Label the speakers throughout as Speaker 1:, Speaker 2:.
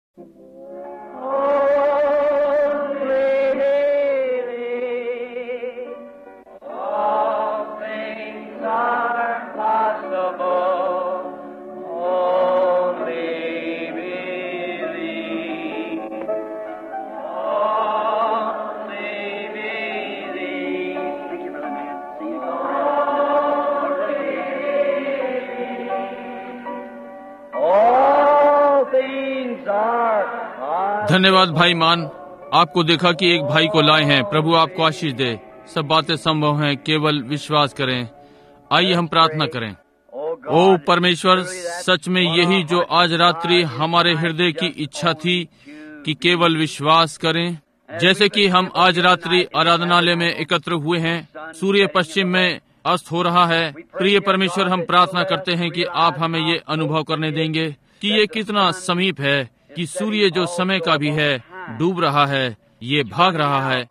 Speaker 1: धन्यवाद भाई मान, आपको देखा कि एक भाई को लाए हैं। प्रभु आपको आशीष दे। सब बातें संभव हैं, केवल विश्वास करें। आइए हम प्रार्थना करें। ओ परमेश्वर, सच में यही जो आज रात्रि हमारे हृदय की इच्छा थी कि केवल विश्वास करें। जैसे कि हम आज रात्रि आराधनालय में एकत्र हुए हैं, सूर्य पश्चिम में अस्त हो रहा है। प्रिय परमेश्वर, हम प्रार्थना करते हैं कि आप हमें ये अनुभव करने देंगे कि ये कितना समीप है, कि सूर्य जो समय का भी है डूब रहा है, ये भाग रहा है।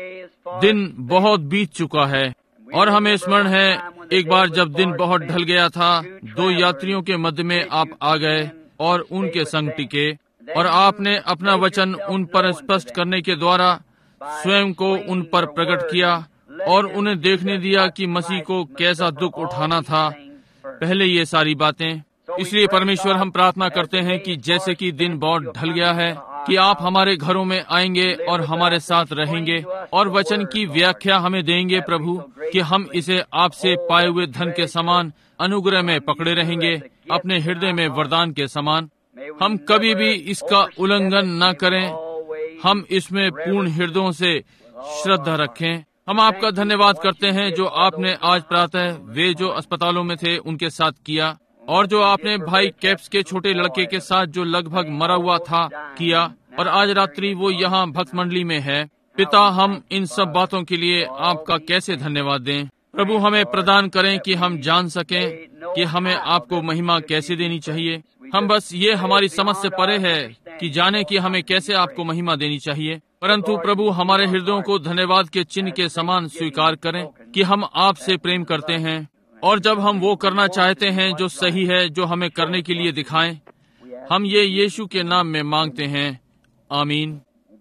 Speaker 1: दिन बहुत बीत चुका है और हमें स्मरण है एक बार जब दिन बहुत ढल गया था, दो यात्रियों के मध्य में आप आ गए और उनके संग टिके, और आपने अपना वचन उन पर स्पष्ट करने के द्वारा स्वयं को उन पर प्रकट किया और उन्हें देखने दिया कि मसीह को कैसा दुख उठाना था पहले ये सारी बातें। इसलिए परमेश्वर, हम प्रार्थना करते हैं कि जैसे कि दिन बहुत ढल गया है, कि आप हमारे घरों में आएंगे और हमारे साथ रहेंगे और वचन की व्याख्या हमें देंगे प्रभु, कि हम इसे आपसे पाए हुए धन के समान अनुग्रह में पकड़े रहेंगे, अपने हृदय में वरदान के समान। हम कभी भी इसका उल्लंघन न करें, हम इसमें पूर्ण हृदयों से श्रद्धा रखें। हम आपका धन्यवाद करते हैं जो आपने आज प्रातः वे जो अस्पतालों में थे उनके साथ किया, और जो आपने भाई कैप्स के छोटे लड़के के साथ जो लगभग मरा हुआ था किया, और आज रात्रि वो यहाँ भक्त मंडली में है। पिता, हम इन सब बातों के लिए आपका कैसे धन्यवाद दें। प्रभु, हमें प्रदान करें कि हम जान सकें कि हमें आपको महिमा कैसे देनी चाहिए। हम बस ये हमारी समझ से परे है कि जाने कि हमें कैसे आपको महिमा देनी चाहिए, परंतु प्रभु हमारे हृदयों को धन्यवाद के चिन्ह के समान स्वीकार करें कि हम आपसे प्रेम करते हैं, और जब हम वो करना चाहते हैं जो सही है, जो हमें करने के लिए दिखाएं। हम ये यीशु के नाम में मांगते हैं, आमीन।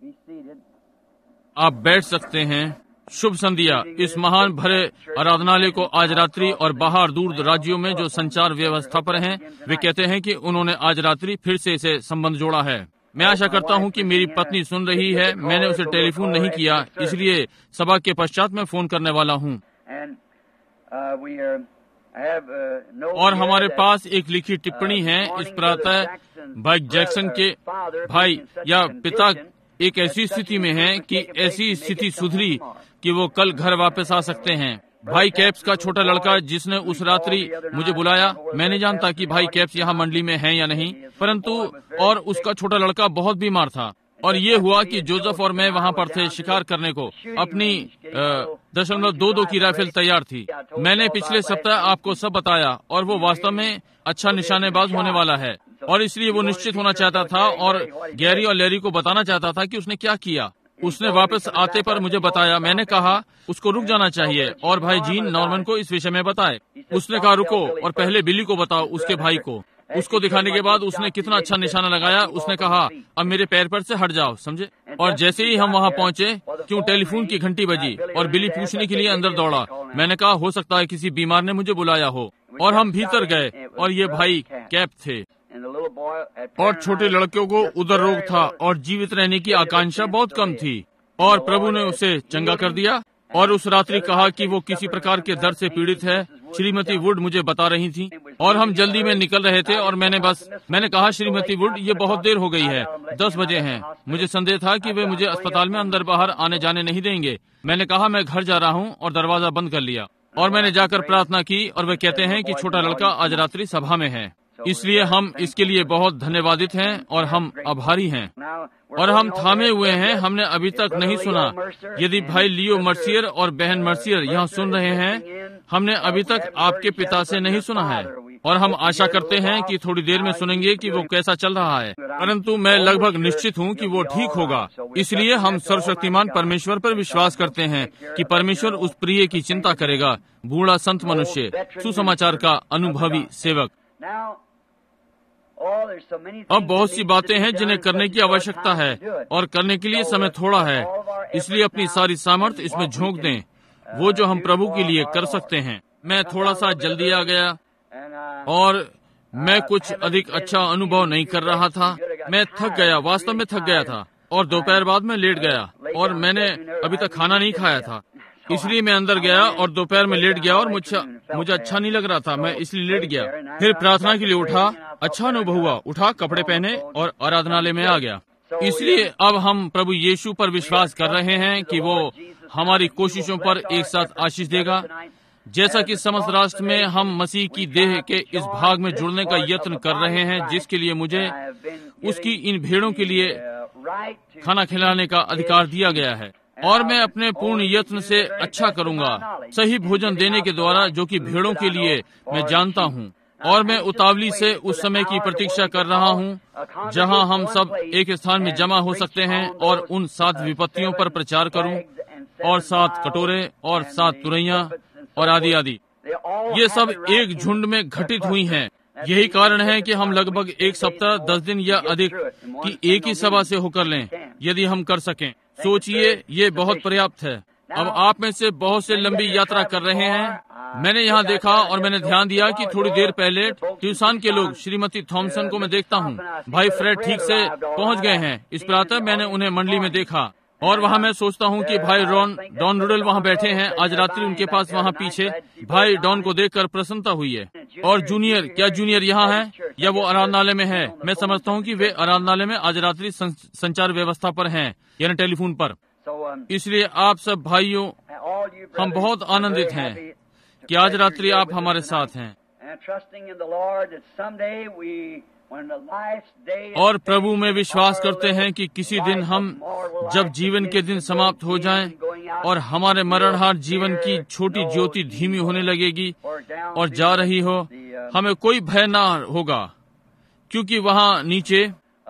Speaker 1: आप बैठ सकते हैं। शुभ संध्या। इस महान भरे आराधनालय को आज रात्रि और बाहर दूर राज्यों में जो संचार व्यवस्था पर हैं, वे कहते हैं कि उन्होंने आज रात्रि फिर से इसे संबंध जोड़ा है। मैं आशा करता हूं कि मेरी पत्नी सुन रही है। मैंने उसे टेलीफोन नहीं किया, इसलिए सभा के पश्चात मैं फोन करने वाला हूं। और हमारे पास एक लिखित टिप्पणी है इस प्रातः भाई जैक्सन के भाई या पिता एक ऐसी स्थिति में हैं कि ऐसी स्थिति सुधरी कि वो कल घर वापस आ सकते हैं। भाई कैप्स का छोटा लड़का जिसने उस रात्रि मुझे बुलाया, मैं नहीं जानता कि भाई कैप्स यहाँ मंडली में है या नहीं, परंतु और उसका छोटा लड़का बहुत बीमार था, और ये हुआ कि जोसेफ और मैं वहाँ पर थे शिकार करने को। अपनी 0.22 की राइफल तैयार थी। मैंने पिछले सप्ताह आपको सब बताया, और वो वास्तव में अच्छा निशानेबाज होने वाला है, और इसलिए वो निश्चित होना चाहता था और गैरी और लैरी को बताना चाहता था कि उसने क्या किया। उसने वापस आते पर मुझे बताया। मैंने कहा उसको रुक जाना चाहिए और भाई जीन नॉर्मन को इस विषय में बताए। उसने कहा रुको और पहले बिली को बताओ, उसके भाई को। उसको दिखाने के बाद उसने कितना अच्छा निशाना लगाया। उसने कहा अब मेरे पैर पर से हट जाओ, समझे। और जैसे ही हम वहाँ पहुँचे, क्यों टेलीफोन की घंटी बजी और बिली पूछने के लिए अंदर दौड़ा। मैंने कहा हो सकता है किसी बीमार ने मुझे बुलाया हो, और हम भीतर गए और ये भाई कैप थे, और छोटे लड़कों को उधर रोग था और जीवित रहने की आकांक्षा बहुत कम थी, और प्रभु ने उसे चंगा कर दिया। और उस रात्रि कहा कि वो किसी प्रकार के दर्द से पीड़ित है। श्रीमती वुड मुझे बता रही थी, और हम जल्दी में निकल रहे थे, और मैंने कहा श्रीमती वुड ये बहुत देर हो गई है, 10 बजे हैं। मुझे संदेह था कि वे मुझे अस्पताल में अंदर बाहर आने जाने नहीं देंगे। मैंने कहा मैं घर जा रहा हूँ, और दरवाजा बंद कर लिया, और मैंने जाकर प्रार्थना की, और वे कहते हैं कि छोटा लड़का आज रात्रि सभा में है। इसलिए हम इसके लिए बहुत धन्यवादित हैं और हम आभारी हैं, और हम थामे हुए हैं। हमने अभी तक नहीं सुना। यदि भाई लियो मर्सियर और बहन मर्सियर यहाँ सुन रहे हैं, हमने अभी तक आपके पिता से नहीं सुना है, और हम आशा करते हैं कि थोड़ी देर में सुनेंगे कि वो कैसा चल रहा है। परंतु मैं लगभग निश्चित हूँ कि वो ठीक होगा। इसलिए हम सर्वशक्तिमान परमेश्वर पर विश्वास करते हैं कि परमेश्वर उस प्रिय की चिंता करेगा। बूढ़ा संत मनुष्य, सुसमाचार का अनुभवी सेवक। अब बहुत सी बातें हैं जिन्हें करने की आवश्यकता है और करने के लिए समय थोड़ा है, इसलिए अपनी सारी सामर्थ्य इसमें झोंक दें, वो जो हम प्रभु के लिए कर सकते हैं। मैं थोड़ा सा जल्दी आ गया और मैं कुछ अधिक अच्छा अनुभव नहीं कर रहा था। मैं थक गया, वास्तव में थक गया था, और दोपहर बाद में लेट गया और मैंने अभी तक खाना नहीं खाया था, इसलिए मैं अंदर गया और दोपहर में लेट गया और मुझे अच्छा नहीं लग रहा था, मैं इसलिए लेट गया। फिर प्रार्थना के लिए उठा, अच्छा अनुभव हुआ, उठा, कपड़े पहने और आराधनालय में आ गया। इसलिए अब हम प्रभु यीशु पर विश्वास कर रहे हैं कि वो हमारी कोशिशों पर एक साथ आशीष देगा। जैसा कि समस्त राष्ट्र में हम मसीह की देह के इस भाग में जुड़ने का यत्न कर रहे हैं, जिसके लिए मुझे उसकी इन भेड़ों के लिए खाना खिलाने का अधिकार दिया गया है, और मैं अपने पूर्ण यत्न से अच्छा करूंगा, सही भोजन देने के द्वारा, जो कि भेड़ों के लिए मैं जानता हूँ। और मैं उतावली से उस समय की प्रतीक्षा कर रहा हूँ जहाँ हम सब एक स्थान में जमा हो सकते हैं और उन 7 विपत्तियों पर प्रचार करूँ, और 7 कटोरे और 7 तुरैया और आदि आदि। ये सब एक झुंड में घटित हुई हैं। यही कारण है कि हम लगभग 1 सप्ताह 10 दिन या अधिक की एक ही सभा से होकर लें, यदि हम कर सकें। सोचिए, ये बहुत पर्याप्त है। अब आप में से बहुत से लंबी यात्रा कर रहे हैं। मैंने यहाँ देखा और मैंने ध्यान दिया कि थोड़ी देर पहले ट्यूसान के लोग, श्रीमती थॉमसन को मैं देखता हूँ, भाई फ्रेड ठीक से पहुँच गए हैं। इस प्रातः मैंने उन्हें मंडली में देखा, और वहाँ मैं सोचता हूँ कि भाई डॉन रुडल वहाँ बैठे हैं। आज रात्रि उनके पास वहाँ पीछे भाई डॉन को देखकर प्रसन्नता हुई है। और जूनियर, क्या जूनियर यहाँ है या वो आराधनालय में है? मैं समझता हूँ कि वे आराधनालय में आज रात्रि संचार व्यवस्था पर हैं, यानी टेलीफोन पर। इसलिए आप सब भाइयों, हम बहुत आनंदित हैं कि आज रात्रि आप हमारे साथ हैं, और प्रभु में विश्वास करते हैं कि किसी दिन हम, जब जीवन के दिन समाप्त हो जाएं और हमारे मरणहार जीवन की छोटी ज्योति धीमी होने लगेगी और जा रही हो, हमें कोई भय ना होगा, क्योंकि वहाँ नीचे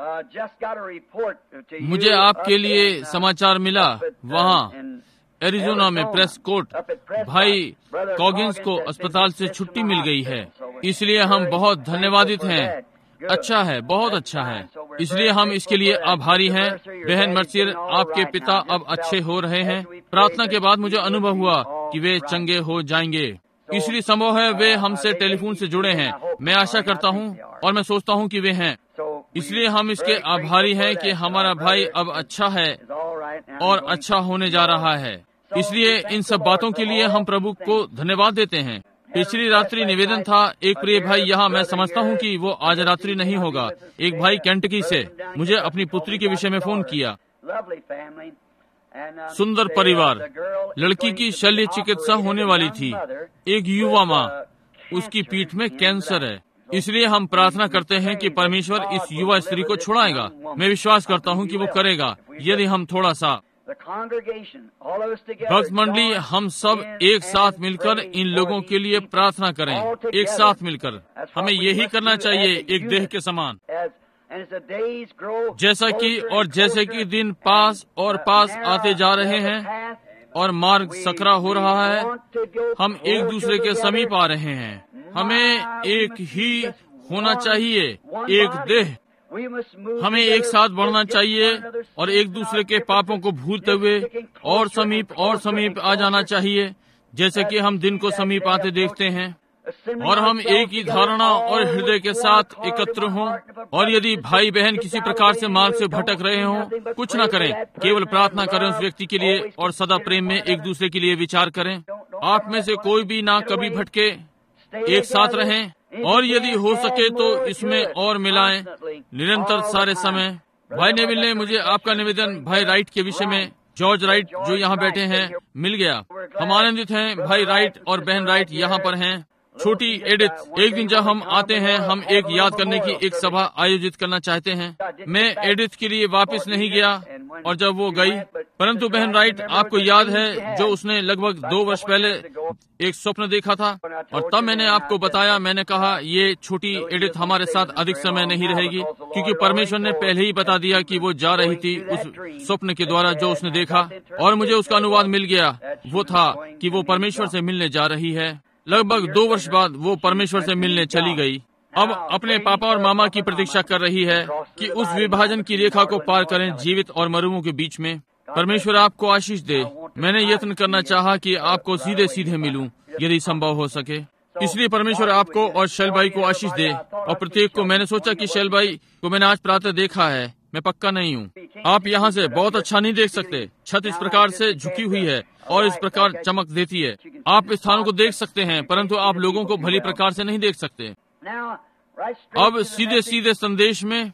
Speaker 1: मुझे आपके लिए समाचार मिला, वहाँ एरिजोना में प्रेस कोर्ट भाई कॉगिंस को अस्पताल से छुट्टी मिल गई है। इसलिए हम बहुत धन्यवादित हैं। अच्छा है, बहुत अच्छा है। इसलिए हम इसके लिए आभारी हैं। बहन मर्सियर, आपके पिता अब अच्छे हो रहे हैं। प्रार्थना के बाद मुझे अनुभव हुआ कि वे चंगे हो जाएंगे। इसलिए संभव है वे हमसे टेलीफोन से जुड़े हैं। मैं आशा करता हूँ और मैं सोचता हूँ कि वे हैं। इसलिए हम इसके आभारी हैं कि हमारा भाई अब अच्छा है और अच्छा होने जा रहा है। इसलिए इन सब बातों के लिए हम प्रभु को धन्यवाद देते हैं। पिछली रात्रि निवेदन था, एक प्रिय भाई यहाँ, मैं समझता हूँ कि वो आज रात्रि नहीं होगा। एक भाई केंटकी से मुझे अपनी पुत्री के विषय में फोन किया। सुंदर परिवार, लड़की की शल्य चिकित्सा होने वाली थी। एक युवा माँ, उसकी पीठ में कैंसर है। इसलिए हम प्रार्थना करते हैं कि परमेश्वर इस युवा स्त्री को छुड़ाएगा। मैं विश्वास करता हूँ कि वो करेगा, यदि हम थोड़ा सा भक्त मंडली, हम सब एक साथ मिलकर इन लोगों के लिए प्रार्थना करें। एक साथ मिलकर हमें यही करना चाहिए, एक देह के समान। जैसे कि दिन पास और पास आते जा रहे हैं और मार्ग सकरा हो रहा है, हम एक दूसरे के समीप आ रहे हैं। हमें एक ही होना चाहिए, एक देह। हमें एक साथ बढ़ना चाहिए और एक दूसरे के पापों को भूलते हुए और समीप आ जाना चाहिए, जैसे कि हम दिन को समीप आते देखते हैं। और हम एक ही धारणा और हृदय के साथ एकत्र हों। और यदि भाई बहन किसी प्रकार से मार्ग से भटक रहे हों, कुछ न करें, केवल प्रार्थना करें उस व्यक्ति के लिए और सदा प्रेम में एक दूसरे के लिए विचार करें। आप में से कोई भी ना कभी भटके, एक साथ रहें, और यदि हो सके तो इसमें और मिलाएं निरंतर सारे समय। भाई नेविल ने मुझे आपका निवेदन भाई राइट के विषय में, जॉर्ज राइट जो यहाँ बैठे हैं, मिल गया। हम आनंदित हैं, भाई राइट और बहन राइट यहाँ पर हैं। छोटी एडिथ, एक दिन जब हम आते हैं, हम एक याद करने की एक सभा आयोजित करना चाहते हैं। मैं एडिथ के लिए वापस नहीं गया और जब वो गई, परंतु बहन राइट, आपको याद है जो उसने लगभग 2 वर्ष पहले एक स्वप्न देखा था, और तब मैंने आपको बताया, मैंने कहा ये छोटी एडिथ हमारे साथ अधिक समय नहीं रहेगी, क्योंकि परमेश्वर ने पहले ही बता दिया कि वो जा रही थी उस स्वप्न के द्वारा जो उसने देखा। और मुझे उसका अनुवाद मिल गया, वो था कि वो परमेश्वर से मिलने जा रही है। लगभग 2 वर्ष बाद वो परमेश्वर से मिलने चली गई। अब अपने पापा और मामा की प्रतीक्षा कर रही है कि उस विभाजन की रेखा को पार करें जीवित और मरुओं के बीच में। परमेश्वर आपको आशीष दे। मैंने यत्न करना चाहा कि आपको सीधे सीधे मिलूं, यदि संभव हो सके। इसलिए परमेश्वर आपको और शैलबाई को आशीष दे। और प्रत्येक को, मैंने सोचा कि शैलबाई को मैंने आज प्रातः देखा है, मैं पक्का नहीं हूँ। आप यहाँ से बहुत अच्छा नहीं देख सकते। छत इस प्रकार से झुकी हुई है और इस प्रकार चमक देती है। आप स्थानों को देख सकते हैं, परंतु आप लोगों को भली प्रकार से नहीं देख सकते। अब सीधे सीधे संदेश में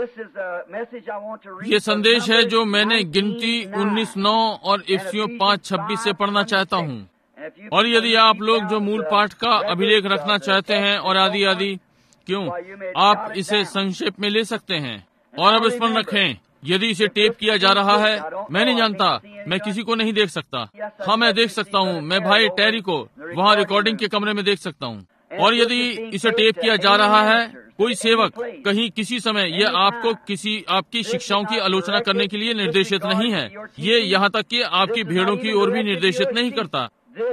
Speaker 1: ये संदेश है जो मैंने गिनती 19:9 और इफिसियों 5:26 से पढ़ना चाहता हूँ। और यदि आप लोग जो मूल पाठ का अभिलेख रखना चाहते हैं और आदि आदि, क्यों, आप इसे संक्षेप में ले सकते हैं। और अब स्मरण रखें, यदि इसे टेप किया जा रहा है, मैं नहीं जानता, मैं किसी को नहीं देख सकता। हाँ, मैं देख सकता हूँ, मैं भाई टेरी को वहाँ रिकॉर्डिंग के कमरे में देख सकता हूँ। और यदि इसे टेप किया जा रहा है, कोई सेवक कहीं किसी समय, यह आपको किसी आपकी शिक्षाओं की आलोचना करने के लिए निर्देशित नहीं है। ये यहाँ तक कि आपकी भेड़ों की ओर भी निर्देशित नहीं करता।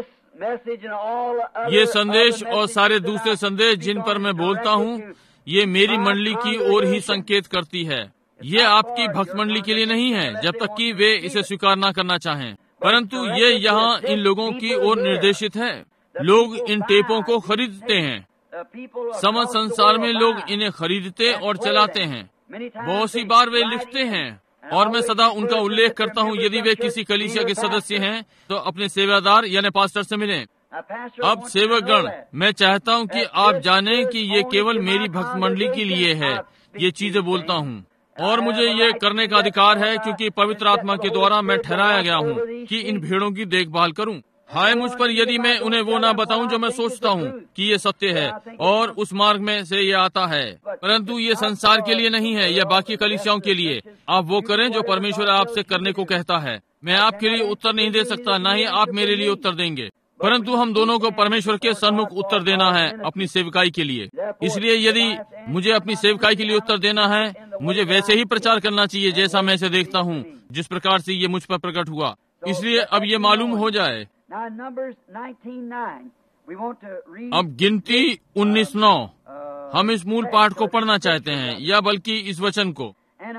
Speaker 1: ये संदेश और सारे दूसरे संदेश जिन पर मैं बोलता हूँ, ये मेरी मंडली की ओर ही संकेत करती है। ये आपकी भक्त मंडली के लिए नहीं है, जब तक कि वे इसे स्वीकार न करना चाहें। परंतु ये यहाँ इन लोगों की ओर निर्देशित है। लोग इन टेपों को खरीदते हैं। समस्त संसार में लोग इन्हें खरीदते और चलाते हैं। बहुत सी बार वे लिखते हैं और मैं सदा उनका उल्लेख करता हूँ। यदि वे किसी कलीसिया के सदस्य हैं तो अपने सेवादार यानी पास्टर से मिलें। अब सेवकगण, मैं चाहता हूँ कि आप जानें कि ये केवल मेरी भक्त मंडली के लिए है। ये चीजें बोलता हूँ और मुझे ये करने का अधिकार है, क्योंकि पवित्र आत्मा के द्वारा मैं ठहराया गया हूँ कि इन भेड़ों की देखभाल करूँ। हाय मुझ पर यदि मैं उन्हें वो ना बताऊं जो मैं सोचता हूँ कि ये सत्य है और उस मार्ग में से ये आता है। परंतु ये संसार के लिए नहीं है, यह बाकी कलीसियाओं के लिए। आप वो करें जो परमेश्वर आपसे करने को कहता है। मैं आपके लिए उत्तर नहीं दे सकता, न ही आप मेरे लिए उत्तर देंगे, परंतु हम दोनों को परमेश्वर के सन्मुख उत्तर देना है अपनी सेवकाई के लिए। इसलिए यदि मुझे अपनी सेवकाई के लिए उत्तर देना है, मुझे वैसे ही प्रचार करना चाहिए जैसा मैं इसे देखता हूँ, जिस प्रकार से ये मुझ पर प्रकट हुआ। इसलिए अब ये मालूम हो जाए। अब गिनती 19:9, हम इस मूल पाठ को पढ़ना चाहते हैं, या बल्कि इस वचन को।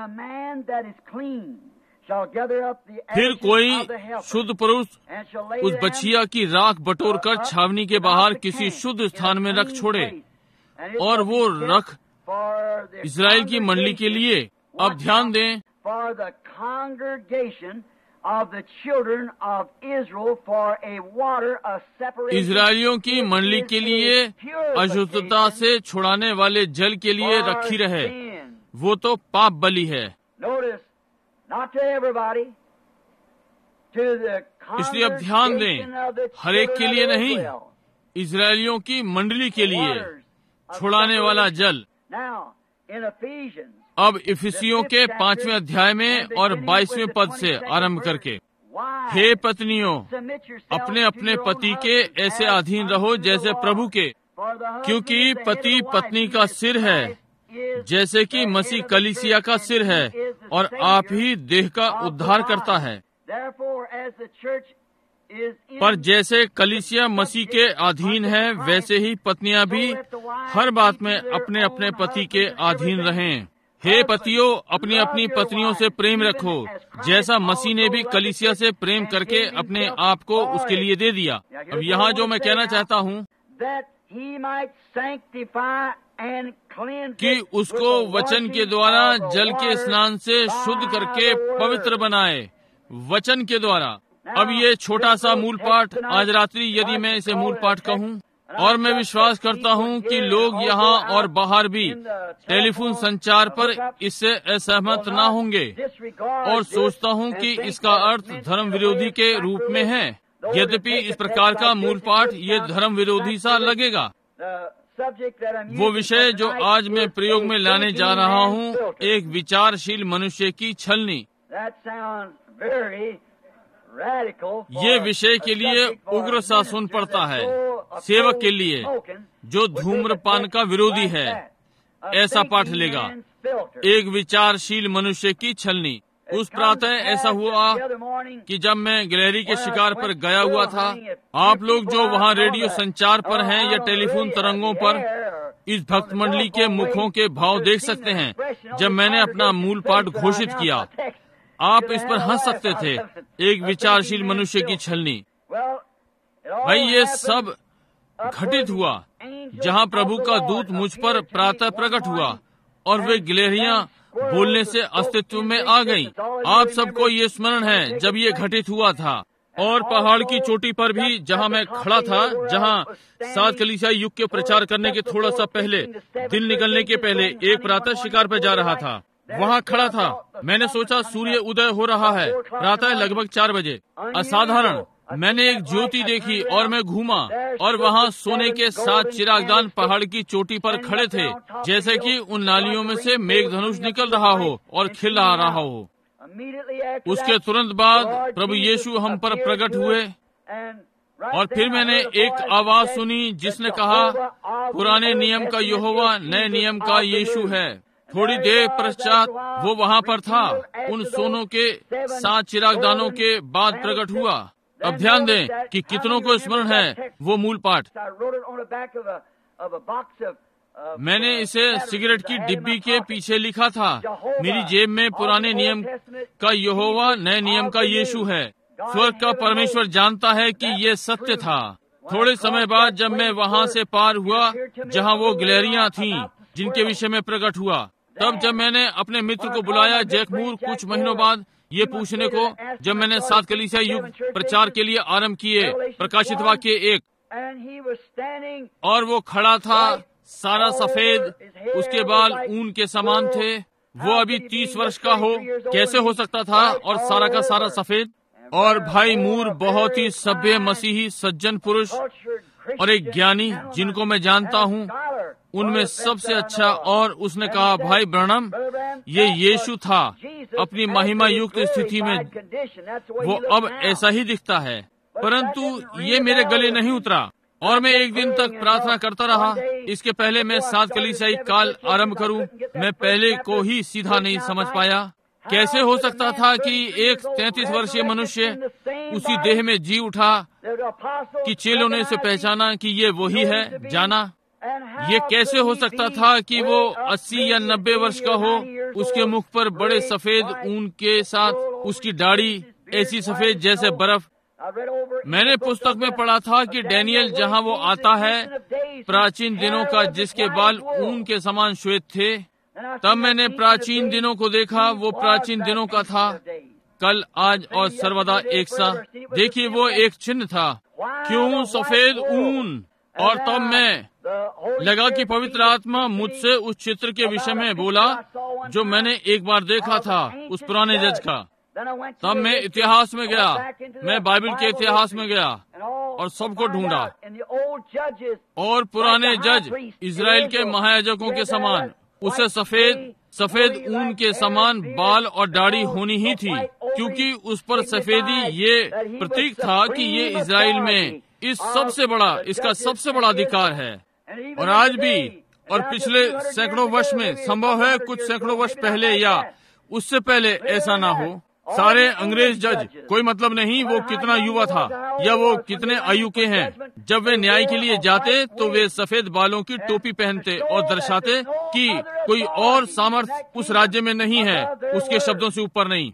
Speaker 1: फिर कोई शुद्ध पुरुष उस बछिया की राख बटोर कर छावनी के बाहर किसी शुद्ध स्थान में रख छोड़े, और वो रख इस्राएल की मंडली के लिए। अब ध्यान दें, इजराइलियों की मंडली के लिए अशुद्धता से छुड़ाने वाले जल के लिए रखी रहे। वो तो पाप बलि है। इसलिए अब ध्यान दें, हर एक के लिए नहीं, इजराइलियों की मंडली के लिए छुड़ाने वाला जल। अब इफिसियों के 5वें अध्याय में और 22वें पद से आरंभ करके, हे पत्नियों, अपने अपने पति के ऐसे अधीन रहो जैसे प्रभु के, क्योंकि पति पत्नी का सिर है, जैसे कि मसीह कलीसिया का सिर है, और आप ही देह का उद्धार करता है। पर जैसे कलीसिया मसीह के अधीन है, वैसे ही पत्नियां भी हर बात में अपने अपने पति के अधीन रहें। हे पतियों, अपनी अपनी पत्नियों से प्रेम रखो, जैसा मसीह ने भी कलीसिया से प्रेम करके अपने आप को उसके लिए दे दिया। अब यहाँ जो मैं कहना चाहता हूँ कि उसको वचन के द्वारा जल के स्नान से शुद्ध करके पवित्र बनाए, वचन के द्वारा। अब ये छोटा सा मूल पाठ आज रात्रि, यदि मैं इसे मूल पाठ कहूँ, और मैं विश्वास करता हूँ कि लोग यहाँ और बाहर भी टेलीफोन संचार पर इससे असहमत ना होंगे, और सोचता हूँ कि इसका अर्थ धर्म विरोधी के रूप में है। यद्यपि इस प्रकार का मूल पाठ ये धर्म विरोधी सा लगेगा। वो विषय जो आज मैं प्रयोग में लाने जा रहा हूँ, एक विचारशील मनुष्य की छलनी। ये विषय के लिए उग्र सा सुन पड़ता है सेवक के लिए जो धूम्रपान का विरोधी है। ऐसा पाठ लेगा, एक विचारशील मनुष्य की छलनी। उस प्रातः ऐसा हुआ कि जब मैं गिलहरी के शिकार पर गया हुआ था, आप लोग जो वहाँ रेडियो संचार पर हैं या टेलीफोन तरंगों पर इस भक्त मंडली के मुखों के भाव देख सकते हैं जब मैंने अपना मूल पाठ घोषित किया। आप इस पर हंस सकते थे, एक विचारशील मनुष्य की छलनी। भाई, ये सब घटित हुआ जहां प्रभु का दूत मुझ पर प्रातः प्रकट हुआ और वे गिलहरियां बोलने से अस्तित्व में आ गईं। आप सबको ये स्मरण है जब ये घटित हुआ था। और पहाड़ की चोटी पर भी जहां मैं खड़ा था, जहां 7 कलीसिया युग के प्रचार करने के थोड़ा सा पहले, दिन निकलने के पहले एक प्रातः शिकार पर जा रहा था, वहां खड़ा था। मैंने सोचा सूर्य उदय हो रहा है, प्रातः लगभग 4 बजे। असाधारण। मैंने एक ज्योति देखी और मैं घूमा और वहां सोने के 7 चिरागदान पहाड़ की चोटी पर खड़े थे, जैसे कि उन नालियों में से मेघधनुष निकल रहा हो और खिल रहा हो। उसके तुरंत बाद प्रभु यीशु हम पर प्रकट हुए और फिर मैंने एक आवाज सुनी जिसने कहा, पुराने नियम का यहोवा नए नियम का यीशु है। थोड़ी देर पश्चात वो वहाँ पर था, उन सोनों के 7 चिरागदानों के बाद प्रकट हुआ। अब ध्यान दें कि कितनों को स्मरण है वो मूल पाठ। मैंने इसे सिगरेट की डिब्बी के पीछे लिखा था। मेरी जेब में पुराने नियम का यहोवा नए नियम का यीशु है। स्वर्ग का परमेश्वर जानता है कि ये सत्य था। थोड़े समय बाद जब मैं वहाँ से पार हुआ जहाँ वो गिलहरियां थीं जिनके विषय में प्रकट हुआ, तब जब मैंने अपने मित्र को बुलाया जैकमूर कुछ महीनों बाद ये पूछने को, जब मैंने 7 कलीसिया युग प्रचार के लिए आरंभ किए, प्रकाशित वाक्य 1, और वो खड़ा था सारा सफेद, उसके बाल ऊन के समान थे। वो अभी 30 वर्ष का हो, कैसे हो सकता था, और सारा का सारा सफेद। और भाई मूर बहुत ही सभ्य मसीही सज्जन पुरुष और एक ज्ञानी जिनको मैं जानता हूँ, उनमें सबसे अच्छा। और उसने कहा, भाई ब्रनम, ये यीशु था अपनी महिमा युक्त स्थिति में। वो अब ऐसा ही दिखता है, परंतु ये मेरे गले नहीं उतरा और मैं एक दिन तक प्रार्थना करता रहा। इसके पहले मैं 7 कलीसियाई काल आरंभ करूं, मैं पहले को ही सीधा नहीं समझ पाया। कैसे हो सकता था कि एक 33 वर्षीय मनुष्य उसी देह में जी उठा कि चेलों ने इसे पहचाना कि ये वही है, जाना। ये कैसे हो सकता था कि वो 80 या 90 वर्ष का हो, उसके मुख पर बड़े सफेद ऊन के साथ, उसकी दाढ़ी ऐसी सफेद जैसे बर्फ। मैंने पुस्तक में पढ़ा था कि डैनियल जहाँ वो आता है प्राचीन दिनों का, जिसके बाल ऊन के समान श्वेत थे। तब मैंने प्राचीन दिनों को देखा, वो प्राचीन दिनों का था, कल आज और सर्वदा एक सा। देखिए, वो एक चिन्ह था, क्यों सफेद ऊन। और तब मैं लगा कि पवित्र आत्मा मुझसे उस चित्र के विषय में बोला जो मैंने एक बार देखा था, उस पुराने जज का। तब मैं इतिहास में गया, मैं बाइबल के इतिहास में गया और सबको ढूंढा। और पुराने जज इजराइल के महायाजकों के समान, उसे सफेद ऊन के समान बाल और दाढ़ी होनी ही थी, क्योंकि उस पर सफेदी ये प्रतीक था कि ये इजराइल में इसका सबसे बड़ा अधिकार है। और आज भी और पिछले सैकड़ों वर्ष में संभव है कुछ सैकड़ों वर्ष पहले या उससे पहले ऐसा ना हो। सारे अंग्रेज जज, कोई मतलब नहीं वो कितना युवा था या वो कितने आयु के हैं, जब वे न्याय के लिए जाते तो वे सफेद बालों की टोपी पहनते और दर्शाते कि कोई और सामर्थ्य उस राज्य में नहीं है, उसके शब्दों से ऊपर नहीं।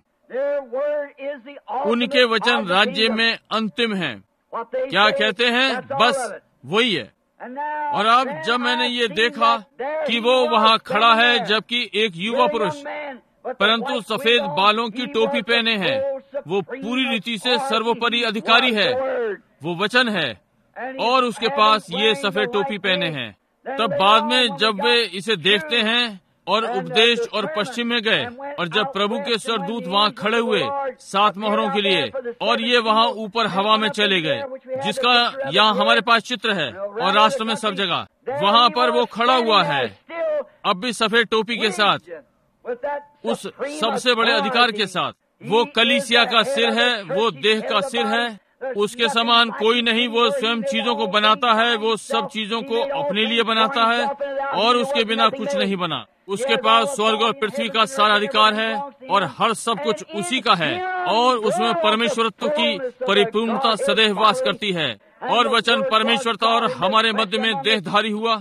Speaker 1: उनके वचन राज्य में अंतिम हैं। क्या कहते हैं, बस वही है। और अब जब मैंने ये देखा कि वो वहाँ खड़ा है, जबकि एक युवा पुरुष परंतु सफेद बालों की टोपी पहने हैं, वो पूरी रीति से सर्वोपरि अधिकारी है, वो वचन है, और उसके पास ये सफेद टोपी पहने हैं। तब बाद में जब वे इसे देखते हैं और उपदेश और पश्चिम में गए, और जब प्रभु के स्वर्गदूत वहाँ खड़े हुए 7 मोहरों के लिए, और ये वहाँ ऊपर हवा में चले गए, जिसका यहाँ हमारे पास चित्र है और राष्ट्र में सब जगह, वहाँ पर वो खड़ा हुआ है अब भी सफेद टोपी के साथ, उस सबसे बड़े अधिकार के साथ। वो कलीसिया का सिर है, वो देह का सिर है, उसके समान कोई नहीं। वो स्वयं चीजों को बनाता है, वो सब चीजों को अपने लिए बनाता है और उसके बिना कुछ नहीं बना। उसके पास स्वर्ग और पृथ्वी का सारा अधिकार है और हर सब कुछ उसी का है, और उसमें परमेश्वरत्व की परिपूर्णता सदैव वास करती है। और वचन परमेश्वर था और हमारे मध्य में देहधारी हुआ,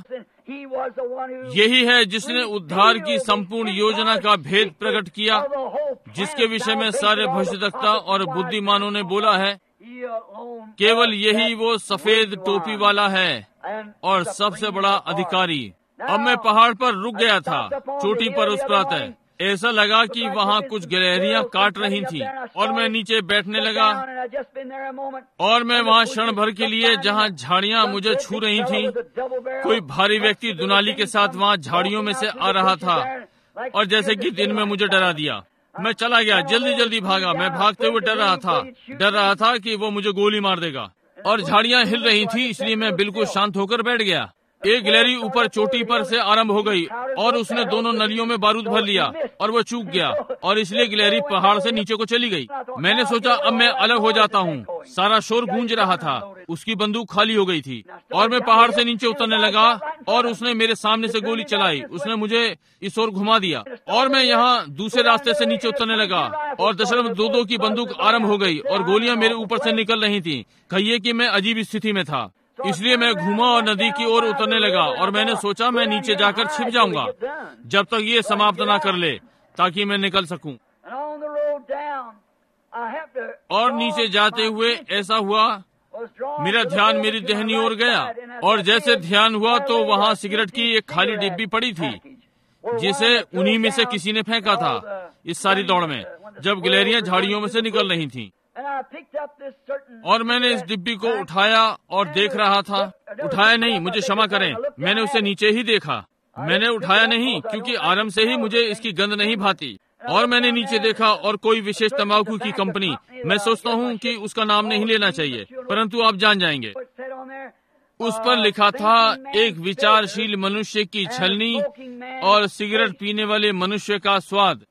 Speaker 1: यही है जिसने उद्धार की संपूर्ण योजना का भेद प्रकट किया, जिसके विषय में सारे भविष्यद्वक्ता और बुद्धिमानों ने बोला है। केवल यही वो सफेद टोपी वाला है और सबसे बड़ा अधिकारी। अब मैं पहाड़ पर रुक गया था, चोटी पर उस प्रातः। ऐसा लगा कि वहाँ कुछ गिलहरियां काट रही थीं और मैं नीचे बैठने लगा और मैं वहाँ क्षण भर के लिए, जहाँ झाड़ियां मुझे छू रही थीं, कोई भारी व्यक्ति दुनाली के साथ वहाँ झाड़ियों में से आ रहा था और जैसे कि दिन में मुझे डरा दिया। मैं चला गया, जल्दी जल्दी भागा। मैं भागते हुए डर रहा था कि वो मुझे गोली मार देगा और झाड़ियां हिल रही थी, इसलिए मैं बिल्कुल शांत होकर बैठ गया। एक गिलहरी ऊपर चोटी पर से आरंभ हो गई और उसने दोनों नलियों में बारूद भर लिया और वो चूक गया और इसलिए गिलहरी पहाड़ से नीचे को चली गई। मैंने सोचा अब मैं अलग हो जाता हूँ। सारा शोर गूंज रहा था, उसकी बंदूक खाली हो गई थी और मैं पहाड़ से नीचे उतरने लगा और उसने मेरे सामने से गोली चलाई। उसने मुझे इस ओर घुमा दिया और मैं यहाँ दूसरे रास्ते से नीचे उतरने लगा और 0.22 की बंदूक आरंभ हो गई और गोलियां मेरे ऊपर से निकल रही थी। कहिए कि मैं अजीब स्थिति में था, इसलिए मैं घूमा और नदी की ओर उतरने लगा और मैंने सोचा मैं नीचे जाकर छिप जाऊंगा जब तक ये समाप्त ना कर ले, ताकि मैं निकल सकूं। और नीचे जाते हुए ऐसा हुआ, मेरा ध्यान मेरी देहनी ओर गया और जैसे ध्यान हुआ तो वहाँ सिगरेट की एक खाली डिब्बी पड़ी थी, जिसे उन्हीं में से किसी ने फेंका था इस सारी दौड़ में, जब गिलहरियां झाड़ियों में से निकल रही थीं। और मैंने इस डिब्बी को उठाया और देख रहा था। उठाया नहीं, मुझे क्षमा करें, मैंने उसे नीचे ही देखा। मैंने उठाया नहीं, क्योंकि आरंभ से ही मुझे इसकी गंध नहीं भाती। और मैंने नीचे देखा और कोई विशेष तंबाकू की कंपनी, मैं सोचता हूँ कि उसका नाम नहीं लेना चाहिए, परंतु आप जान जाएंगे। उस पर लिखा था एक विचारशील मनुष्य की छलनी और सिगरेट पीने वाले मनुष्य का स्वाद।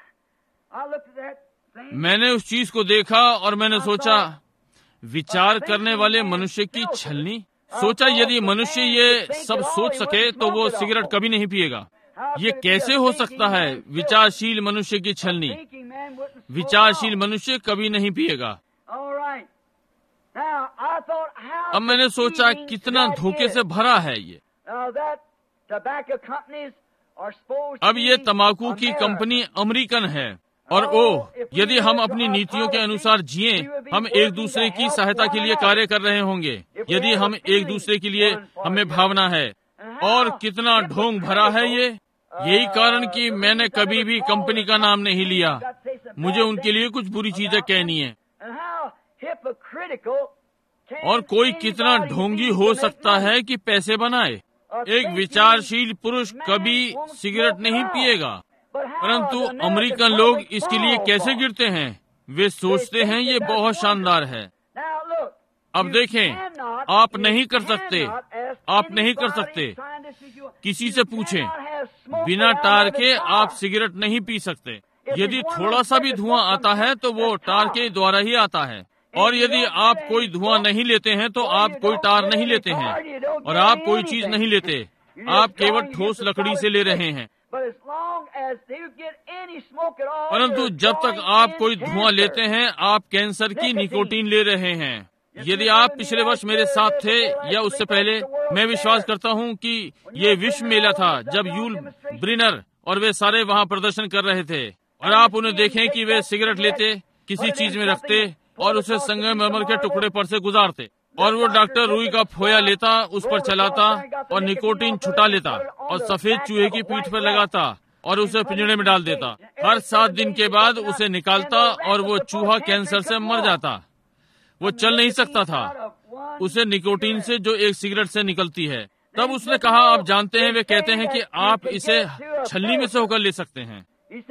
Speaker 1: मैंने उस चीज को देखा और मैंने सोचा, विचार करने वाले मनुष्य की छलनी। सोचा यदि मनुष्य ये सब सोच सके तो वो सिगरेट कभी नहीं पिएगा। ये कैसे हो सकता है? विचारशील मनुष्य की छलनी। विचारशील मनुष्य कभी नहीं पिएगा। अब मैंने सोचा कितना धोखे से भरा है ये। अब ये तंबाकू की कंपनी अमेरिकन है और यदि हम अपनी नीतियों के अनुसार जिए, हम एक दूसरे की सहायता के लिए कार्य कर रहे होंगे, यदि हम एक दूसरे के लिए हमें भावना है। और कितना ढोंग भरा है ये। यही कारण कि मैंने कभी भी कंपनी का नाम नहीं लिया। मुझे उनके लिए कुछ बुरी चीजें कहनी है। और कोई कितना ढोंगी हो सकता है कि पैसे बनाए। एक विचारशील पुरुष कभी सिगरेट नहीं पिएगा, परंतु अमेरिकन लोग इसके लिए कैसे गिरते हैं? वे सोचते हैं ये बहुत शानदार है। अब देखें, आप नहीं कर सकते। किसी से पूछें, बिना टार के आप सिगरेट नहीं पी सकते। यदि थोड़ा सा भी धुआं आता है तो वो टार के द्वारा ही आता है, और यदि आप कोई धुआं नहीं लेते हैं तो आप कोई टार नहीं लेते हैं और आप कोई चीज नहीं लेते। आप केवल ठोस लकड़ी से ले रहे हैं। परंतु जब तक आप कोई धुआं लेते हैं, आप कैंसर की निकोटीन ले रहे हैं। यदि आप पिछले वर्ष मेरे साथ थे या उससे पहले, मैं विश्वास करता हूं कि ये विश्व मेला था जब यूल ब्रिनर और वे सारे वहां प्रदर्शन कर रहे थे, और आप उन्हें देखें कि वे सिगरेट लेते, किसी चीज में रखते और उसे संगमरमर के टुकड़े पर से गुजारते, और वो डॉक्टर रुई का फोया लेता, उस पर चलाता और निकोटीन छुटा लेता और सफेद चूहे की पीठ पर लगाता और उसे पिंजरे में डाल देता। हर 7 दिन के बाद उसे निकालता और वो चूहा कैंसर से मर जाता। वो चल नहीं सकता था, उसे निकोटीन से जो एक सिगरेट से निकलती है। तब उसने कहा, आप जानते हैं, वे कहते हैं कि आप इसे छलनी में से होकर ले सकते हैं।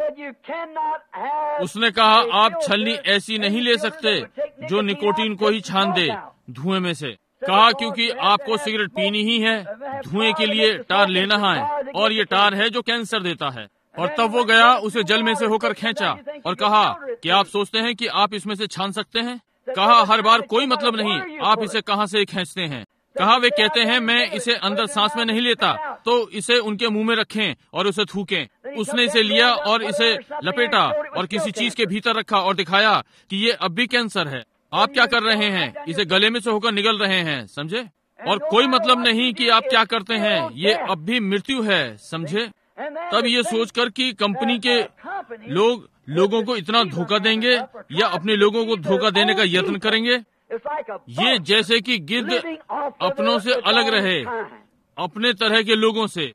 Speaker 1: उसने कहा, आप छलनी ऐसी नहीं ले सकते जो निकोटीन को ही छान दे धुएं में से। कहा, क्योंकि आपको सिगरेट पीनी ही है, धुएं के लिए टार लेना है, और ये टार है जो कैंसर देता है। और तब वो गया, उसे जल में से होकर खींचा और कहा कि आप सोचते हैं कि आप इसमें से छान सकते हैं? कहा, हर बार कोई मतलब नहीं, आप इसे कहाँ से खींचते हैं? कहा, वे कहते हैं मैं इसे अंदर सांस में नहीं लेता, तो इसे उनके मुंह में रखें और उसे थूकें। उसने इसे लिया और इसे लपेटा और किसी चीज के भीतर रखा और दिखाया कि ये अब भी कैंसर है। आप क्या कर रहे हैं? इसे गले में से होकर निगल रहे हैं, समझे? और कोई मतलब नहीं कि आप क्या करते हैं, ये अब भी मृत्यु है, समझे। तब ये सोचकर कि कंपनी के लोग लोगों को इतना धोखा देंगे या अपने लोगों को धोखा देने का यत्न करेंगे, ये जैसे कि गिद्ध अपनों से अलग रहे, अपने तरह के लोगों से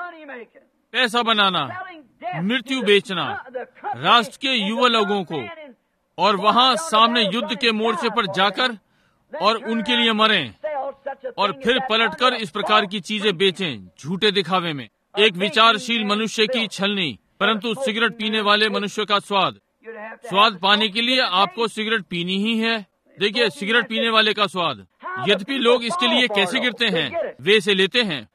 Speaker 1: पैसा बनाना, मृत्यु बेचना राष्ट्र के युवा लोगों को, और वहाँ सामने युद्ध के मोर्चे पर जाकर और उनके लिए मरें, और फिर पलटकर इस प्रकार की चीजें बेचें झूठे दिखावे में। एक विचारशील मनुष्य की छलनी, परंतु सिगरेट पीने वाले मनुष्य का स्वाद पाने के लिए आपको सिगरेट पीनी ही है। देखिए, सिगरेट पीने वाले का स्वाद, यद्यपि लोग इसके लिए कैसे गिरते हैं, वे इसे लेते हैं।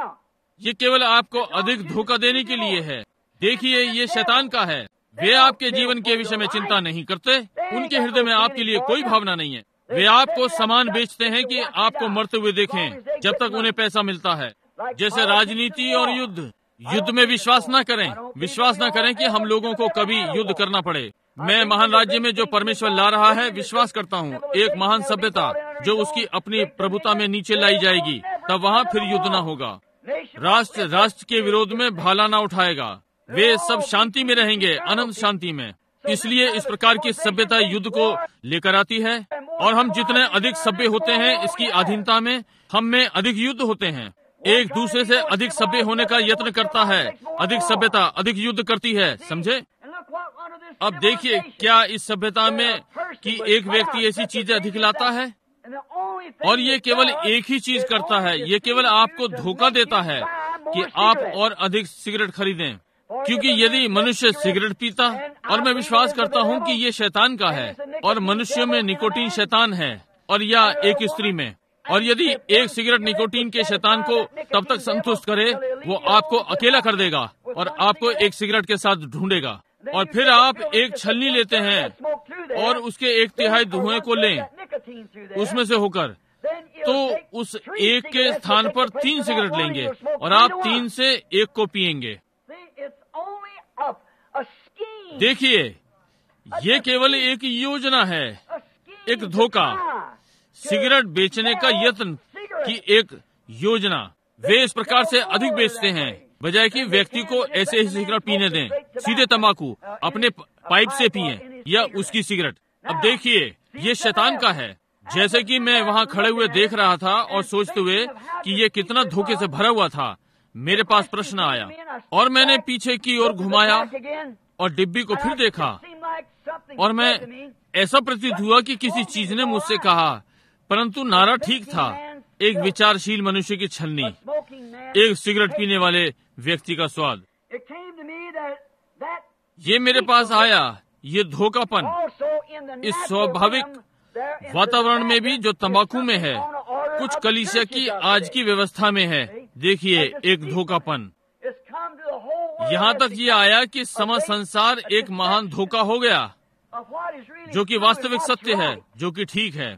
Speaker 1: ये केवल आपको अधिक धोखा देने के लिए है। देखिए, ये शैतान का है। वे आपके जीवन के विषय में चिंता नहीं करते, उनके हृदय में आपके लिए कोई भावना नहीं है। वे आपको सामान बेचते हैं कि आपको मरते हुए देखें, जब तक उन्हें पैसा मिलता है। जैसे राजनीति और युद्ध में विश्वास न करें कि हम लोगों को कभी युद्ध करना पड़े। मैं महान राज्य में जो परमेश्वर ला रहा है विश्वास करता हूँ, एक महान सभ्यता जो उसकी अपनी प्रभुता में नीचे लाई जाएगी, तब वहाँ फिर युद्ध न होगा। राष्ट्र के विरोध में भाला न उठाएगा, वे सब शांति में रहेंगे, अनंत शांति में। इसलिए इस प्रकार की सभ्यता युद्ध को लेकर आती है, और हम जितने अधिक सभ्य होते हैं इसकी अधीनता में, हम में अधिक युद्ध होते हैं। एक दूसरे से अधिक सभ्य होने का यत्न करता है, अधिक सभ्यता अधिक युद्ध करती है, समझे। अब देखिए, क्या इस सभ्यता में कि एक व्यक्ति ऐसी चीजें अधिक लाता है, और ये केवल एक ही चीज करता है, ये केवल आपको धोखा देता है कि आप और अधिक सिगरेट खरीदें। क्योंकि यदि मनुष्य सिगरेट पीता, और मैं विश्वास करता हूँ कि ये शैतान का है, और मनुष्य में निकोटीन शैतान है, और या एक स्त्री में, और यदि एक सिगरेट निकोटीन के शैतान को तब तक संतुष्ट करे, वो आपको अकेला कर देगा और आपको एक सिगरेट के साथ ढूंढेगा। और फिर आप एक छलनी लेते हैं और उसके 1/3 धुएं को लें उसमें से होकर, तो उस एक के स्थान पर 3 सिगरेट लेंगे और आप 3 से 1 को पिएंगे। देखिए, ये केवल एक योजना है, एक धोखा, सिगरेट बेचने का यत्न की एक योजना। वे इस प्रकार से अधिक बेचते हैं, बजाय कि व्यक्ति को ऐसे ही सिगरेट पीने दें, सीधे तंबाकू अपने पाइप से पिएं या उसकी सिगरेट। अब देखिए, ये शैतान का है। जैसे कि मैं वहाँ खड़े हुए देख रहा था और सोचते हुए कि ये कितना धोखे से भरा हुआ था, मेरे पास प्रश्न आया और मैंने पीछे की ओर घुमाया और डिब्बी को फिर देखा, और मैं ऐसा प्रतीत हुआ कि किसी चीज ने मुझसे कहा, परंतु नारा ठीक था, एक विचारशील मनुष्य की छलनी, एक सिगरेट पीने वाले व्यक्ति का स्वाद। ये मेरे पास आया, ये धोखापन इस स्वाभाविक वातावरण में भी जो तंबाकू में है, कुछ कलीसिया की आज की व्यवस्था में है। देखिए, एक धोखापन यहाँ तक ये आया कि समस्त संसार एक महान धोखा हो गया, जो कि वास्तविक सत्य है, जो कि ठीक है।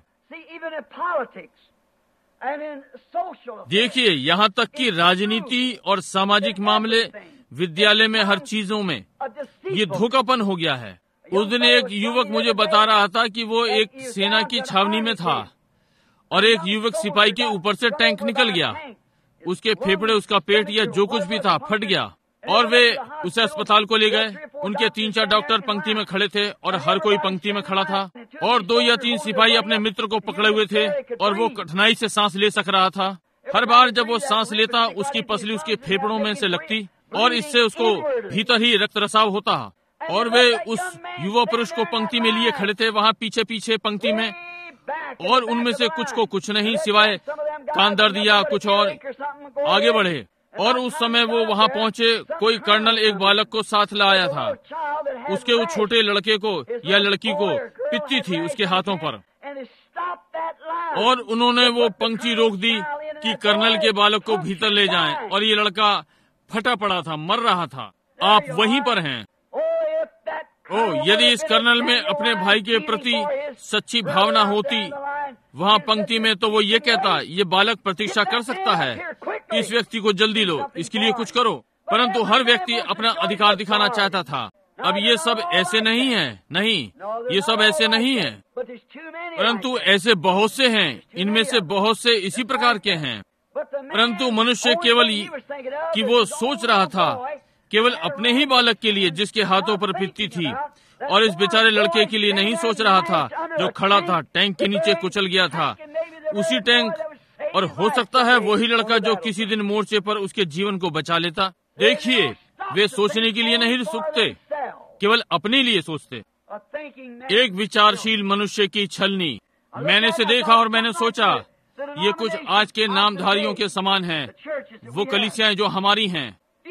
Speaker 1: देखिए, यहाँ तक कि राजनीति और सामाजिक मामले, विद्यालय में, हर चीजों में ये धोखापन हो गया है। उस दिन एक युवक मुझे बता रहा था कि वो एक सेना की छावनी में था और एक युवक सिपाही के ऊपर से टैंक निकल गया, उसके फेफड़े, उसका पेट या जो कुछ भी था फट गया, और वे उसे अस्पताल को ले गए। उनके 3-4 डॉक्टर पंक्ति में खड़े थे और हर कोई पंक्ति में खड़ा था, और 2 या 3 सिपाही अपने मित्र को पकड़े हुए थे और वो कठिनाई से सांस ले सक रहा था। हर बार जब वो सांस लेता, उसकी पसली उसके फेफड़ों में से लगती और इससे उसको भीतर ही रक्त रसाव होता। और वे उस युवा पुरुष को पंक्ति में लिए खड़े थे, वहाँ पीछे पीछे पंक्ति में, और उनमें से कुछ को कुछ नहीं सिवाय कान दर्द या कुछ और आगे बढ़े। और उस समय वो वहाँ पहुँचे, कोई कर्नल एक बालक को साथ लाया था, उसके उस छोटे लड़के को या लड़की को पित्ती थी उसके हाथों पर, और उन्होंने वो पंक्ति रोक दी कि कर्नल के बालक को भीतर ले जाएं, और ये लड़का फटा पड़ा था, मर रहा था। आप वहीं पर हैं। यदि इस कर्नल में अपने भाई के प्रति सच्ची भावना होती वहाँ पंक्ति में, तो वो ये कहता, ये बालक प्रतीक्षा कर सकता है, इस व्यक्ति को जल्दी लो, इसके लिए कुछ करो। परंतु हर व्यक्ति अपना अधिकार दिखाना चाहता था, अब ये सब ऐसे नहीं है, नहीं, ये सब ऐसे नहीं है, परंतु ऐसे बहुत से हैं, इनमें से बहुत से इसी प्रकार के हैं। परंतु मनुष्य केवल कि वो सोच रहा था केवल अपने ही बालक के लिए जिसके हाथों पर पित्ती थी, और इस बेचारे लड़के के लिए नहीं सोच रहा था जो खड़ा था, टैंक के नीचे कुचल गया था। उसी टैंक, और हो सकता है वही लड़का जो किसी दिन मोर्चे पर उसके जीवन को बचा लेता। देखिए, वे सोचने के लिए नहीं रुकते, केवल अपने लिए सोचते। एक विचारशील मनुष्य की छलनी। मैंने इसे देखा और मैंने सोचा ये कुछ आज के नामधारियों के समान है, वो कलीसियाएं जो हमारी हैं।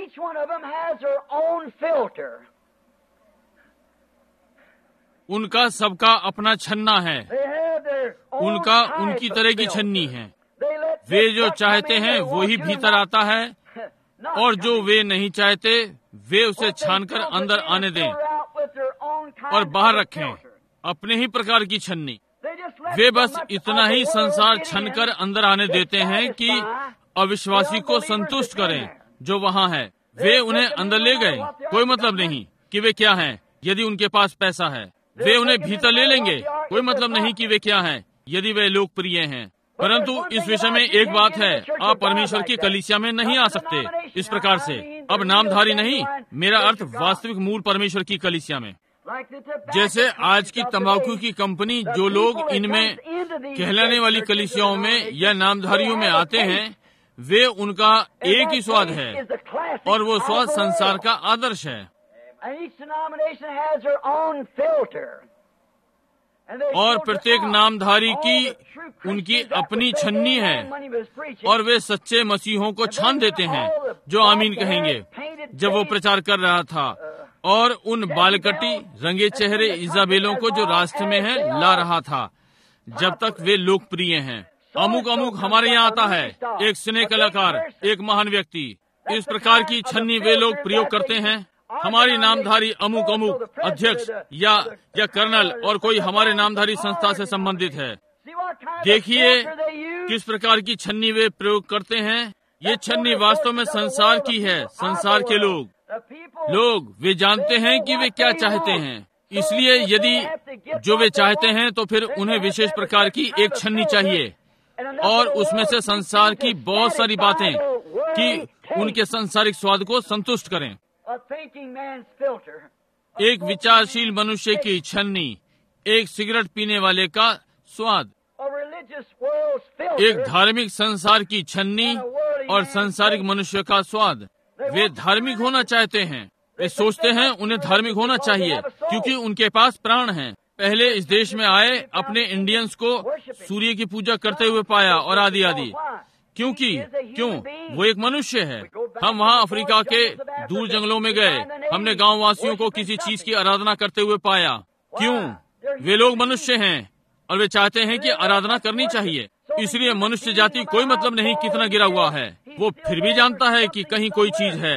Speaker 1: उनका सबका अपना छन्ना है, उनका उनकी तरह की छन्नी है। वे जो चाहते हैं वो ही भीतर आता है, और जो वे नहीं चाहते वे उसे छानकर अंदर आने दें और बाहर रखें, अपने ही प्रकार की छन्नी। वे बस इतना ही संसार छनकर अंदर आने देते हैं कि अविश्वासी को संतुष्ट करें जो वहाँ है। वे उन्हें अंदर ले गए, कोई मतलब नहीं कि वे क्या हैं। यदि उनके पास पैसा है वे उन्हें भीतर ले लेंगे, कोई मतलब नहीं कि वे क्या हैं यदि वे लोकप्रिय हैं। परंतु इस विषय में एक बात है, आप परमेश्वर की कलीसिया में नहीं आ सकते इस प्रकार से। अब नामधारी नहीं, मेरा अर्थ वास्तविक मूल परमेश्वर की कलीसिया में। जैसे आज की तंबाकू की कंपनी, जो लोग इनमें कहलाने वाली कलीसियाओं में या नामधारियों में आते हैं, वे उनका एक ही स्वाद है, और वो स्वाद संसार का आदर्श है। और प्रत्येक नामधारी की उनकी अपनी छन्नी है, और वे सच्चे मसीहों को छान देते हैं जो आमीन कहेंगे। जब वो प्रचार कर रहा था और उन बालकटी रंगे चेहरे इजाबेलों को जो रास्ते में है ला रहा था, जब तक वे लोकप्रिय हैं। अमुक अमुक हमारे यहाँ आता है, एक सिने कलाकार, एक महान व्यक्ति। इस प्रकार की छन्नी वे लोग प्रयोग करते हैं। हमारी नामधारी अमुक अमुक अध्यक्ष या कर्नल और कोई हमारे नामधारी संस्था से संबंधित है। देखिए किस प्रकार की छन्नी वे प्रयोग करते हैं। ये छन्नी वास्तव में संसार की है, संसार के लोग वे जानते हैं कि वे क्या चाहते हैं, इसलिए यदि जो वे चाहते हैं तो फिर उन्हें विशेष प्रकार की एक छन्नी चाहिए, और उसमें से संसार की बहुत सारी बातें कि उनके सांसारिक स्वाद को संतुष्ट करें। एक विचारशील मनुष्य की छन्नी, एक सिगरेट पीने वाले का स्वाद, एक धार्मिक संसार की छन्नी और संसारिक मनुष्य का स्वाद। वे धार्मिक होना चाहते हैं, वे सोचते हैं उन्हें धार्मिक होना चाहिए क्योंकि उनके पास प्राण हैं। पहले इस देश में आए, अपने इंडियंस को सूर्य की पूजा करते हुए पाया और आदि आदि। क्यों वो एक मनुष्य है। हम वहाँ अफ्रीका के दूर जंगलों में गए, हमने गांव वासियों को किसी चीज की आराधना करते हुए पाया। क्यों? वे लोग मनुष्य हैं और वे चाहते हैं कि आराधना करनी चाहिए। इसलिए मनुष्य जाति कोई मतलब नहीं कितना गिरा हुआ है, वो फिर भी जानता है कि कहीं कोई चीज है,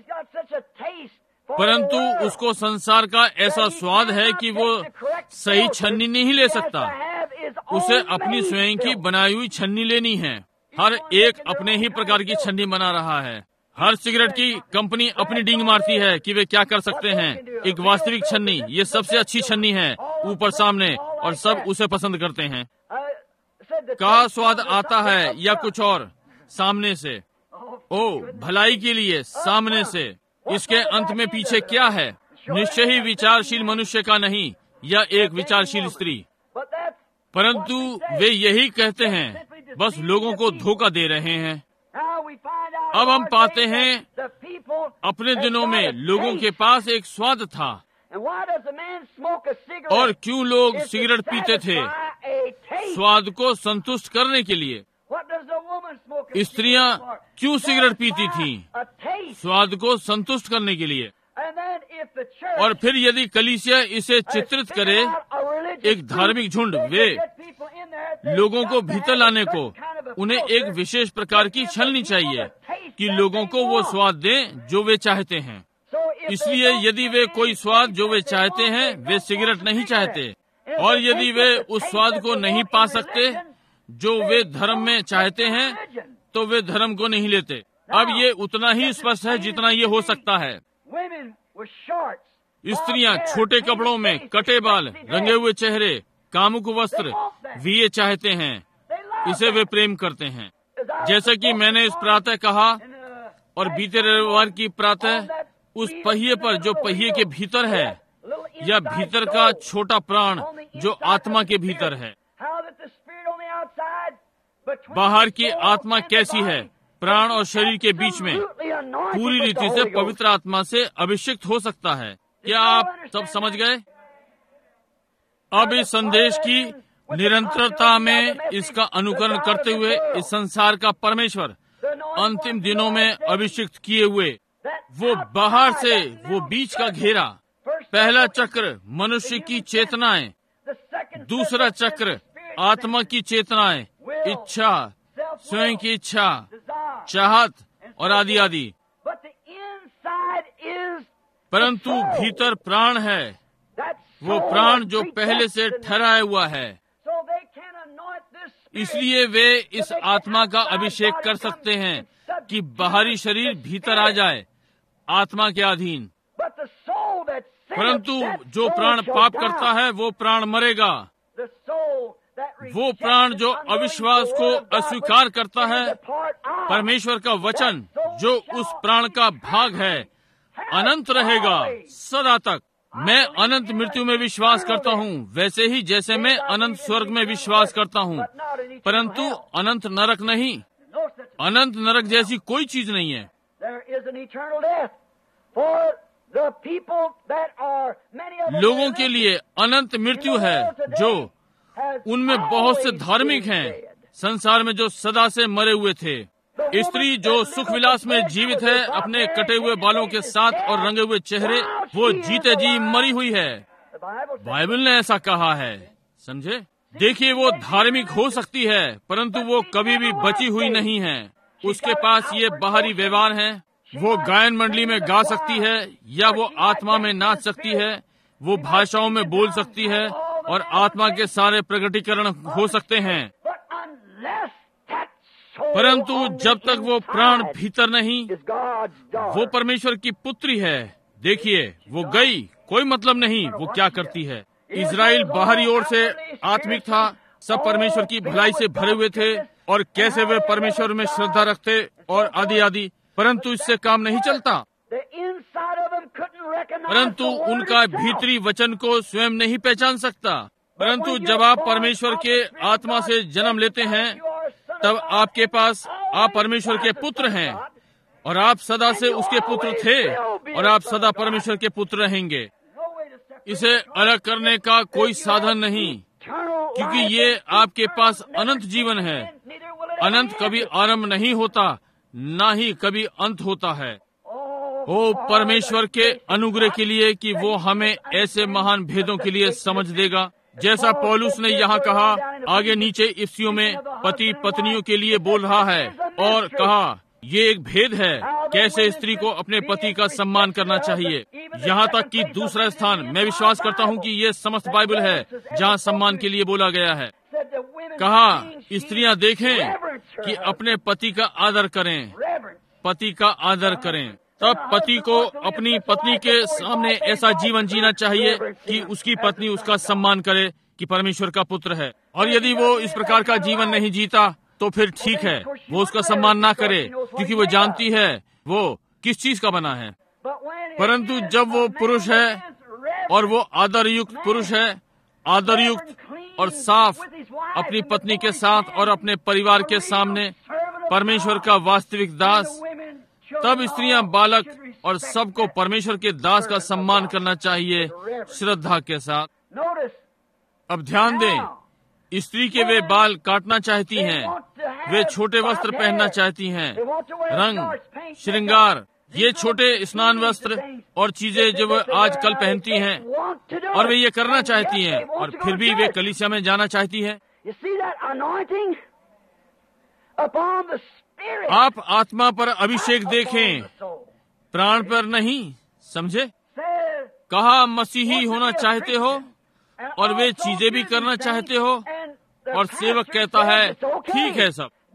Speaker 1: परंतु उसको संसार का ऐसा स्वाद है कि वो सही छन्नी नहीं ले सकता। उसे अपनी स्वयं की बनाई हुई छन्नी लेनी है। हर एक अपने ही प्रकार की छन्नी बना रहा है। हर सिगरेट की कंपनी अपनी डींग मारती है कि वे क्या कर सकते हैं। एक वास्तविक छन्नी, ये सबसे अच्छी छन्नी है ऊपर सामने, और सब उसे पसंद करते हैं। कहा स्वाद आता है या कुछ और सामने से, ओ भलाई के लिए सामने से। इसके अंत में पीछे क्या है? निश्चय ही विचारशील मनुष्य का नहीं, या एक विचारशील स्त्री। परंतु वे यही कहते हैं, बस लोगों को धोखा दे रहे हैं। अब हम पाते हैं अपने दिनों में लोगों के पास एक स्वाद था। और क्यों लोग सिगरेट पीते थे? स्वाद को संतुष्ट करने के लिए। स्त्रियां क्यों सिगरेट पीती थीं? स्वाद को संतुष्ट करने के लिए। और फिर यदि कलीसिया इसे चित्रित करे, एक धार्मिक झुंड, वे लोगों को भीतर लाने को उन्हें एक विशेष प्रकार की छलनी चाहिए कि लोगों को वो स्वाद दें जो वे चाहते हैं। इसलिए यदि वे कोई स्वाद जो वे चाहते हैं, वे सिगरेट नहीं चाहते, और यदि वे उस स्वाद को नहीं पा सकते जो वे धर्म में चाहते हैं, तो वे धर्म को नहीं लेते। अब ये उतना ही स्पष्ट है जितना ये हो सकता है। स्त्रियां छोटे कपड़ों में, कटे बाल, रंगे हुए चेहरे, कामुक वस्त्र, ये चाहते हैं। इसे वे प्रेम करते हैं। जैसा कि मैंने इस प्रातः कहा और बीते रविवार की प्रातः, उस पहिए पर जो पहिए के भीतर है, या भीतर का छोटा प्राण जो आत्मा के भीतर है। बाहर की आत्मा कैसी है? प्राण और शरीर के बीच में पूरी रीति से पवित्र आत्मा से अभिषिक्त हो सकता है। क्या आप सब समझ गए? अब इस संदेश की निरंतरता में इसका अनुकरण करते हुए इस संसार का परमेश्वर अंतिम दिनों में अभिषिक्त किए हुए, वो बाहर से वो बीच का घेरा, पहला चक्र मनुष्य की चेतनाएं, दूसरा चक्र आत्मा की चेतनाएं, इच्छा, स्वयं की इच्छा, चाहत और आदि आदि। परंतु भीतर प्राण है, वो प्राण जो पहले से ठहराया हुआ है। इसलिए वे इस आत्मा का अभिषेक कर सकते हैं कि बाहरी शरीर भीतर आ जाए, आत्मा के अधीन। परंतु जो प्राण पाप करता है वो प्राण मरेगा। वो प्राण जो अविश्वास को अस्वीकार करता है, परमेश्वर का वचन जो उस प्राण का भाग है, अनंत रहेगा सदा तक। मैं अनंत मृत्यु में विश्वास करता हूँ, वैसे ही जैसे मैं अनंत स्वर्ग में विश्वास करता हूँ, परंतु अनंत नरक नहीं। अनंत नरक जैसी कोई चीज नहीं है। लोगों के लिए अनंत मृत्यु है, जो उनमें बहुत से धार्मिक हैं, संसार में जो सदा से मरे हुए थे। स्त्री जो सुख विलास में जीवित है, अपने कटे हुए बालों के साथ और रंगे हुए चेहरे, वो जीते जी मरी हुई है। बाइबल ने ऐसा कहा है, समझे? देखिए, वो धार्मिक हो सकती है, परंतु वो कभी भी बची हुई नहीं है। उसके पास ये बाहरी व्यवहार है। वो गायन मंडली में गा सकती है, या वो आत्मा में नाच सकती है, वो भाषाओं में बोल सकती है, और आत्मा के सारे प्रकटीकरण हो सकते हैं। परंतु जब तक वो प्राण भीतर नहीं, वो परमेश्वर की पुत्री है। देखिए, वो गई, कोई मतलब नहीं वो क्या करती है। इजराइल बाहरी ओर से आत्मिक था, सब परमेश्वर की भलाई से भरे हुए थे, और कैसे वे परमेश्वर में श्रद्धा रखते और आदि आदि, परंतु इससे काम नहीं चलता। परंतु उनका भीतरी वचन को स्वयं नहीं पहचान सकता। परंतु जब आप परमेश्वर के आत्मा से जन्म लेते हैं, तब आपके पास आप परमेश्वर के पुत्र हैं, और आप सदा से उसके पुत्र थे, और आप सदा परमेश्वर के पुत्र रहेंगे। इसे अलग करने का कोई साधन नहीं, क्योंकि ये आपके पास अनंत जीवन है। अनंत कभी आरंभ नहीं होता, ना ही कभी अंत होता है। ओ परमेश्वर के अनुग्रह के लिए कि वो हमें ऐसे महान भेदों के लिए समझ देगा, जैसा पौलुस ने यहाँ कहा। आगे नीचे इफ्सियों में पति पत्नियों के लिए बोल रहा है और कहा, ये एक भेद है, कैसे स्त्री को अपने पति का सम्मान करना चाहिए। यहाँ तक कि दूसरा स्थान, मैं विश्वास करता हूँ कि ये समस्त बाइबल है जहाँ सम्मान के लिए बोला गया है। कहा, स्त्रियां देखें कि अपने पति का आदर करें, पति का आदर करें। तब पति को अपनी पत्नी के सामने ऐसा जीवन जीना चाहिए कि उसकी पत्नी उसका सम्मान करे कि परमेश्वर का पुत्र है। और यदि वो इस प्रकार का जीवन नहीं जीता तो फिर ठीक है, वो उसका सम्मान ना करे, क्योंकि वो जानती है वो किस चीज का बना है। परंतु जब वो पुरुष है, और वो आदरयुक्त पुरुष है, आदरयुक्त और साफ अपनी पत्नी के साथ और अपने परिवार के सामने परमेश्वर का वास्तविक दास, तब स्त्रियां, बालक और सबको परमेश्वर के दास का सम्मान करना चाहिए श्रद्धा के साथ। अब ध्यान दें, स्त्री के वे बाल काटना चाहती हैं, वे छोटे वस्त्र पहनना चाहती हैं, रंग, श्रृंगार, ये छोटे स्नान वस्त्र और चीजें जो वे आजकल पहनती हैं, और वे ये करना चाहती हैं, और फिर भी वे कलीसिया में जाना चाहती हैं। आप आत्मा पर अभिषेक देखें, प्राण पर नहीं, समझे? कहा, मसीही होना चाहते हो और वे चीजें भी करना चाहते हो, और सेवक कहता है ठीक है सब।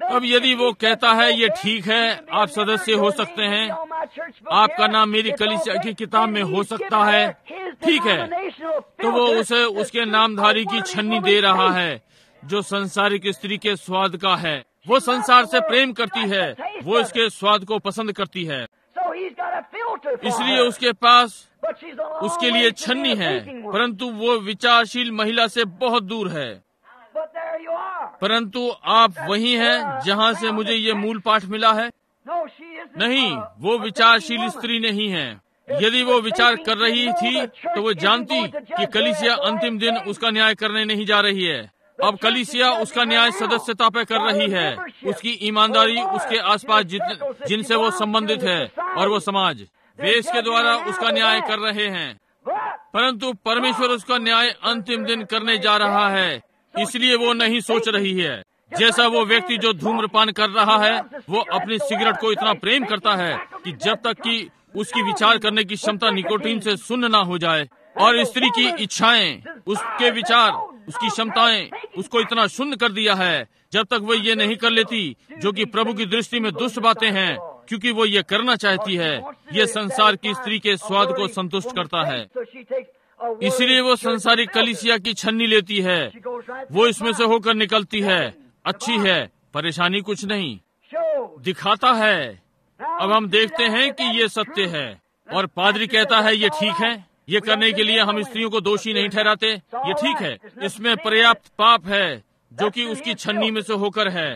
Speaker 1: अब यदि वो कहता है ये ठीक है, आप सदस्य हो सकते हैं, आपका नाम मेरी कलीसिया की किताब में हो सकता है, ठीक है, तो वो उसे उसके नामधारी की छन्नी दे रहा है जो संसारिक स्त्री के स्वाद का है। वो संसार से प्रेम करती है, वो इसके स्वाद को पसंद करती है, इसलिए उसके पास उसके लिए छन्नी है, परंतु वो विचारशील महिला से बहुत दूर है। परंतु आप वही हैं जहाँ से मुझे ये मूल पाठ मिला है। नहीं, वो विचारशील स्त्री नहीं है। यदि वो विचार कर रही थी तो वो जानती कि कलीसिया अंतिम दिन उसका न्याय करने नहीं जा रही है। अब कलीसिया उसका न्याय सदस्यता पे कर रही है, उसकी ईमानदारी, उसके आसपास जिनसे वो संबंधित है और वो समाज, वे इसके द्वारा उसका न्याय कर रहे हैं। परंतु परमेश्वर उसका न्याय अंतिम दिन करने जा रहा है, इसलिए वो नहीं सोच रही है। जैसा वो व्यक्ति जो धूम्रपान कर रहा है, वो अपनी सिगरेट को इतना प्रेम करता है कि जब तक कि उसकी विचार करने की क्षमता निकोटीन से शून्य ना हो जाए, और स्त्री की इच्छाएं, उसके विचार, उसकी क्षमताएं उसको इतना शून्य कर दिया है जब तक वो ये नहीं कर लेती जो कि प्रभु की दृष्टि में दुष्ट बातें हैं, क्योंकि वो ये करना चाहती है। ये संसार की स्त्री के स्वाद को संतुष्ट करता है, इसलिए वो संसारिक कलीसिया की छन्नी लेती है। वो इसमें से होकर निकलती है, अच्छी है, परेशानी कुछ नहीं, दिखाता है। अब हम देखते हैं कि ये सत्य है, और पादरी कहता है ये ठीक है। ये करने के लिए हम स्त्रियों को दोषी नहीं ठहराते, ये ठीक है। इसमें पर्याप्त पाप है जो कि उसकी छन्नी में से होकर है।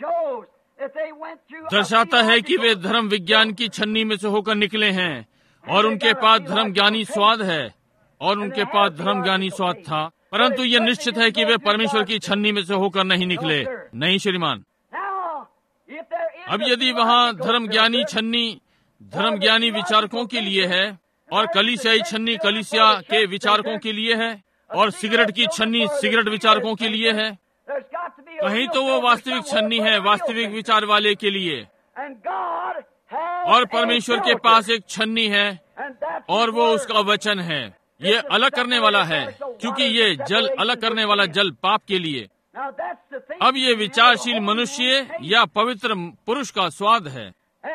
Speaker 1: दर्शाता है कि वे धर्म विज्ञान की छन्नी में से होकर निकले हैं, और उनके पास धर्म ज्ञानी स्वाद है, और उनके पास धर्म ज्ञानी स्वाद था। परंतु ये निश्चित है कि वे परमेश्वर की छन्नी में से होकर नहीं निकले। नहीं श्रीमान। अब यदि वहाँ धर्म ज्ञानी छन्नी धर्म ज्ञानी विचारकों के लिए है, और कलीसियाई छन्नी कलीसिया के विचारकों के लिए है, और सिगरेट की छन्नी सिगरेट विचारकों के लिए है, कहीं तो वो वास्तविक छन्नी है वास्तविक विचार वाले के लिए। और परमेश्वर के पास एक छन्नी है, और वो उसका वचन है। ये अलग करने वाला है, क्योंकि ये जल अलग करने वाला जल पाप के लिए। अब ये विचारशील मनुष्य या पवित्र पुरुष का स्वाद है।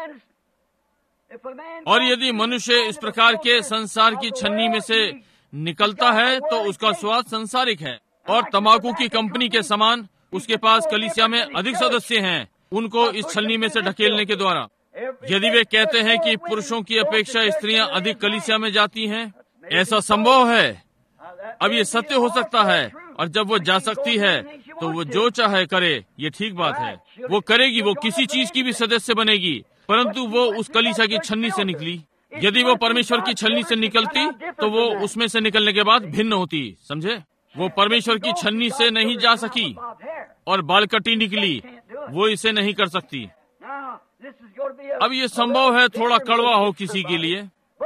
Speaker 1: और यदि मनुष्य इस प्रकार के संसार की छन्नी में से निकलता है तो उसका स्वाद संसारिक है, और तंबाकू की कंपनी के समान उसके पास कलीसिया में अधिक सदस्य हैं, उनको इस छन्नी में से ढकेलने के द्वारा। यदि वे कहते हैं कि पुरुषों की अपेक्षा स्त्रियां अधिक कलीसिया में जाती हैं, ऐसा संभव है। अब ये सत्य हो सकता है, और जब वो जा सकती है तो वो जो चाहे करे, ये ठीक बात है। वो करेगी, वो किसी चीज की भी सदस्य बनेगी, परंतु वो उस कलीसिया की छन्नी से निकली। यदि वो परमेश्वर की छन्नी से निकलती तो वो उसमें से निकलने के बाद भिन्न होती। समझे? वो परमेश्वर की छन्नी से नहीं जा सकी, और बाल कटी निकली, वो इसे नहीं कर सकती। अब ये संभव है थोड़ा कड़वा हो किसी के लिए,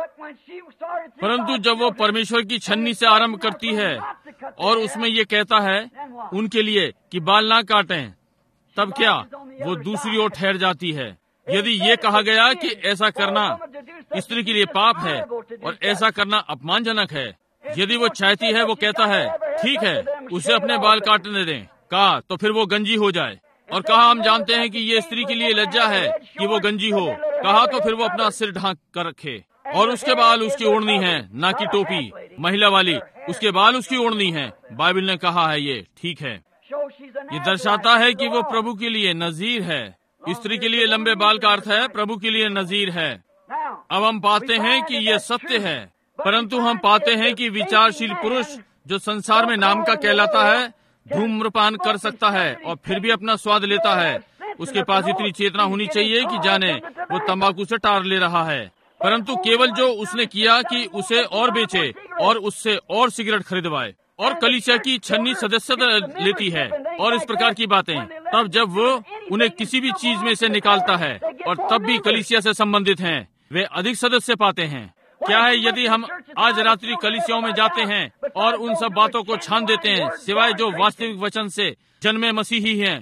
Speaker 1: परंतु जब वो परमेश्वर की छन्नी से आरंभ करती है और उसमें ये कहता है उनके लिए कि बाल ना काटें, तब क्या वो दूसरी ओर ठहर जाती है। यदि ये कहा गया कि ऐसा करना स्त्री के लिए पाप है और ऐसा करना अपमानजनक है, यदि वो चाहती है, वो कहता है ठीक है, उसे अपने बाल काटने दें, कहा तो फिर वो गंजी हो जाए, और कहा हम जानते हैं कि ये स्त्री के लिए लज्जा है कि वो गंजी हो, कहा तो फिर वो अपना सिर ढांक कर रखे, और उसके बाल उसकी ओढ़नी है, ना कि टोपी महिला वाली, उसके बाल उसकी ओढ़नी है। बाइबल ने कहा है ये ठीक है। ये दर्शाता है कि वो प्रभु के लिए नजीर है। स्त्री के लिए लंबे बाल का अर्थ है प्रभु के लिए नजीर है। अब हम पाते हैं कि यह सत्य है, परंतु हम पाते हैं कि विचारशील पुरुष जो संसार में नाम का कहलाता है, धूम्रपान कर सकता है और फिर भी अपना स्वाद लेता है। उसके पास इतनी चेतना होनी चाहिए कि जाने वो तंबाकू से टार ले रहा है, परंतु केवल जो उसने किया कि उसे और बेचे और उससे और सिगरेट खरीदवाए, और कलीसिया की छन्नी सदस्यता लेती है और इस प्रकार की बातें। तब जब वो उन्हें किसी भी चीज में से निकालता है और तब भी कलीसिया से संबंधित हैं, वे अधिक सदस्य पाते हैं। क्या है यदि हम आज रात्रि कलीसियाओं में जाते हैं और उन सब बातों को छान देते हैं सिवाय जो वास्तविक वचन से जन्मे मसीही हैं।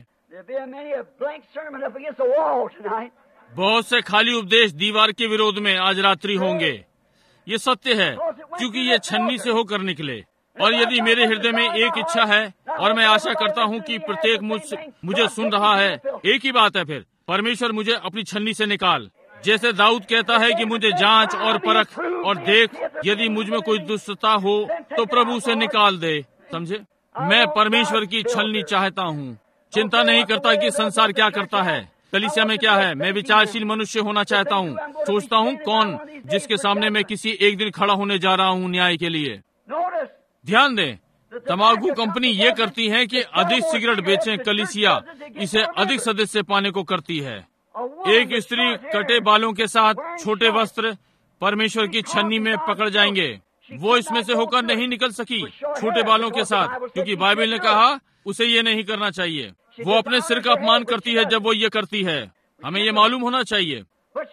Speaker 1: बहुत से खाली उपदेश दीवार के विरोध में आज रात्रि होंगे। ये सत्य है, क्योंकि ये छन्नी से होकर निकले। और यदि मेरे हृदय में एक इच्छा है और मैं आशा करता हूँ कि प्रत्येक मुझे सुन रहा है। एक ही बात है, फिर परमेश्वर मुझे अपनी छन्नी से निकाल। जैसे दाऊद कहता है कि मुझे जांच और परख और देख, यदि मुझ में कोई दुष्टता हो तो प्रभु से निकाल दे। समझे, मैं परमेश्वर की छलनी चाहता हूँ। चिंता नहीं करता कि संसार क्या करता है, कलीसिया में क्या है। मैं विचारशील मनुष्य होना चाहता हूँ। सोचता हूँ कौन जिसके सामने मैं किसी एक दिन खड़ा होने जा रहा हूँ न्याय के लिए। ध्यान दें, तंबाकू कंपनी ये करती है कि अधिक सिगरेट बेचें, कलीसिया इसे अधिक सदस्य पाने को करती है। एक स्त्री कटे बालों के साथ छोटे वस्त्र परमेश्वर की छन्नी में पकड़ जाएंगे। वो इसमें से होकर नहीं निकल सकी छोटे बालों के साथ, क्योंकि बाइबल ने कहा उसे ये नहीं करना चाहिए। वो अपने सिर का अपमान करती है जब वो ये करती है। हमें ये मालूम होना चाहिए।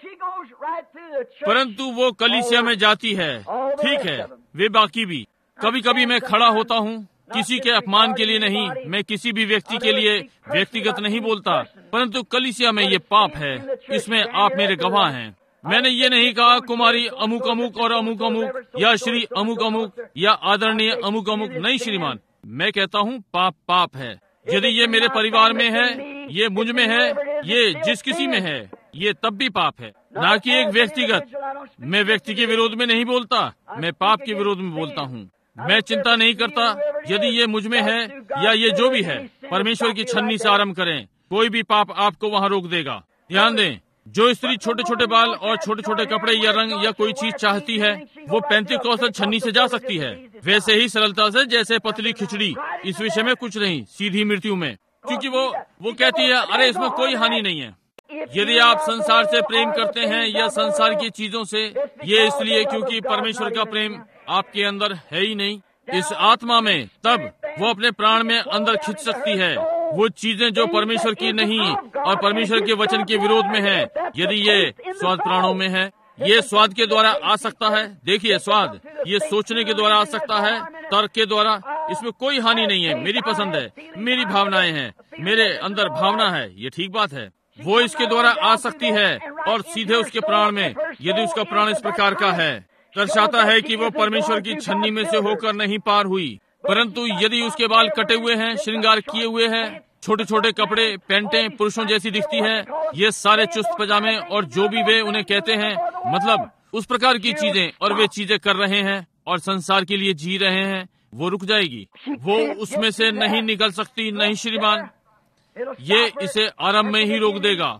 Speaker 1: परंतु वो कलीसिया में जाती है। ठीक है, वे बाकी भी। कभी कभी मैं खड़ा होता हूँ, किसी के अपमान के लिए नहीं, मैं किसी भी व्यक्ति के लिए व्यक्तिगत नहीं बोलता, परंतु कलीसिया में ये पाप है। इसमें आप मेरे गवाह हैं। मैंने ये नहीं कहा कुमारी अमुक अमुक और अमुक अमुक या श्री अमुक अमुक या आदरणीय अमुक अमुक। नहीं श्रीमान, मैं कहता हूँ पाप पाप है। यदि ये मेरे परिवार में है, ये मुझ में है, ये जिस किसी में है, ये तब भी पाप है। ना कि एक व्यक्तिगत। मैं व्यक्ति के विरोध में नहीं बोलता, मैं पाप के विरोध में बोलता हूँ। मैं चिंता नहीं करता यदि ये मुझ में है या ये जो भी है। परमेश्वर की छन्नी से आरंभ करें, कोई भी पाप आपको वहाँ रोक देगा। ध्यान दें, जो स्त्री छोटे छोटे बाल और छोटे छोटे कपड़े या रंग या कोई चीज चाहती है, वो 35 छन्नी से जा सकती है, वैसे ही सरलता से जैसे पतली खिचड़ी। इस विषय में कुछ नहीं, सीधी मृत्यु में, क्योंकि वो कहती है अरे इसमें कोई हानि नहीं है। यदि आप संसार से प्रेम करते हैं या संसार की चीजों से, ये इसलिए क्योंकि परमेश्वर का प्रेम आपके अंदर है ही नहीं इस आत्मा में, तब वो अपने प्राण में अंदर खींच सकती है वो चीजें जो परमेश्वर की नहीं और परमेश्वर के वचन के विरोध में है। यदि ये स्वाद प्राणों में है, ये स्वाद के द्वारा आ सकता है। देखिए, स्वाद ये सोचने के द्वारा आ सकता है, तर्क के द्वारा। इसमें कोई हानि नहीं है। मेरी पसंद है, मेरी भावनाएं हैं, मेरे अंदर भावना है, ये ठीक बात है। वो इसके द्वारा आ सकती है और सीधे उसके प्राण में, यदि उसका प्राण इस प्रकार का है, दर्शाता है कि वो परमेश्वर की छन्नी में से होकर नहीं पार हुई। परंतु यदि उसके बाल कटे हुए हैं, श्रृंगार किए हुए हैं, छोटे छोटे कपड़े, पैंटें पुरुषों जैसी दिखती है, ये सारे चुस्त पजामे और जो भी वे उन्हें कहते हैं, मतलब उस प्रकार की चीजें, और वे चीजें कर रहे हैं और संसार के लिए जी रहे हैं, वो रुक जाएगी। वो उसमें से नहीं निकल सकती। नहीं श्रीमान, ये इसे आरंभ में ही रोक देगा।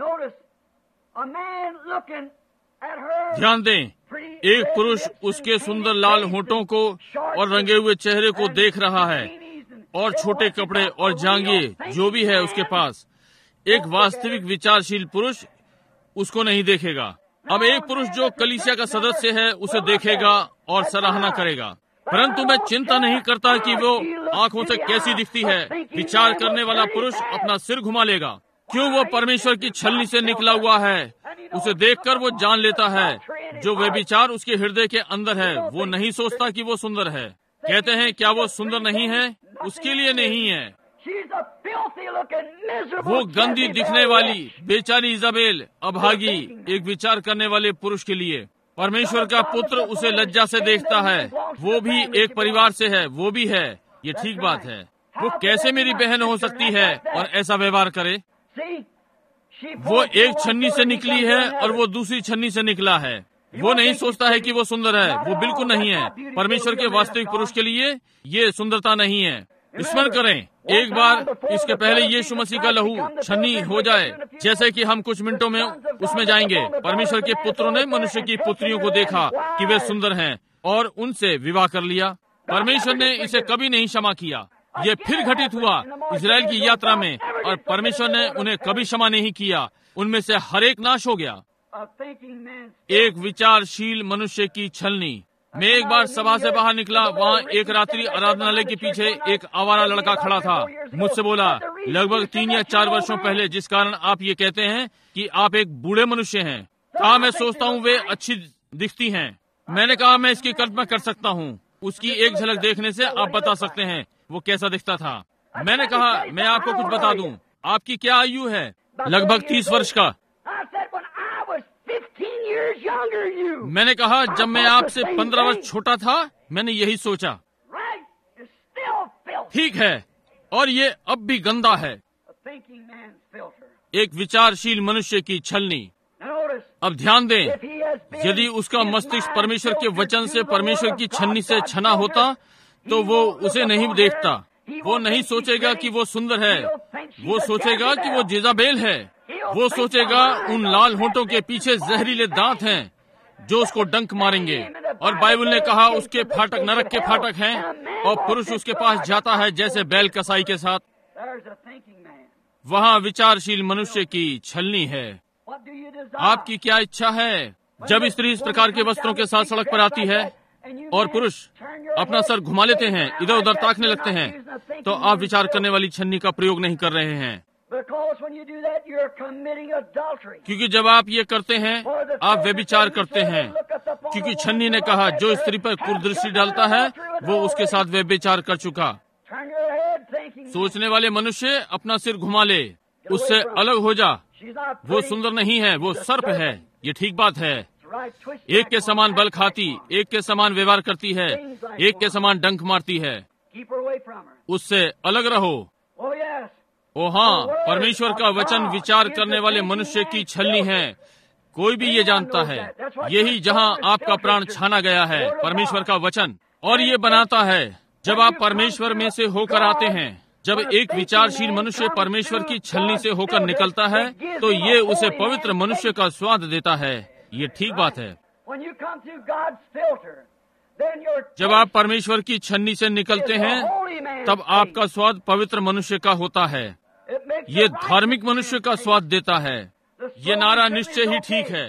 Speaker 1: ध्यान दें, एक पुरुष उसके सुंदर लाल होठों को और रंगे हुए चेहरे को देख रहा है और छोटे कपड़े और जांघें जो भी है उसके पास। एक वास्तविक विचारशील पुरुष उसको नहीं देखेगा। अब एक पुरुष जो कलीसिया का सदस्य है उसे देखेगा और सराहना करेगा। परंतु मैं चिंता नहीं करता कि वो आंखों से कैसी दिखती है। विचार करने वाला पुरुष अपना सिर घुमा लेगा। क्यों? वो परमेश्वर की छलनी से निकला हुआ है। उसे देखकर वो जान लेता है जो वे विचार उसके हृदय के अंदर है। वो नहीं सोचता कि वो सुंदर है। कहते हैं क्या वो सुंदर नहीं है? उसके लिए नहीं है। वो गंदी दिखने वाली बेचारी इजाबेल, अभागी, एक विचार करने वाले पुरुष के लिए। परमेश्वर का पुत्र उसे लज्जा से देखता है। वो भी एक परिवार से है, वो भी है, ये ठीक बात है। वो कैसे मेरी बहन हो सकती है और ऐसा व्यवहार करे? वो एक छन्नी से निकली है और वो दूसरी छन्नी से निकला है। वो नहीं सोचता है कि वो सुंदर है। वो बिल्कुल नहीं है। परमेश्वर के वास्तविक पुरुष के लिए ये सुंदरता नहीं है। स्मरण करें, एक बार इसके पहले यीशु मसीह का लहू छन्नी हो जाए, जैसे कि हम कुछ मिनटों में उसमें जाएंगे। परमेश्वर के पुत्रों ने मनुष्य की पुत्रियों को देखा कि वे सुंदर हैं और उनसे विवाह कर लिया। परमेश्वर ने इसे कभी नहीं क्षमा किया। ये फिर घटित हुआ इजराइल की यात्रा में, और परमेश्वर ने उन्हें कभी क्षमा नहीं किया। उनमें से हर एक नाश हो गया। एक विचारशील मनुष्य की छलनी। मैं एक बार सभा से बाहर निकला, वहाँ एक रात्रि आराधनालय के पीछे एक आवारा लड़का खड़ा था। मुझसे बोला, लगभग 3 या 4 वर्षों पहले, जिस कारण आप ये कहते हैं कि आप एक बूढ़े मनुष्य हैं। कहा, मैं सोचता हूँ वे अच्छी दिखती हैं। मैंने कहा, मैं इसकी कल्पना कर सकता हूँ। उसकी एक झलक देखने से आप बता सकते हैं वो कैसा दिखता था। मैंने कहा, मैं आपको कुछ बता दूं, आपकी क्या आयु है? लगभग 30 वर्ष का। मैंने कहा, जब मैं आपसे 15 वर्ष छोटा था, मैंने यही सोचा। ठीक है, और ये अब भी गंदा है, एक विचारशील मनुष्य की छलनी। अब ध्यान दें, यदि उसका मस्तिष्क परमेश्वर के वचन से, परमेश्वर की छलनी से छना होता, तो वो उसे नहीं देखता। वो नहीं सोचेगा कि वो सुंदर है, वो सोचेगा कि वो जेजाबेल है। वो सोचेगा उन लाल होंठों के पीछे जहरीले दांत हैं जो उसको डंक मारेंगे। और बाइबल ने कहा उसके फाटक नरक के फाटक हैं, और पुरुष उसके पास जाता है जैसे बैल कसाई के साथ। वहाँ विचारशील मनुष्य की छलनी है। आपकी क्या इच्छा है? जब स्त्री इस प्रकार के वस्त्रों के साथ सड़क पर आती है और पुरुष अपना सर घुमा लेते हैं, इधर उधर ताकने लगते हैं, तो आप विचार करने वाली छलनी का प्रयोग नहीं कर रहे हैं। क्योंकि जब आप ये करते हैं, आप व्यभिचार करते हैं। क्योंकि छलनी ने कहा जो स्त्री पर कुदृष्टि डालता है वो उसके साथ व्यभिचार कर चुका। सोचने वाले मनुष्य अपना सिर घुमा ले, उससे अलग हो जा। वो सुंदर नहीं है, वो सर्प है। ये ठीक बात है। एक के समान बल खाती, एक के समान व्यवहार करती है, एक के समान डंक मारती है। उससे अलग रहो। ओ हाँ, परमेश्वर का वचन विचार करने वाले मनुष्य की छलनी है। कोई भी ये जानता है, यही जहाँ आपका प्राण छाना गया है, परमेश्वर का वचन। और ये बनाता है, जब आप परमेश्वर में से होकर आते हैं, जब एक विचारशील मनुष्य परमेश्वर की छलनी से होकर निकलता है, तो ये उसे पवित्र मनुष्य का स्वाद देता है। ये ठीक बात है। जब आप परमेश्वर की छलनी से निकलते हैं, तब आपका स्वाद पवित्र मनुष्य का होता है। ये धार्मिक मनुष्य का स्वाद देता है। ये नारा निश्चय ही ठीक है।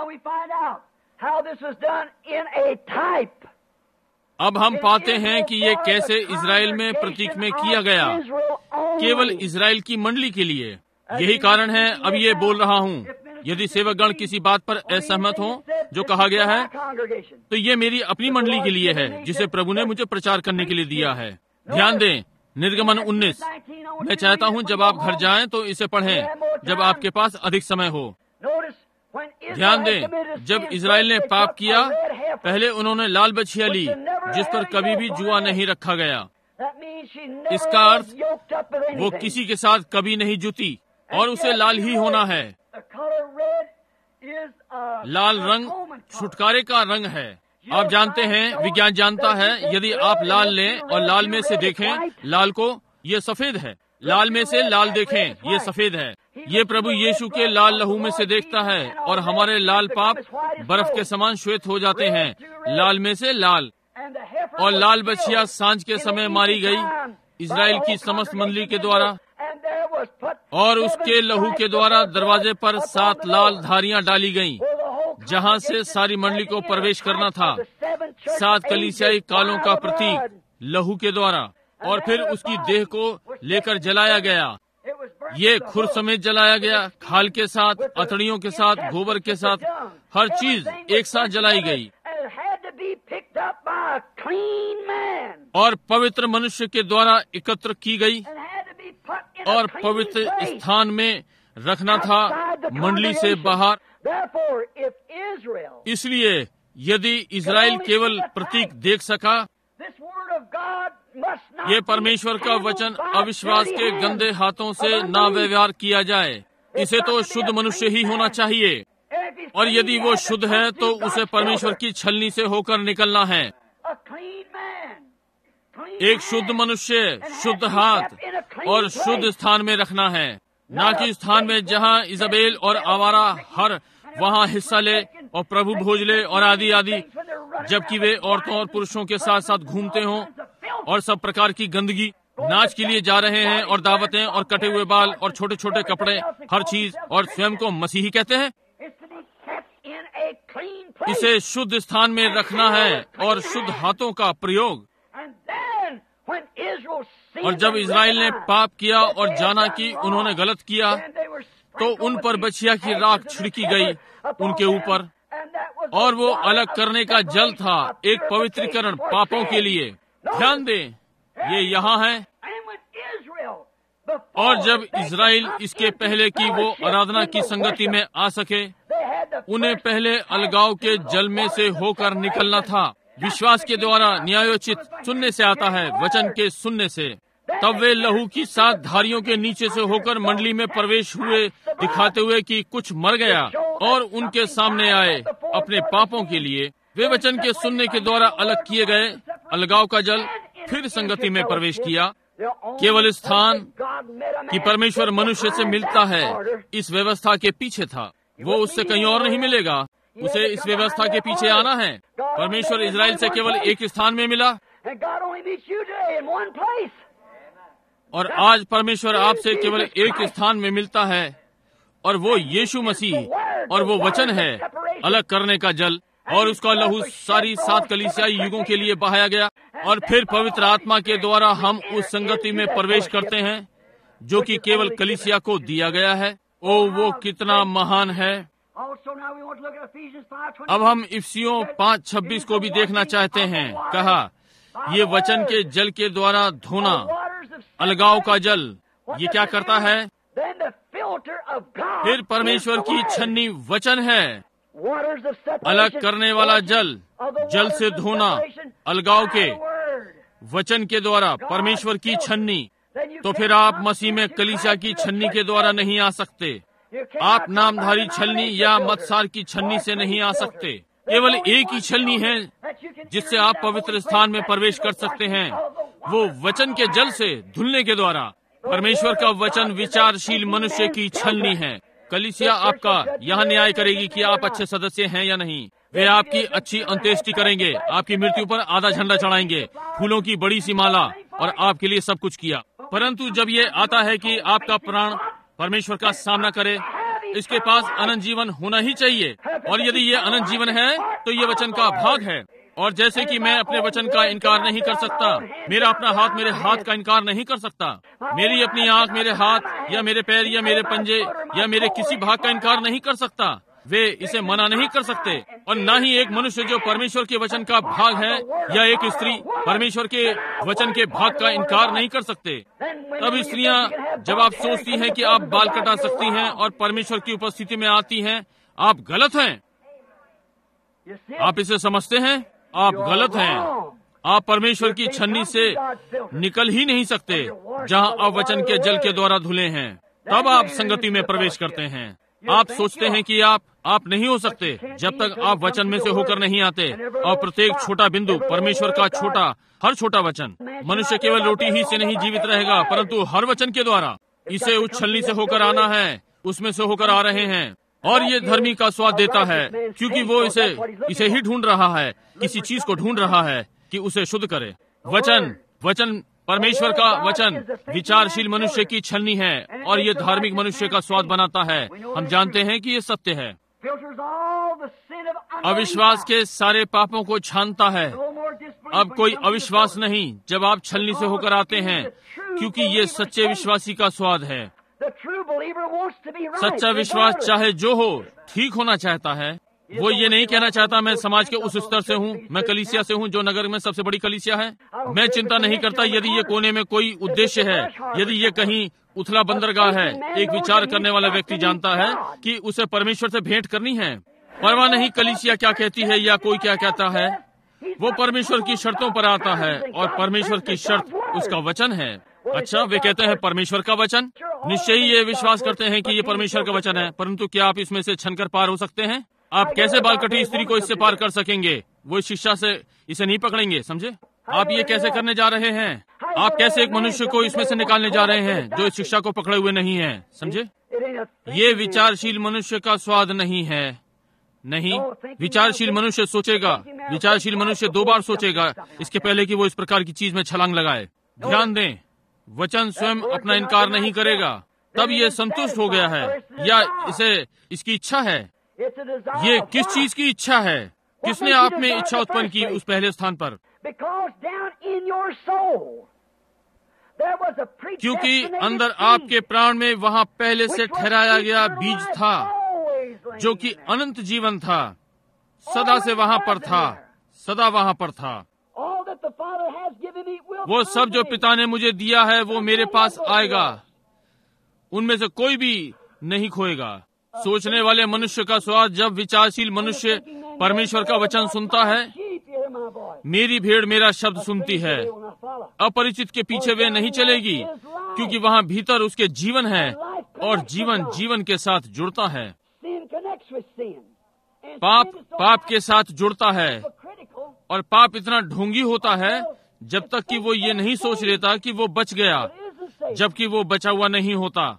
Speaker 1: अब हम पाते हैं कि ये कैसे इजराइल में प्रतीक में किया गया, केवल इजराइल की मंडली के लिए। यही कारण है अब ये बोल रहा हूँ। यदि सेवकगण किसी बात पर असहमत हो जो कहा गया है, तो ये मेरी अपनी मंडली के लिए है, जिसे प्रभु ने मुझे प्रचार करने के लिए दिया है। ध्यान दें, निर्गमन 19। मैं चाहता हूँ जब आप घर जाएं तो इसे पढ़ें, जब आपके पास अधिक समय हो। ध्यान दें, जब इजराइल ने पाप किया, पहले उन्होंने लाल बछिया ली जिस पर कभी भी जुआ नहीं रखा गया। इसका अर्थ वो किसी के साथ कभी नहीं जुती, और उसे लाल ही होना है। लाल रंग छुटकारे का रंग है। आप जानते हैं, विज्ञान जानता है, यदि आप लाल लें और लाल में से देखें लाल को, ये सफेद है। लाल में से लाल देखें, ये सफेद है। ये प्रभु यीशु के लाल लहू में से देखता है, और हमारे लाल पाप बर्फ के समान श्वेत हो जाते हैं, लाल में से लाल। और लाल बछिया सांझ के समय मारी गई इजराइल की समस्त मंडली के द्वारा, और उसके लहू के द्वारा दरवाजे पर 7 लाल धारियां डाली गईं, जहां से सारी मंडली को प्रवेश करना था। 7 कलीसियाई कालों का प्रतीक लहू के द्वारा। और फिर उसकी देह को लेकर जलाया गया। ये खुर समेत जलाया गया, खाल के साथ, अतड़ियों के साथ, गोबर के साथ, हर चीज एक साथ जलाई गई। और पवित्र मनुष्य के द्वारा एकत्र की गई, और पवित्र स्थान में रखना था, मंडली से बाहर। इसलिए यदि इजराइल केवल प्रतीक देख सका, ये परमेश्वर का वचन अविश्वास के गंदे हाथों से ना व्यवहार किया जाए। इसे तो शुद्ध मनुष्य ही होना चाहिए, और यदि वो शुद्ध है तो उसे परमेश्वर की छलनी से होकर निकलना है। एक शुद्ध मनुष्य, शुद्ध हाथ और शुद्ध स्थान में रखना है, ना कि स्थान में जहाँ इजबेल और आवारा हर वहाँ हिस्सा ले और प्रभु भोज ले और आदि आदि, जबकि वे औरतों और पुरुषों के साथ साथ घूमते हों और सब प्रकार की गंदगी, नाच के लिए जा रहे हैं और दावतें और कटे हुए बाल और छोटे छोटे कपड़े, हर चीज, और स्वयं को मसीही कहते हैं। इसे शुद्ध स्थान में रखना है और शुद्ध हाथों का प्रयोग। और जब इजराइल ने पाप किया और जाना कि उन्होंने गलत किया, तो उन पर बछिया की राख छिड़की गई उनके ऊपर, और वो अलग करने का जल था, एक पवित्रीकरण पापों के लिए। ध्यान दें, ये यहाँ है। और जब इजराइल इसके पहले कि वो आराधना की संगति में आ सके, उन्हें पहले अलगाव के जल में से होकर निकलना था। विश्वास के द्वारा न्यायोचित सुनने से आता है, वचन के सुनने से। तब वे लहू की 7 धारियों के नीचे से होकर मंडली में प्रवेश हुए, दिखाते हुए कि कुछ मर गया, और उनके सामने आए अपने पापों के लिए। वे वचन के सुनने के द्वारा अलग किए गए। अलगाव का जल फिर संगति में प्रवेश किया। केवल स्थान कि परमेश्वर मनुष्य से मिलता है इस व्यवस्था के पीछे था। वो उससे कहीं और नहीं मिलेगा। उसे इस व्यवस्था के पीछे आना है। परमेश्वर इजराइल से केवल एक स्थान में मिला, और आज परमेश्वर आपसे केवल एक स्थान में मिलता है, और वो यीशु मसीह और वो वचन है, अलग करने का जल। और उसका लहू सारी 7 कलीसियाई युगों के लिए बहाया गया, और फिर पवित्र आत्मा के द्वारा हम उस संगति में प्रवेश करते हैं जो कि केवल कलीसिया को दिया गया है। ओ वो कितना महान है। अब हम इफिसियों 5:26 को भी देखना चाहते हैं। कहा, ये वचन के जल के द्वारा धोना, अलगाव का जल, ये क्या करता है? फिर परमेश्वर की छन्नी वचन है, अलग करने वाला जल, जल से धोना, अलगाव के वचन के द्वारा परमेश्वर की छन्नी। तो फिर आप मसीह में कलीसिया की छन्नी के द्वारा नहीं आ सकते। आप नामधारी छलनी या मतसार की छन्नी से नहीं आ सकते। केवल एक ही छलनी है जिससे आप पवित्र स्थान में प्रवेश कर सकते हैं, वो वचन के जल से धुलने के द्वारा। परमेश्वर का वचन विचारशील मनुष्य की छलनी है। कलीसिया आपका यहाँ न्याय करेगी कि आप अच्छे सदस्य हैं या नहीं। वे आपकी अच्छी अंत्येष्टि करेंगे, आपकी मृत्यु पर आधा झंडा चढ़ाएंगे, फूलों की बड़ी सी माला, और आपके लिए सब कुछ किया। परंतु जब ये आता है कि आपका प्राण परमेश्वर का सामना करे, इसके पास अनंत जीवन होना ही चाहिए। और यदि ये अनंत जीवन है तो ये वचन का भाग है। और जैसे कि मैं अपने वचन का इनकार नहीं कर सकता, मेरा अपना हाथ मेरे हाथ का इनकार नहीं कर सकता, मेरी अपनी आंख मेरे हाथ या मेरे पैर या मेरे पंजे या मेरे किसी भाग का इनकार नहीं कर सकता। वे इसे मना नहीं कर सकते। और न ही एक मनुष्य जो परमेश्वर के वचन का भाग है या एक स्त्री परमेश्वर के वचन के भाग का इनकार नहीं कर सकते। तब स्त्रियां, जब आप सोचती हैं कि आप बाल कटा सकती हैं और परमेश्वर की उपस्थिति में आती हैं, आप गलत हैं। आप इसे समझते हैं? आप गलत हैं। आप परमेश्वर की छन्नी से निकल ही नहीं सकते जहां आप वचन के जल के द्वारा धुले हैं। तब आप संगति में प्रवेश करते हैं। आप सोचते हैं कि आप नहीं हो सकते जब तक आप वचन में से होकर नहीं आते। और प्रत्येक छोटा बिंदु परमेश्वर का हर छोटा वचन। मनुष्य केवल रोटी ही से नहीं जीवित रहेगा, परंतु हर वचन के द्वारा। इसे उस छलनी से होकर आना है, उसमें से होकर आ रहे हैं। और ये धर्मी का स्वाद देता है, क्योंकि वो इसे ही ढूंढ रहा है, किसी चीज को ढूंढ रहा है कि उसे शुद्ध करे। वचन परमेश्वर का वचन विचारशील मनुष्य की छलनी है, और ये धार्मिक मनुष्य का स्वाद बनाता है। हम जानते हैं कि ये सत्य है। अविश्वास के सारे पापों को छानता है। अब कोई अविश्वास नहीं जब आप छलनी से होकर आते हैं, क्योंकि ये सच्चे विश्वासी का स्वाद है। सच्चा विश्वास चाहे जो हो, ठीक होना चाहता है। वो ये नहीं कहना चाहता मैं समाज के उस स्तर से हूँ, मैं कलीसिया से हूँ जो नगर में सबसे बड़ी कलीसिया है। मैं चिंता नहीं करता यदि ये कोने में कोई उद्देश्य है, यदि ये कहीं उथला बंदरगाह है। एक विचार करने वाला व्यक्ति जानता है कि उसे परमेश्वर से भेंट करनी है। परवाह नहीं कलीसिया क्या कहती है या कोई क्या कहता है। वो परमेश्वर की शर्तों पर आता है, और परमेश्वर की शर्त उसका वचन है। अच्छा, वे कहते हैं परमेश्वर का वचन। निश्चय ही ये विश्वास करते हैं कि ये परमेश्वर का वचन है, परंतु क्या आप इसमें से छनकर पार हो सकते हैं? आप कैसे बालकटी स्त्री को इससे पार कर सकेंगे? वो शिक्षा से इसे नहीं पकड़ेंगे, समझे? आप ये कैसे करने जा रहे हैं? आप कैसे एक मनुष्य को इसमें से निकालने जा रहे हैं जो इस शिक्षा को पकड़े हुए नहीं है? समझे? ये विचारशील मनुष्य का स्वाद नहीं है। नहीं, विचारशील मनुष्य सोचेगा, विचारशील मनुष्य 2 बार सोचेगा इसके पहले कि वो इस प्रकार की चीज में छलांग लगाए। ध्यान दें, वचन स्वयं अपना इनकार नहीं करेगा। तब ये संतुष्ट हो गया है, या इसकी इच्छा है। ये किस चीज की इच्छा है? किसने आप में इच्छा उत्पन्न की उस पहले स्थान पर? क्योंकि अंदर आपके प्राण में वहाँ पहले से ठहराया गया बीज था, जो कि अनंत जीवन था, सदा से वहाँ पर था, सदा वहाँ पर था। वो सब जो पिता ने मुझे दिया है वो मेरे पास आएगा, उनमें से कोई भी नहीं खोएगा। सोचने वाले मनुष्य का स्वाद, जब विचारशील मनुष्य परमेश्वर का वचन सुनता है। मेरी भेड़ मेरा शब्द सुनती है, अपरिचित के पीछे वे नहीं चलेगी, क्योंकि वहाँ भीतर उसके जीवन है और जीवन जीवन के साथ जुड़ता है। पाप पाप के साथ जुड़ता है और पाप इतना ढोंगी होता है जब तक कि वो ये नहीं सोच लेता कि वो बच गया, जबकि वो बचा हुआ नहीं होता।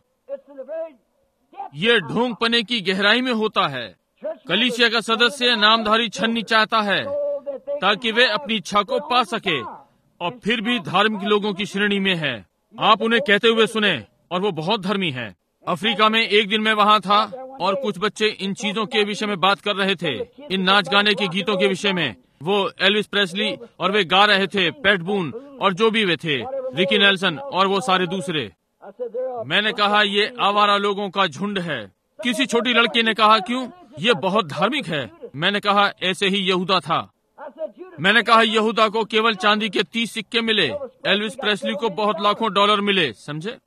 Speaker 1: ये ढोंगपने की गहराई में होता है। कलीसिया का सदस्य नामधारी छन्नी चाहता है ताकि वे अपनी इच्छा को पा सके और फिर भी धार्मिक लोगों की श्रेणी में है। आप उन्हें कहते हुए सुने और वो बहुत धर्मी है। अफ्रीका में एक दिन मैं वहाँ था और कुछ बच्चे इन चीजों के विषय में बात कर रहे थे, इन नाच गाने के गीतों के विषय में। वो एल्विस प्रेस्ली और वे गा रहे थे, पैट बून और जो भी वे थे, रिकी नेल्सन और वो सारे दूसरे। मैंने कहा ये आवारा लोगों का झुंड है। किसी छोटी लड़की ने कहा क्यों, ये बहुत धार्मिक है। मैंने कहा ऐसे ही यहूदा था। मैंने कहा यहूदा को केवल चांदी के 30 सिक्के मिले, एल्विस प्रेस्ली को बहुत लाखों डॉलर मिले, समझे।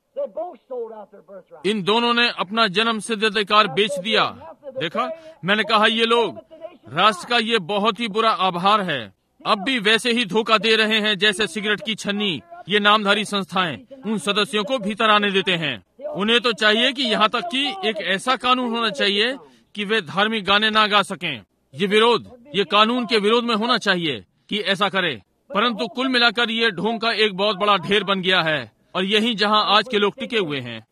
Speaker 1: इन दोनों ने अपना जन्म सिद्ध अधिकार बेच दिया। देखा, मैंने कहा ये लोग, राष्ट्र का ये बहुत ही बुरा आभार है। अब भी वैसे ही धोखा दे रहे हैं जैसे सिगरेट की छन्नी ये नामधारी संस्थाएं उन सदस्यों को भीतर आने देते हैं। उन्हें तो चाहिए कि यहाँ तक कि एक ऐसा कानून होना चाहिए कि वे धार्मिक गाने ना गा सकें। ये विरोध, ये कानून के विरोध में होना चाहिए कि ऐसा करे। परंतु कुल मिलाकर ये ढोंग का एक बहुत बड़ा ढेर बन गया है और यही जहाँ आज के लोग टिके हुए हैं।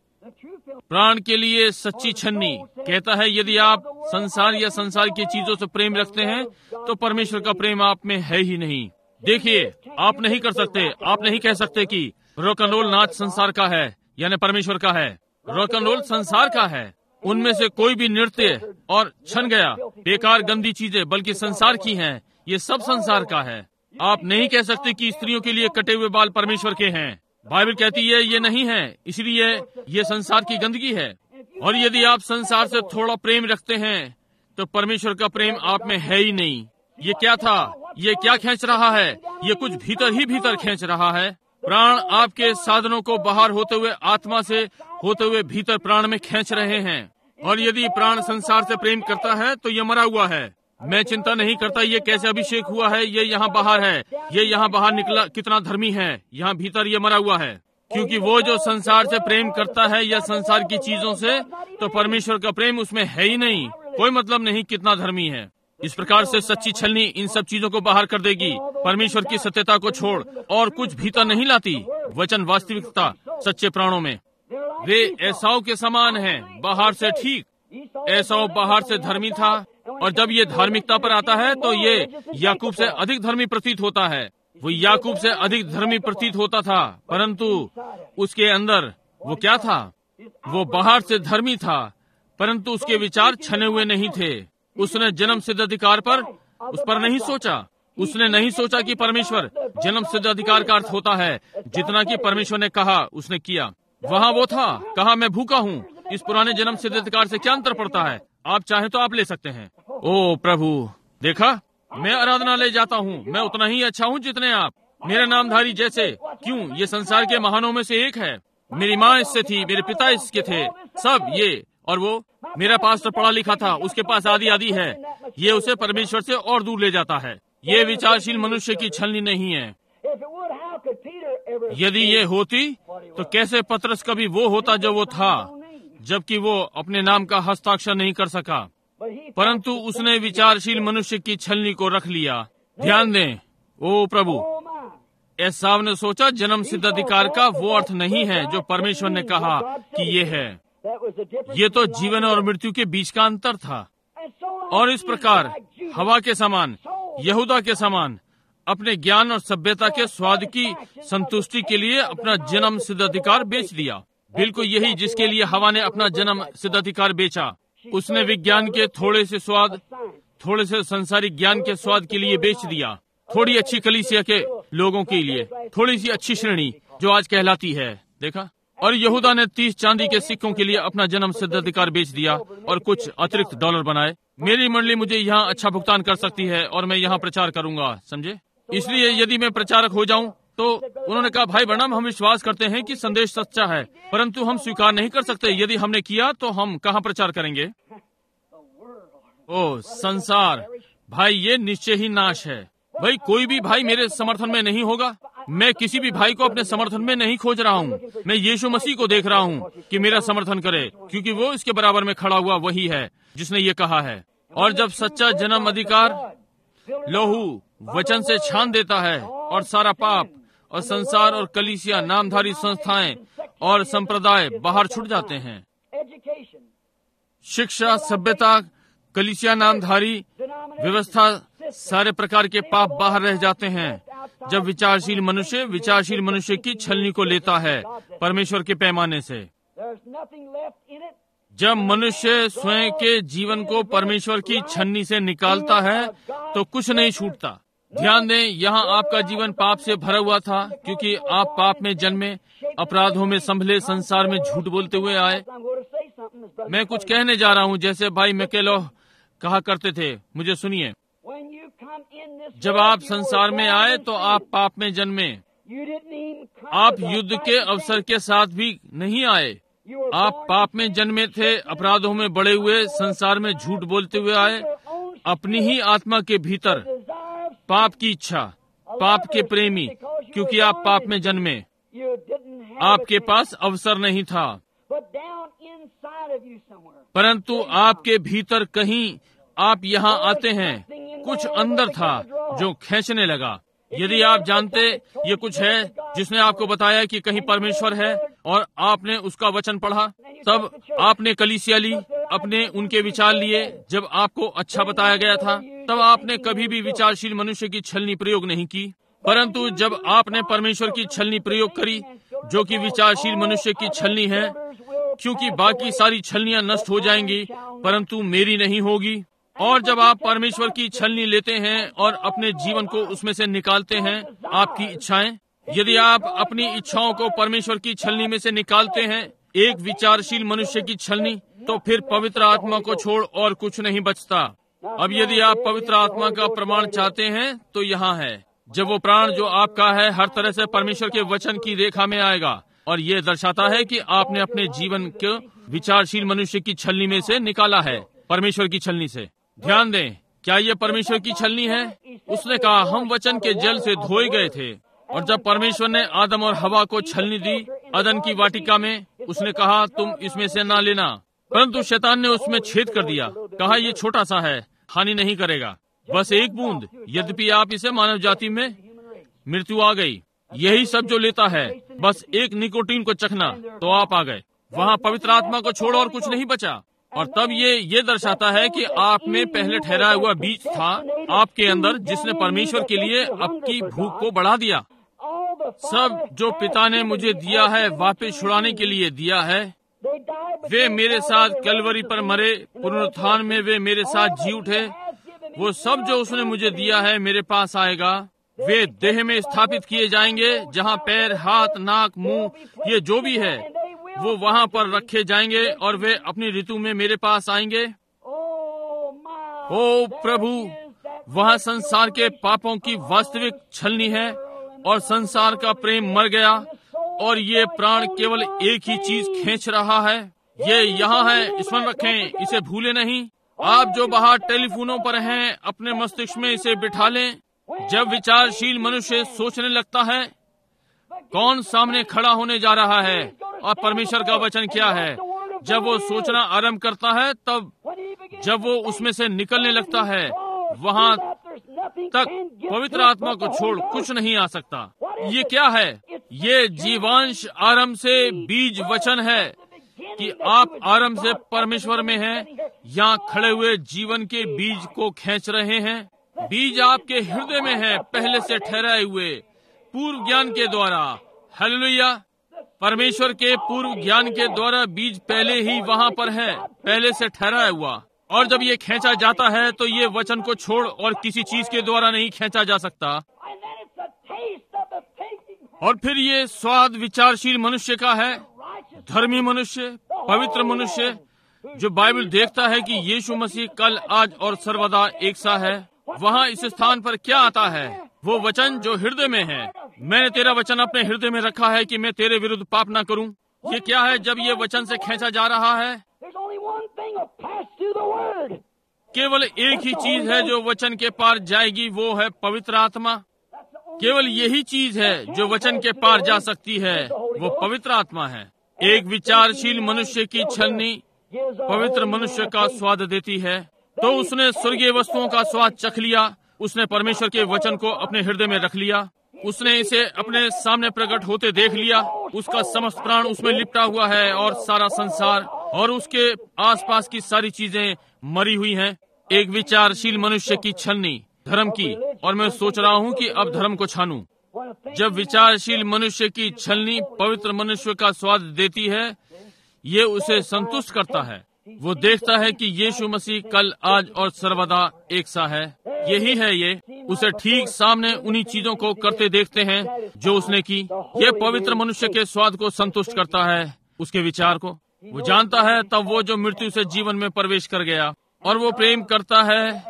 Speaker 1: प्राण के लिए सच्ची छन्नी कहता है यदि आप संसार या संसार की चीजों से प्रेम रखते हैं तो परमेश्वर का प्रेम आप में है ही नहीं। देखिए, आप नहीं कर सकते, आप नहीं कह सकते कि रॉक एंड रोल नाच संसार का है यानी परमेश्वर का है। रॉक एंड रोल संसार का है। उनमें से कोई भी नृत्य और छन गया बेकार गंदी चीजें बल्कि संसार की हैं, ये सब संसार का है। आप नहीं कह सकते कि स्त्रियों के लिए कटे हुए बाल परमेश्वर के हैं। बाइबल कहती है ये नहीं है, इसलिए ये संसार की गंदगी है। और यदि आप संसार से थोड़ा प्रेम रखते हैं तो परमेश्वर का प्रेम आप में है ही नहीं। ये क्या था, ये क्या खींच रहा है, ये कुछ भीतर ही भीतर खींच रहा है। प्राण आपके साधनों को बाहर होते हुए आत्मा से होते हुए भीतर प्राण में खींच रहे हैं। और यदि प्राण संसार से प्रेम करता है तो ये मरा हुआ है। मैं चिंता नहीं करता ये कैसे अभिषेक हुआ है, ये यहाँ बाहर है, ये यहाँ बाहर निकला कितना धर्मी है, यहाँ भीतर ये मरा हुआ है। क्योंकि वो जो संसार से प्रेम करता है या संसार की चीजों से, तो परमेश्वर का प्रेम उसमें है ही नहीं। कोई मतलब नहीं कितना धर्मी है। इस प्रकार से सच्ची छलनी इन सब चीजों को बाहर कर देगी। परमेश्वर की सत्यता को छोड़ और कुछ भीतर नहीं लाती। वचन वास्तविकता सच्चे प्राणों में वे एसाव के समान हैं, बाहर से ठीक। एसाव बाहर से धर्मी था और जब ये धार्मिकता पर आता है तो ये याकूब से अधिक धर्मी प्रतीत होता है। वो याकूब से अधिक धर्मी प्रतीत होता था, परंतु उसके अंदर वो क्या था, वो बाहर से धर्मी था परंतु उसके विचार छने हुए नहीं थे। उसने जन्म सिद्ध अधिकार पर उस पर नहीं सोचा। उसने नहीं सोचा कि परमेश्वर जन्म सिद्ध अधिकार का अर्थ होता है। जितना कि परमेश्वर ने कहा उसने किया। वहाँ वो था, कहा मैं भूखा हूँ। इस पुराने जन्म सिद्ध अधिकार से क्या अंतर पड़ता है? आप चाहे तो आप ले सकते हैं। ओ प्रभु, देखा, मैं आराधनालय जाता हूँ, मैं उतना ही अच्छा हूँ जितने आप। मेरे नामधारी जैसे क्यों, ये संसार के महानों में से एक है। मेरी माँ इससे थी, मेरे पिता इसके थे, सब ये। और वो मेरा पास्टर पढ़ा लिखा था, उसके पास आदि आदि है। ये उसे परमेश्वर से और दूर ले जाता है। ये विचारशील मनुष्य की छलनी नहीं है। यदि ये होती तो कैसे पतरस कभी वो होता जो वो था, जबकि वो अपने नाम का हस्ताक्षर नहीं कर सका। परंतु उसने विचारशील मनुष्य की छलनी को रख लिया। ध्यान दें, ओ प्रभु, एसाव ने सोचा जन्म सिद्ध अधिकार का वो अर्थ नहीं है जो परमेश्वर ने कहा कि ये है। ये तो जीवन और मृत्यु के बीच का अंतर था। और इस प्रकार हवा के समान, यहूदा के समान अपने ज्ञान और सभ्यता के स्वाद की संतुष्टि के लिए अपना जन्म सिद्ध अधिकार बेच दिया। बिल्कुल यही जिसके लिए हवा ने अपना जन्म सिद्ध अधिकार बेचा। उसने विज्ञान के थोड़े से स्वाद, थोड़े से संसारिक ज्ञान के स्वाद के लिए बेच दिया। थोड़ी अच्छी कलीसिया के लोगों के लिए, थोड़ी सी अच्छी श्रेणी जो आज कहलाती है। देखा, और यहूदा ने 30 चांदी के सिक्कों के लिए अपना जन्म सिद्ध अधिकार बेच दिया और कुछ अतिरिक्त डॉलर बनाए। मेरी मंडली मुझे यहाँ अच्छा भुगतान कर सकती है और मैं यहाँ प्रचार करूंगा, समझे। इसलिए यदि मैं प्रचारक हो जाऊं तो उन्होंने कहा, भाई ब्रैनम, हम विश्वास करते हैं कि संदेश सच्चा है, परंतु हम स्वीकार नहीं कर सकते। यदि हमने किया तो हम कहाँ प्रचार करेंगे? ओ संसार, भाई ये निश्चय ही नाश है। भाई कोई भी भाई मेरे समर्थन में नहीं होगा। मैं किसी भी भाई को अपने समर्थन में नहीं खोज रहा हूँ, मैं यीशु मसीह को देख रहा हूँ कि मेरा समर्थन करे, क्योंकि वो इसके बराबर में खड़ा हुआ वही है जिसने ये कहा है। और जब सच्चा जन्म अधिकार लहू वचन से छान देता है और सारा पाप और संसार और कलीसिया नामधारी संस्थाएं और संप्रदाय बाहर छूट जाते हैं। शिक्षा, सभ्यता, कलीसिया नामधारी व्यवस्था, सारे प्रकार के पाप बाहर रह जाते हैं जब विचारशील मनुष्य की छलनी को लेता है परमेश्वर के पैमाने से। जब मनुष्य स्वयं के जीवन को परमेश्वर की छन्नी से निकालता है तो कुछ नहीं छूटता। ध्यान दें, यहाँ आपका जीवन पाप से भरा हुआ था, क्योंकि आप पाप में जन्मे, अपराधों में संभले, संसार में झूठ बोलते हुए आए। मैं कुछ कहने जा रहा हूँ जैसे भाई मैकेलो कहा करते थे, मुझे सुनिए। जब आप संसार में आए तो आप पाप में जन्मे। आप युद्ध के अवसर के साथ भी नहीं आए, आप पाप में जन्मे थे, अपराधों में बड़े हुए, संसार में झूठ बोलते हुए आए। अपनी ही आत्मा के भीतर पाप की इच्छा, पाप के प्रेमी, क्योंकि आप पाप में जन्मे, आपके पास अवसर नहीं था। परंतु आपके भीतर कहीं आप यहाँ आते हैं, कुछ अंदर था जो खींचने लगा। यदि आप जानते ये कुछ है जिसने आपको बताया कि कहीं परमेश्वर है और आपने उसका वचन पढ़ा, तब आपने कलीसिया ली, अपने उनके विचार लिए। जब आपको अच्छा बताया गया था तब आपने कभी भी विचारशील मनुष्य की छलनी प्रयोग नहीं की। परंतु जब आपने परमेश्वर की छलनी प्रयोग करी, जो कि विचारशील मनुष्य की छलनी है, क्योंकि बाकी सारी छलनियां नष्ट हो जाएंगी परंतु मेरी नहीं होगी। और जब आप परमेश्वर की छलनी लेते हैं और अपने जीवन को उसमें से निकालते हैं, आपकी इच्छाएं, यदि आप अपनी इच्छाओं को परमेश्वर की छलनी में से निकालते हैं, एक विचारशील मनुष्य की छलनी, तो फिर पवित्र आत्मा को छोड़ और कुछ नहीं बचता। अब यदि आप पवित्र आत्मा का प्रमाण चाहते हैं तो यहाँ है, जब वो प्राण जो आपका है हर तरह से परमेश्वर के वचन की रेखा में आएगा, और ये दर्शाता है कि आपने अपने जीवन को विचारशील मनुष्य की छलनी में से निकाला है, परमेश्वर की छलनी से। ध्यान दें, क्या ये परमेश्वर की छलनी है? उसने कहा हम वचन के जल से धोए गए थे। और जब परमेश्वर ने आदम और हवा को छलनी दी अदन की वाटिका में, उसने कहा तुम इसमें से ना लेना, परंतु शैतान ने उसमें छेद कर दिया, कहा ये छोटा सा है, हानि नहीं करेगा, बस एक बूंद। यद्यपि आप इसे मानव जाति में मृत्यु आ गई। यही सब जो लेता है, बस एक निकोटीन को चखना तो आप आ गए। वहाँ पवित्र आत्मा को छोड़ और कुछ नहीं बचा। और तब ये दर्शाता है कि आप में पहले ठहराया हुआ बीज था आपके अंदर, जिसने परमेश्वर के लिए आपकी भूख को बढ़ा दिया। सब जो पिता ने मुझे दिया है वापस छुड़ाने के लिए दिया है। वे मेरे साथ कैलवरी पर मरे, पुनरुत्थान में वे मेरे साथ जी उठे। वो सब जो उसने मुझे दिया है मेरे पास आएगा। वे देह में स्थापित किए जाएंगे, जहाँ पैर, हाथ, नाक, मुंह, ये जो भी है वो वहाँ पर रखे जाएंगे, और वे अपनी ऋतु में मेरे पास आएंगे। ओ प्रभु, वहाँ संसार के पापों की वास्तविक छलनी है, और संसार का प्रेम मर गया, और ये प्राण केवल एक ही चीज खींच रहा है। ये यहाँ है, स्मरण रखें, इसे भूले नहीं। आप जो बाहर टेलीफोनों पर हैं, अपने मस्तिष्क में इसे बिठा लें। जब विचारशील मनुष्य सोचने लगता है कौन सामने खड़ा होने जा रहा है और परमेश्वर का वचन क्या है, जब वो सोचना आरंभ करता है, तब जब वो उसमें से निकलने लगता है, वहाँ तक पवित्र आत्मा को छोड़ कुछ नहीं आ सकता। ये क्या है? ये जीवांश आरंभ से बीज वचन है कि आप आरंभ से परमेश्वर में हैं। यहाँ खड़े हुए जीवन के बीज को खींच रहे हैं। बीज आपके हृदय में है, पहले से ठहराए हुए पूर्व ज्ञान के द्वारा। हालेलुया! परमेश्वर के पूर्व ज्ञान के द्वारा बीज पहले ही वहाँ पर है, पहले से ठहराया हुआ। और जब ये खींचा जाता है तो ये वचन को छोड़ और किसी चीज के द्वारा नहीं खींचा जा सकता। और फिर ये स्वाद विचारशील मनुष्य का है, धर्मी मनुष्य, पवित्र मनुष्य, जो बाइबल देखता है कि यीशु मसीह कल, आज और सर्वदा एक सा है। वहाँ इस स्थान पर क्या आता है? वो वचन जो हृदय में है। मैंने तेरा वचन अपने हृदय में रखा है कि मैं तेरे विरुद्ध पाप ना करूं। ये क्या है? जब ये वचन से खींचा जा रहा है, केवल एक ही चीज है जो वचन के पार जाएगी, वो है पवित्र आत्मा। केवल यही चीज है जो वचन के पार जा सकती है, वो पवित्र आत्मा है। एक विचारशील मनुष्य की छलनी पवित्र मनुष्य का स्वाद देती है। तो उसने स्वर्गीय वस्तुओं का स्वाद चख लिया, उसने परमेश्वर के वचन को अपने हृदय में रख लिया, उसने इसे अपने सामने प्रकट होते देख लिया, उसका समस्त प्राण उसमें लिपटा हुआ है और सारा संसार और उसके आसपास की सारी चीजें मरी हुई हैं। एक विचारशील मनुष्य की छलनी धर्म की, और मैं सोच रहा हूँ कि अब धर्म को छानूं। जब विचारशील मनुष्य की छलनी पवित्र मनुष्य का स्वाद देती है, ये उसे संतुष्ट करता है। वो देखता है कि यीशु मसीह कल, आज और सर्वदा एक सा है। यही है ये, उसे ठीक सामने उन्हीं चीजों को करते देखते हैं जो उसने की। ये पवित्र मनुष्य के स्वाद को संतुष्ट करता है, उसके विचार को। वो जानता है तब वो जो मृत्यु से जीवन में प्रवेश कर गया, और वो प्रेम करता है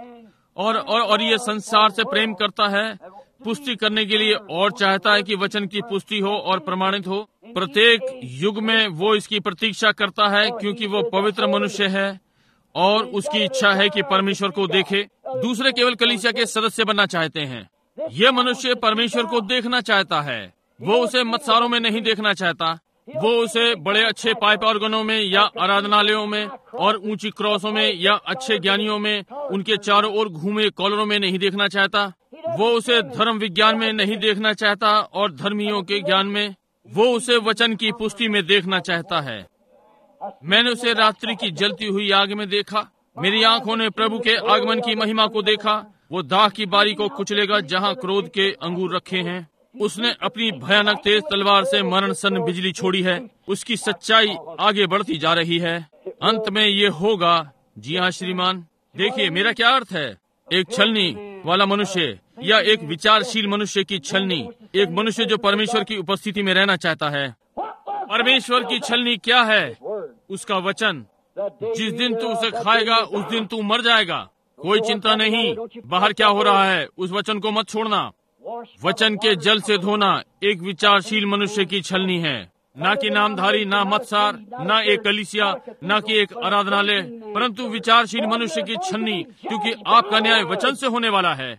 Speaker 1: और ये संसार से प्रेम करता है, पुष्टि करने के लिए, और चाहता है कि वचन की पुष्टि हो और प्रमाणित हो। प्रत्येक युग में वो इसकी प्रतीक्षा करता है, क्योंकि वो पवित्र मनुष्य है और उसकी इच्छा है कि परमेश्वर को देखे। दूसरे केवल कलीसिया के सदस्य बनना चाहते हैं। ये मनुष्य परमेश्वर को देखना चाहता है। वो उसे मत्सारों में नहीं देखना चाहता। वो उसे बड़े अच्छे पाइप ऑर्गनों में या आराधनालयों में और ऊंची क्रॉसों में या अच्छे ज्ञानियों में उनके चारों ओर घूमे कॉलरों में नहीं देखना चाहता। वो उसे धर्म विज्ञान में नहीं देखना चाहता और धर्मियों के ज्ञान में। वो उसे वचन की पुष्टि में देखना चाहता है। मैंने उसे रात्रि की जलती हुई आग में देखा। मेरी आंखों ने प्रभु के आगमन की महिमा को देखा। वो दाख की बारी को कुचलेगा जहाँ क्रोध के अंगूर रखे हैं। उसने अपनी भयानक तेज तलवार से मरण सन बिजली छोड़ी है। उसकी सच्चाई आगे बढ़ती जा रही है। अंत में ये होगा। जी हाँ श्रीमान, देखिए मेरा क्या अर्थ है। एक छलनी वाला मनुष्य या एक विचारशील मनुष्य की छलनी, एक मनुष्य जो परमेश्वर की उपस्थिति में रहना चाहता है। परमेश्वर की छलनी क्या है? उसका वचन। जिस दिन तू उसे खाएगा उस दिन तू मर जाएगा। कोई चिंता नहीं बाहर क्या हो रहा है, उस वचन को मत छोड़ना। वचन के जल से धोना एक विचारशील मनुष्य की छलनी है, ना कि नामधारी, ना मतसार, ना एक कलीसिया, ना कि एक आराधनालय, परंतु विचारशील मनुष्य की छलनी, क्योंकि आपका न्याय वचन से होने वाला है।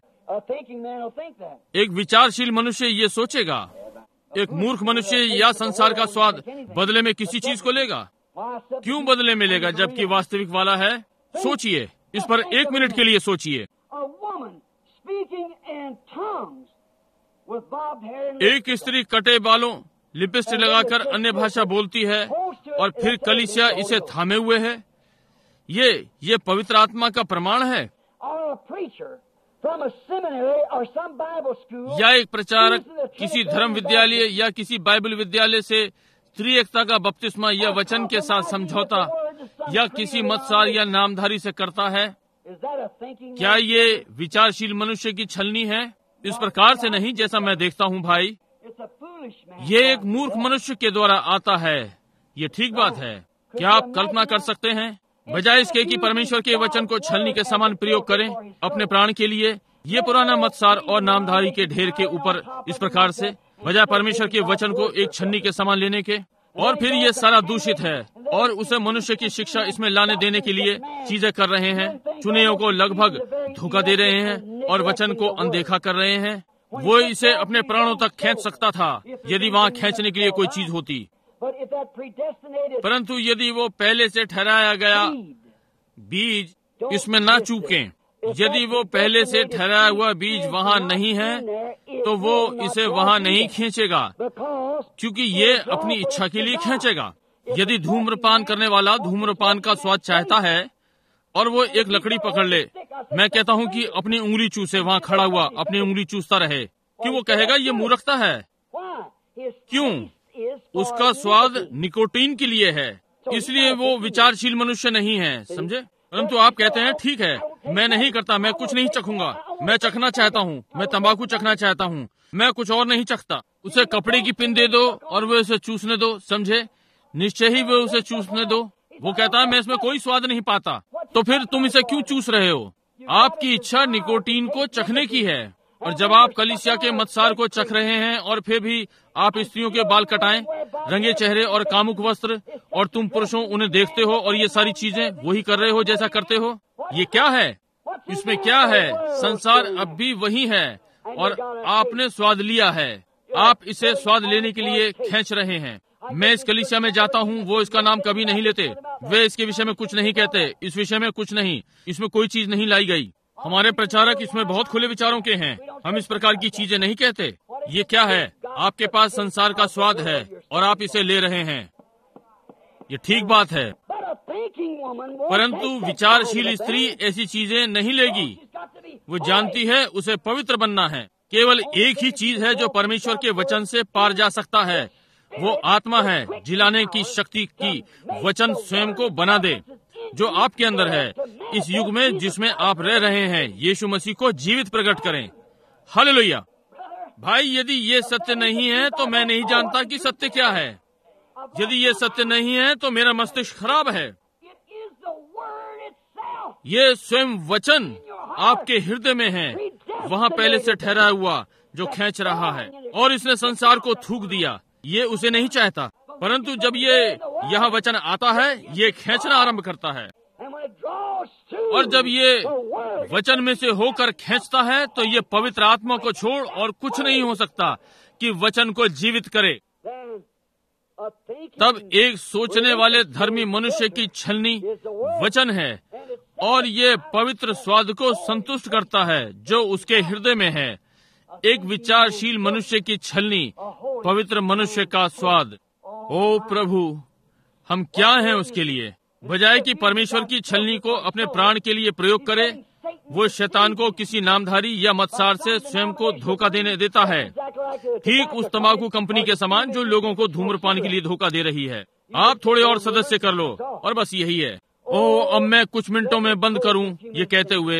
Speaker 1: एक विचारशील मनुष्य ये सोचेगा। एक मूर्ख मनुष्य या संसार का स्वाद बदले में किसी चीज को लेगा। क्यों बदले में लेगा जबकि वास्तविक वाला है? सोचिए, इस पर 1 मिनट के लिए सोचिए। एक स्त्री कटे बालों, लिपस्टिक लगाकर अन्य भाषा बोलती है और फिर कलीसिया इसे थामे हुए है। ये पवित्र आत्मा का प्रमाण है। या एक प्रचारक किसी धर्म विद्यालय या किसी बाइबल विद्यालय से त्रिएकता का बपतिस्मा या वचन के साथ समझौता या किसी मतसार या नामधारी से करता है। क्या ये विचारशील मनुष्य की छलनी है? इस प्रकार से नहीं जैसा मैं देखता हूँ भाई। ये एक मूर्ख मनुष्य के द्वारा आता है। ये ठीक बात है। क्या आप कल्पना कर सकते हैं? बजाय इसके कि परमेश्वर के वचन को छलनी के समान प्रयोग करें अपने प्राण के लिए, ये पुराना मतसार और नामधारी के ढेर के ऊपर इस प्रकार से, बजाय परमेश्वर के वचन को एक छन्नी के समान लेने के, और फिर ये सारा दूषित है और उसे मनुष्य की शिक्षा इसमें लाने देने के लिए चीजें कर रहे हैं। चुनियों को लगभग धोखा दे रहे हैं और वचन को अनदेखा कर रहे हैं। वो इसे अपने प्राणों तक खींच सकता था यदि वहाँ खींचने के लिए कोई चीज होती, परंतु यदि वो पहले से ठहराया गया बीज इसमें ना चूकें, यदि वो पहले से ठहराया हुआ बीज वहाँ नहीं है तो वो इसे वहाँ नहीं खींचेगा, क्योंकि ये अपनी इच्छा के लिए खींचेगा। यदि धूम्रपान करने वाला धूम्रपान का स्वाद चाहता है और वो एक लकड़ी पकड़ ले, मैं कहता हूँ कि अपनी उंगली चूसे, वहाँ खड़ा हुआ अपनी उंगली चूसता रहे, क्यों? वो कहेगा ये मूर्खता है। क्यों? उसका स्वाद निकोटीन के लिए है, इसलिए वो विचारशील मनुष्य नहीं है, समझे? परंतु आप कहते हैं ठीक है, मैं नहीं करता, मैं कुछ नहीं चखूंगा, मैं चखना चाहता हूँ, मैं तंबाकू चखना चाहता हूँ, मैं कुछ और नहीं चखता। उसे कपड़े की पिन दे दो और वो उसे चूसने दो, समझे? निश्चय ही वो उसे चूसने दो। वो कहता है मैं इसमें कोई स्वाद नहीं पाता। तो फिर तुम इसे क्यों चूस रहे हो? आपकी इच्छा निकोटीन को चखने की है। और जब आप कलीसिया के मतसार को चख रहे हैं और फिर भी आप स्त्रियों के बाल कटाएं, रंगे चेहरे और कामुक वस्त्र, और तुम पुरुषों उन्हें देखते हो और ये सारी चीजें वही कर रहे हो जैसा करते हो, ये क्या है? इसमें क्या है? संसार अब भी वही है, और आपने स्वाद लिया है। आप इसे स्वाद लेने के लिए खींच रहे हैं। मैं इस कलीसिया में जाता हूँ, वो इसका नाम कभी नहीं लेते, वे इसके विषय में कुछ नहीं कहते, इस विषय में कुछ नहीं, इसमें कोई चीज नहीं लाई गई। हमारे प्रचारक इसमें बहुत खुले विचारों के हैं। हम इस प्रकार की चीजें नहीं कहते। ये क्या है? आपके पास संसार का स्वाद है और आप इसे ले रहे हैं। ये ठीक बात है, परंतु विचारशील स्त्री ऐसी चीजें नहीं लेगी। वो जानती है उसे पवित्र बनना है। केवल एक ही चीज है जो परमेश्वर के वचन से पार जा सकता है, वो आत्मा है, जिलाने की शक्ति की। वचन स्वयं को बना दे जो आपके अंदर है। इस युग में जिसमें आप रह रहे हैं, यीशु मसीह को जीवित प्रकट करें। हालेलुया। भाई, यदि ये सत्य नहीं है तो मैं नहीं जानता कि सत्य क्या है। यदि ये सत्य नहीं है तो मेरा मस्तिष्क खराब है। ये स्वयं वचन आपके हृदय में है, वहाँ पहले से ठहरा हुआ, जो खींच रहा है, और इसने संसार को थूक दिया। ये उसे नहीं चाहता, परंतु जब ये यह वचन आता है, ये खींचना आरंभ करता है। और जब ये वचन में से होकर खींचता है, तो ये पवित्र आत्मा को छोड़ और कुछ नहीं हो सकता कि वचन को जीवित करे। तब एक सोचने वाले धर्मी मनुष्य की छलनी वचन है, और ये पवित्र स्वाद को संतुष्ट करता है जो उसके हृदय में है। एक विचारशील मनुष्य की छलनी, पवित्र मनुष्य का स्वाद। ओ प्रभु, हम क्या हैं उसके लिए? बजाय कि परमेश्वर की छलनी को अपने प्राण के लिए प्रयोग करे, वो शैतान को किसी नामधारी या मतसार से स्वयं को धोखा देने देता है, ठीक उस तंबाकू कंपनी के समान जो लोगों को धूम्रपान के लिए धोखा दे रही है। आप थोड़े और सदस्य कर लो, और बस यही है। ओह, अब मैं कुछ मिनटों में बंद करूं ये कहते हुए,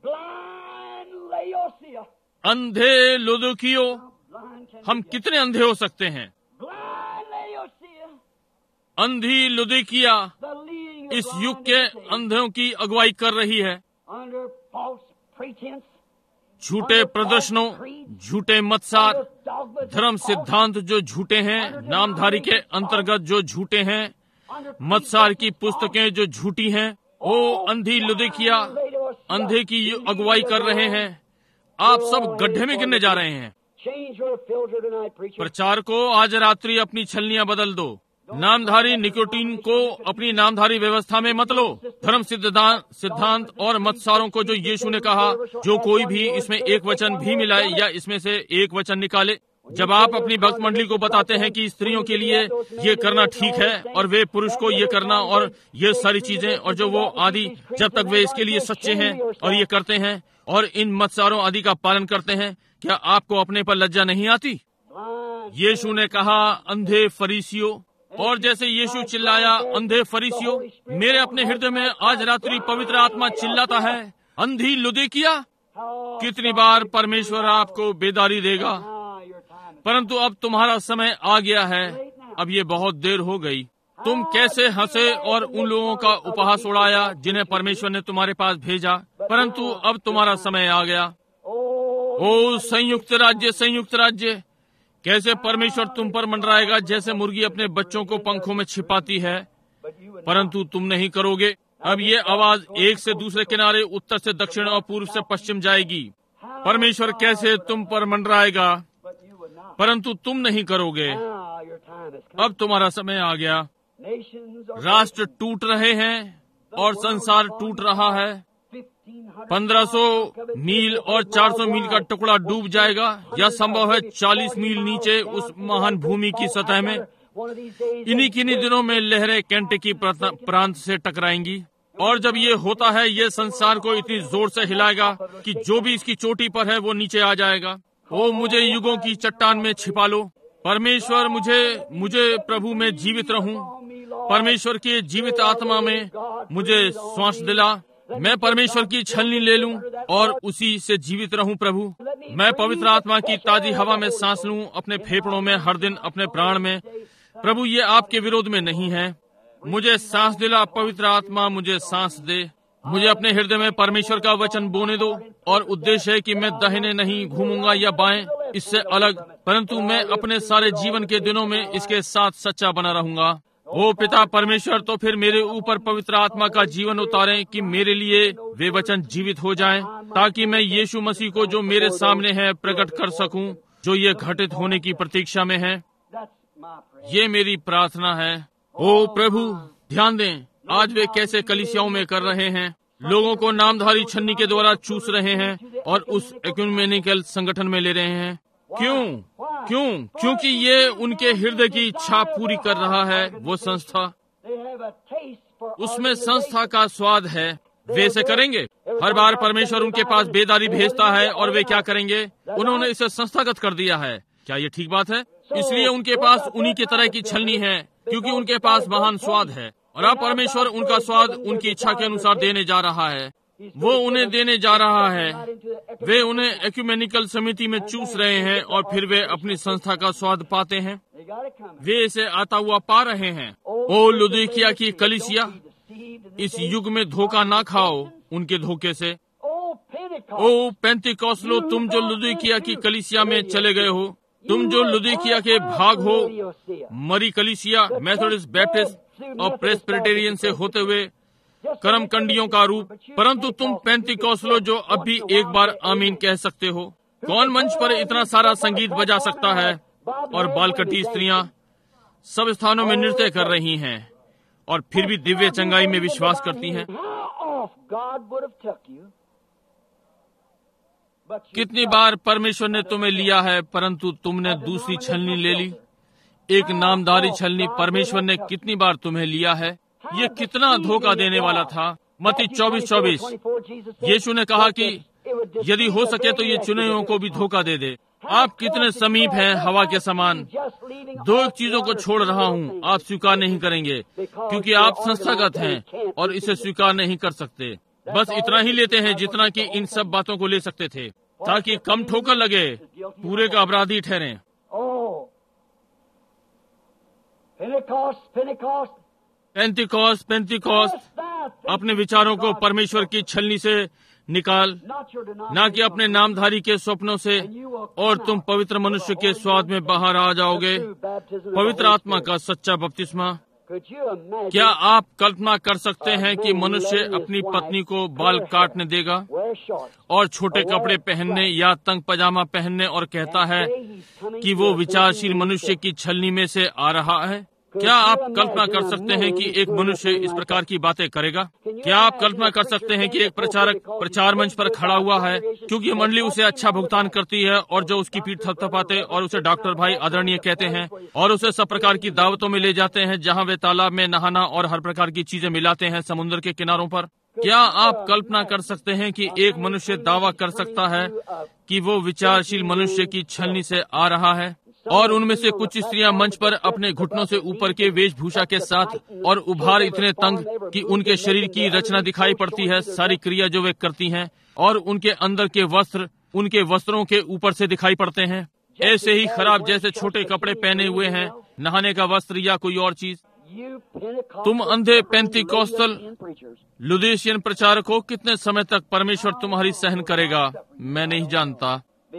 Speaker 1: अंधे लुदुकियो, हम कितने अंधे हो सकते हैं? अंधी लुदिकिया इस युग के अंधों की अगुवाई कर रही है। झूठे प्रदर्शनों, झूठे मतसार, धर्म सिद्धांत जो झूठे हैं, नामधारी के अंतर्गत जो झूठे हैं, मतसार की पुस्तकें जो झूठी हैं। ओ अंधी लुदिकिया, अंधे की अगुवाई कर रहे हैं। आप सब गड्ढे में गिरने जा रहे हैं। प्रचार को आज रात्रि अपनी छलनियां बदल दो। नामधारी निकोटीन को अपनी नामधारी व्यवस्था में मत लो। धर्म सिद्धांत और मतसारों को जो यीशु ने कहा, जो कोई भी इसमें एक वचन भी मिलाए या इसमें से एक वचन निकाले। जब आप अपनी भक्त मंडली को बताते हैं कि स्त्रियों के लिए ये करना ठीक है और वे पुरुष को ये करना और ये सारी चीजें, और जो वो आदि, जब तक वे इसके लिए सच्चे हैं और ये करते हैं और इन मतसारों आदि का पालन करते हैं, क्या आपको अपने पर लज्जा नहीं आती? यीशु ने कहा, अंधे फरीसियों। और जैसे यीशु चिल्लाया, अंधे फरीसियों, मेरे अपने हृदय में आज रात्रि पवित्र आत्मा चिल्लाता है, अंधी लुदिकिया। कितनी बार परमेश्वर आपको बेदारी देगा, परंतु अब तुम्हारा समय आ गया है। अब ये बहुत देर हो गई। तुम कैसे हंसे और उन लोगों का उपहास उड़ाया जिन्हें परमेश्वर ने तुम्हारे पास भेजा, परंतु अब तुम्हारा समय आ गया। ओ संयुक्त राज्य, कैसे परमेश्वर तुम पर मंडराएगा जैसे मुर्गी अपने बच्चों को पंखों में छिपाती है, परंतु तुम नहीं करोगे। अब ये आवाज एक से दूसरे किनारे, उत्तर से दक्षिण और पूर्व से पश्चिम जाएगी। परमेश्वर कैसे तुम पर मंडराएगा, परंतु तुम नहीं करोगे। अब तुम्हारा समय आ गया। राष्ट्र टूट रहे हैं और संसार टूट रहा है। 1500 मील और 400 मील का टुकड़ा डूब जाएगा, या संभव है 40 मील नीचे उस महान भूमि की सतह में। किन्हीं दिनों में लहरें केंटकी प्रांत से टकराएंगी, और जब ये होता है, ये संसार को इतनी जोर से हिलाएगा कि जो भी इसकी चोटी पर है वो नीचे आ जाएगा। ओ मुझे युगों की चट्टान में छिपा लो। परमेश्वर, मुझे प्रभु में जीवित रहूं। परमेश्वर की जीवित आत्मा में मुझे श्वास दिला। मैं परमेश्वर की छलनी ले लूं और उसी से जीवित रहूं। प्रभु, मैं पवित्र आत्मा की ताजी हवा में सांस लूं, अपने फेफड़ों में, हर दिन अपने प्राण में। प्रभु, ये आपके विरोध में नहीं है। मुझे सांस दिला पवित्र आत्मा, मुझे सांस दे। मुझे अपने हृदय में परमेश्वर का वचन बोने दो, और उद्देश्य है कि मैं दाहिने नहीं घूमूंगा या बाएं, इससे अलग, परंतु मैं अपने सारे जीवन के दिनों में इसके साथ सच्चा बना रहूंगा। ओ पिता परमेश्वर, तो फिर मेरे ऊपर पवित्र आत्मा का जीवन उतारें कि मेरे लिए वे वचन जीवित हो जाएं, ताकि मैं यीशु मसीह को जो मेरे सामने है प्रकट कर सकूं, जो ये घटित होने की प्रतीक्षा में है। ये मेरी प्रार्थना है। ओ प्रभु, ध्यान दें आज वे कैसे कलीसियाओं में कर रहे हैं, लोगों को नामधारी छन्नी के द्वारा चूस रहे हैं और उस एक्यूमेनिकल संगठन में ले रहे हैं। क्योंकि ये उनके हृदय की इच्छा पूरी कर रहा है। वो संस्था, उसमें संस्था का स्वाद है। वे इसे करेंगे। हर बार परमेश्वर उनके पास बेदारी भेजता है और वे क्या करेंगे? उन्होंने इसे संस्थागत कर दिया है। क्या ये ठीक बात है? इसलिए उनके पास उन्हीं की तरह की छलनी है, क्योंकि उनके पास महान स्वाद है। और अब परमेश्वर उनका स्वाद उनकी इच्छा के अनुसार देने जा रहा है। वो उन्हें देने जा रहा है। वे उन्हें एक्यूमेनिकल समिति में चूस रहे हैं और फिर वे अपनी संस्था का स्वाद पाते हैं। वे इसे आता हुआ पा रहे हैं। ओ लुदीकिया की कलीसिया, इस युग में धोखा ना खाओ उनके धोखे से। ओ पेंतिकोस्लो, तुम जो लुदीकिया की कलीसिया में चले गए हो, तुम जो लुदीकिया के भाग हो, मरी कलीसिया, मेथोडिस्ट, बैप्टिस्ट और प्रेस्बिटेरियन से होते हुए कर्मकांडियों का रूप, परंतु तुम पेंतिकोस्लो जो अब भी एक बार आमीन कह सकते हो। कौन मंच पर इतना सारा संगीत बजा सकता है? और बालकटी स्त्रियां सब स्थानों में नृत्य कर रही हैं और फिर भी दिव्य चंगाई में विश्वास करती हैं। कितनी बार परमेश्वर ने तुम्हें लिया है, परंतु तुमने दूसरी छलनी ले ली। एक नामधारी छलनी परमेश्वर ने कितनी बार तुम्हें लिया है। ये कितना धोखा देने वाला था। मत्ती 24:24, यीशु ने कहा कि यदि हो सके तो ये चुने हुओं को भी धोखा दे दे। आप कितने समीप हैं हवा के समान। दो एक चीजों को छोड़ रहा हूँ, आप स्वीकार नहीं करेंगे क्योंकि आप संस्थागत हैं और इसे स्वीकार नहीं कर सकते। बस इतना ही लेते हैं जितना कि इन सब बातों को ले सकते थे, ताकि कम ठोकर लगे, पूरे का अपराधी ठहरें। पेंतिकोस्त, अपने विचारों को परमेश्वर की छलनी से निकाल, ना कि अपने नामधारी के स्वप्नों से, और तुम पवित्र मनुष्य के स्वाद में बाहर आ जाओगे। पवित्र आत्मा का सच्चा बपतिस्मा। क्या आप कल्पना कर सकते हैं कि मनुष्य अपनी पत्नी को बाल काटने देगा और छोटे कपड़े पहनने या तंग पजामा पहनने और कहता है कि वो विचारशील मनुष्य की छलनी में से आ रहा है? क्या आप कल्पना कर सकते हैं कि एक मनुष्य इस प्रकार की बातें करेगा? क्या आप कल्पना कर सकते हैं कि एक प्रचारक प्रचार मंच पर खड़ा हुआ है क्योंकि मंडली उसे अच्छा भुगतान करती है और जो उसकी पीठ थपथपाते और उसे डॉक्टर भाई आदरणीय कहते हैं और उसे सब प्रकार की दावतों में ले जाते हैं जहां वे तालाब में नहाना और हर प्रकार की चीजें मिलाते हैं समुद्र के किनारों पर? क्या आप कल्पना कर सकते हैं कि एक मनुष्य दावा कर सकता है कि वो विचारशील मनुष्य की छलनी से आ रहा है? और उनमें से कुछ स्त्रियां मंच पर अपने घुटनों से ऊपर के वेशभूषा के साथ और उभार इतने तंग कि उनके शरीर की रचना दिखाई पड़ती है, सारी क्रिया जो वे करती हैं, और उनके अंदर के वस्त्र उनके वस्त्रों के ऊपर से दिखाई पड़ते हैं, ऐसे ही खराब जैसे छोटे कपड़े पहने हुए हैं, नहाने का वस्त्र या कोई और चीज। तुम अंधे पेंतिकोस्टल लुदीशियन प्रचारक हो, कितने समय तक परमेश्वर तुम्हारी सहन करेगा मैं नहीं जानता।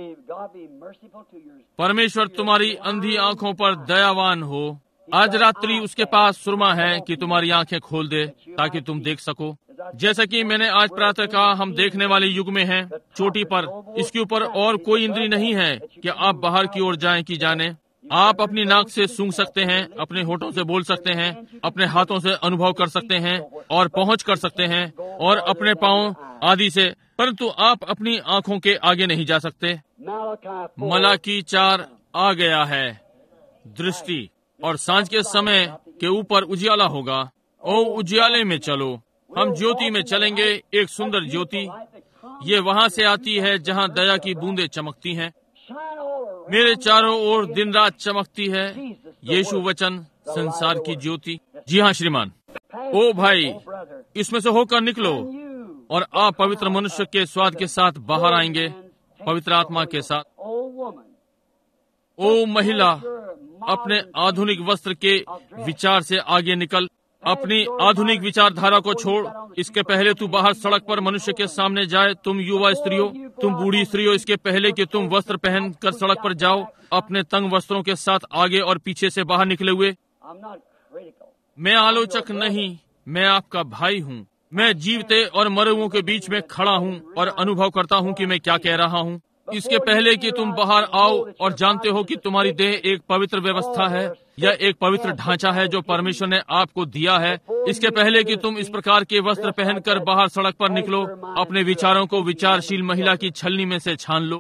Speaker 1: परमेश्वर तुम्हारी अंधी आंखों पर दयावान हो। आज रात्रि उसके पास सुरमा है कि तुम्हारी आंखें खोल दे ताकि तुम देख सको। जैसा कि मैंने आज प्रातः कहा, हम देखने वाले युग में हैं। चोटी पर इसके ऊपर और कोई इंद्री नहीं है कि आप बाहर की ओर जाएं कि जाने। आप अपनी नाक से सूंघ सकते हैं, अपने होठों से बोल सकते हैं, अपने हाथों से अनुभव कर सकते हैं और पहुंच कर सकते हैं, और अपने पांव आदि से, परंतु आप अपनी आंखों के आगे नहीं जा सकते। मलाकी 4 आ गया है दृष्टि, और सांझ के समय के ऊपर उजियाला होगा। ओ उजियाले में चलो, हम ज्योति में चलेंगे, एक सुंदर ज्योति। ये वहाँ से आती है जहाँ दया की बूंदें चमकती हैं। मेरे चारों ओर दिन रात चमकती है यीशु वचन, संसार की ज्योति। जी हाँ श्रीमान। ओ भाई, इसमें से होकर निकलो और आप पवित्र मनुष्य के स्वाद के साथ बाहर आएंगे, पवित्र आत्मा के साथ। ओ महिला, अपने आधुनिक वस्त्र के विचार से आगे निकल, अपनी आधुनिक विचारधारा को छोड़। इसके पहले तू बाहर सड़क पर मनुष्य के सामने जाए, तुम युवा स्त्रियों, तुम बूढ़ी स्त्रियों, इसके पहले कि तुम वस्त्र पहन कर सड़क पर जाओ, अपने तंग वस्त्रों के साथ आगे और पीछे से बाहर निकले हुए। मैं आलोचक नहीं, मैं आपका भाई हूँ। मैं जीवते और मरे हुओं के बीच में खड़ा हूँ और अनुभव करता हूँ कि मैं क्या कह रहा हूँ। इसके पहले कि तुम बाहर आओ और जानते हो कि तुम्हारी देह एक पवित्र व्यवस्था है या एक पवित्र ढांचा है जो परमेश्वर ने आपको दिया है, इसके पहले कि तुम इस प्रकार के वस्त्र पहनकर बाहर सड़क पर निकलो, अपने विचारों को विचारशील महिला की छलनी में से छान लो।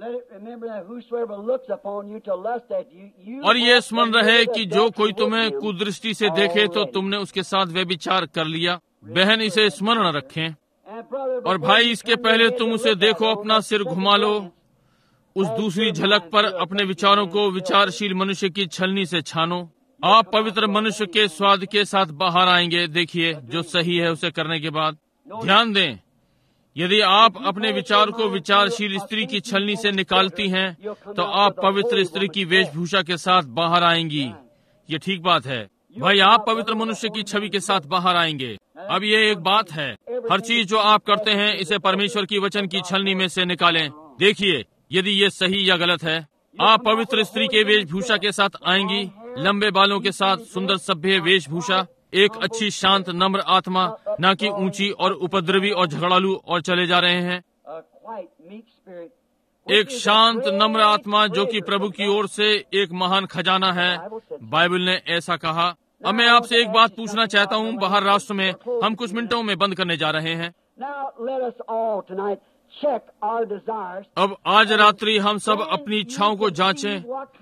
Speaker 1: और ये स्मरण रहे कि जो कोई तुम्हें कुदृष्टि से देखे तो तुमने उसके साथ व्यभिचार कर लिया। बहन, इसे स्मरण रखें। और भाई, इसके पहले तुम उसे देखो, अपना सिर घुमा लो, उस दूसरी झलक पर अपने विचारों को विचारशील मनुष्य की छलनी से छानो। आप पवित्र मनुष्य के स्वाद के साथ बाहर आएंगे। देखिए, जो सही है उसे करने के बाद ध्यान दें, यदि आप अपने विचार को विचारशील स्त्री की छलनी से निकालती हैं तो आप पवित्र स्त्री की वेशभूषा के साथ बाहर आएंगी। ये ठीक बात है भाई, आप पवित्र मनुष्य की छवि के साथ बाहर आएंगे। अब ये एक बात है, हर चीज जो आप करते हैं इसे परमेश्वर की वचन की छलनी में से निकालें। देखिए, यदि ये सही या गलत है। आप पवित्र स्त्री के वेशभूषा के साथ आएंगी, लंबे बालों के साथ, सुंदर सभ्य वेशभूषा, एक अच्छी शांत नम्र आत्मा, न कि ऊंची और उपद्रवी और झगड़ालू और चले जा रहे हैं। एक शांत नम्र आत्मा जो कि प्रभु की ओर से एक महान खजाना है। बाइबल ने ऐसा कहा। अब मैं आपसे एक बात पूछना चाहता हूँ। बाहर राष्ट्र में हम कुछ मिनटों में बंद करने जा रहे हैं। अब आज रात्रि हम सब अपनी इच्छाओं को जांचें,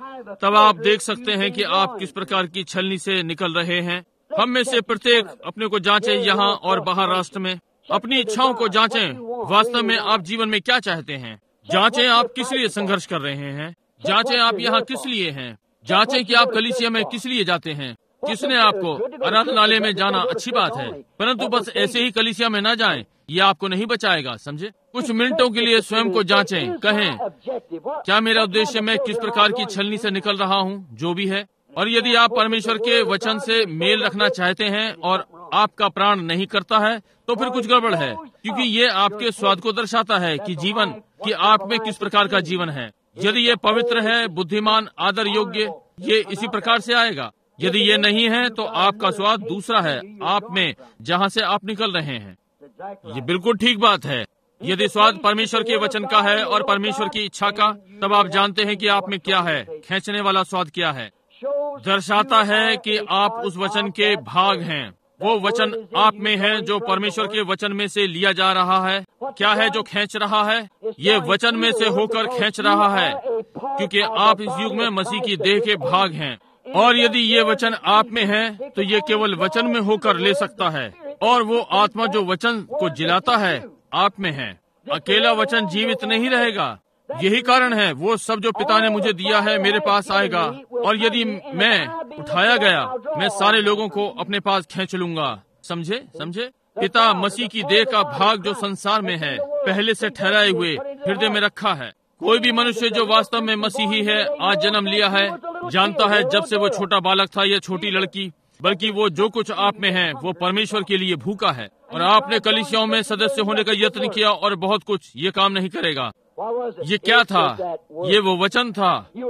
Speaker 1: तब आप देख सकते हैं कि आप किस प्रकार की छलनी से निकल रहे हैं। हम में से प्रत्येक अपने को जांचें, यहाँ और बाहर राष्ट्र में अपनी इच्छाओं को जांचें। वास्तव में आप जीवन में क्या चाहते हैं? जांचें आप किस लिए संघर्ष कर रहे हैं। जांचें आप यहाँ किस लिए हैं। जांचें कि आप कलीसिया में किस लिए जाते हैं। किसने आपको आराधनालय में जाना अच्छी बात है, परंतु बस ऐसे ही कलीसिया में न जाएं, ये आपको नहीं बचाएगा। समझे? कुछ मिनटों के लिए स्वयं को जांचें, कहें, क्या मेरा उद्देश्य, मैं किस प्रकार की छलनी से निकल रहा हूँ, जो भी है। और यदि आप परमेश्वर के वचन से मेल रखना चाहते हैं और आपका प्राण नहीं करता है तो फिर कुछ गड़बड़ है, क्योंकि ये आपके स्वाद को दर्शाता है कि जीवन, कि आप में किस प्रकार का जीवन है। यदि ये पवित्र है, बुद्धिमान, आदर योग्य, ये इसी प्रकार से आएगा। यदि ये नहीं है तो आपका स्वाद दूसरा है आप में, जहाँ से आप निकल रहे हैं। ये बिल्कुल ठीक बात है। यदि स्वाद परमेश्वर के वचन का है और परमेश्वर की इच्छा का, तब आप जानते हैं कि आप में क्या है। खींचने वाला स्वाद क्या है? दर्शाता है कि आप उस वचन के भाग हैं। वो वचन आप में है जो परमेश्वर के वचन में से लिया जा रहा है। क्या है जो खींच रहा है? ये वचन में से होकर खींच रहा है, क्योंकि आप इस युग में मसीह की देह के भाग हैं। और यदि ये वचन आप में है तो ये केवल वचन में होकर ले सकता है, और वो आत्मा जो वचन को जिलाता है आप में है। अकेला वचन जीवित नहीं रहेगा। यही कारण है वो सब जो पिता ने मुझे दिया है मेरे पास आएगा, और यदि मैं उठाया गया, मैं सारे लोगों को अपने पास खींच लूंगा। समझे? पिता मसीह की देह का भाग जो संसार में है, पहले से ठहराए हुए हृदय में रखा है। कोई भी मनुष्य जो वास्तव में मसीही है, आज जन्म लिया है, जानता है जब से वो छोटा बालक था या छोटी लड़की, बल्कि वो जो कुछ आप में है वो परमेश्वर के लिए भूखा है। और आपने कलीसियाओं में सदस्य होने का यत्न किया और बहुत कुछ, ये काम नहीं करेगा। ये क्या था? ये वो वचन था।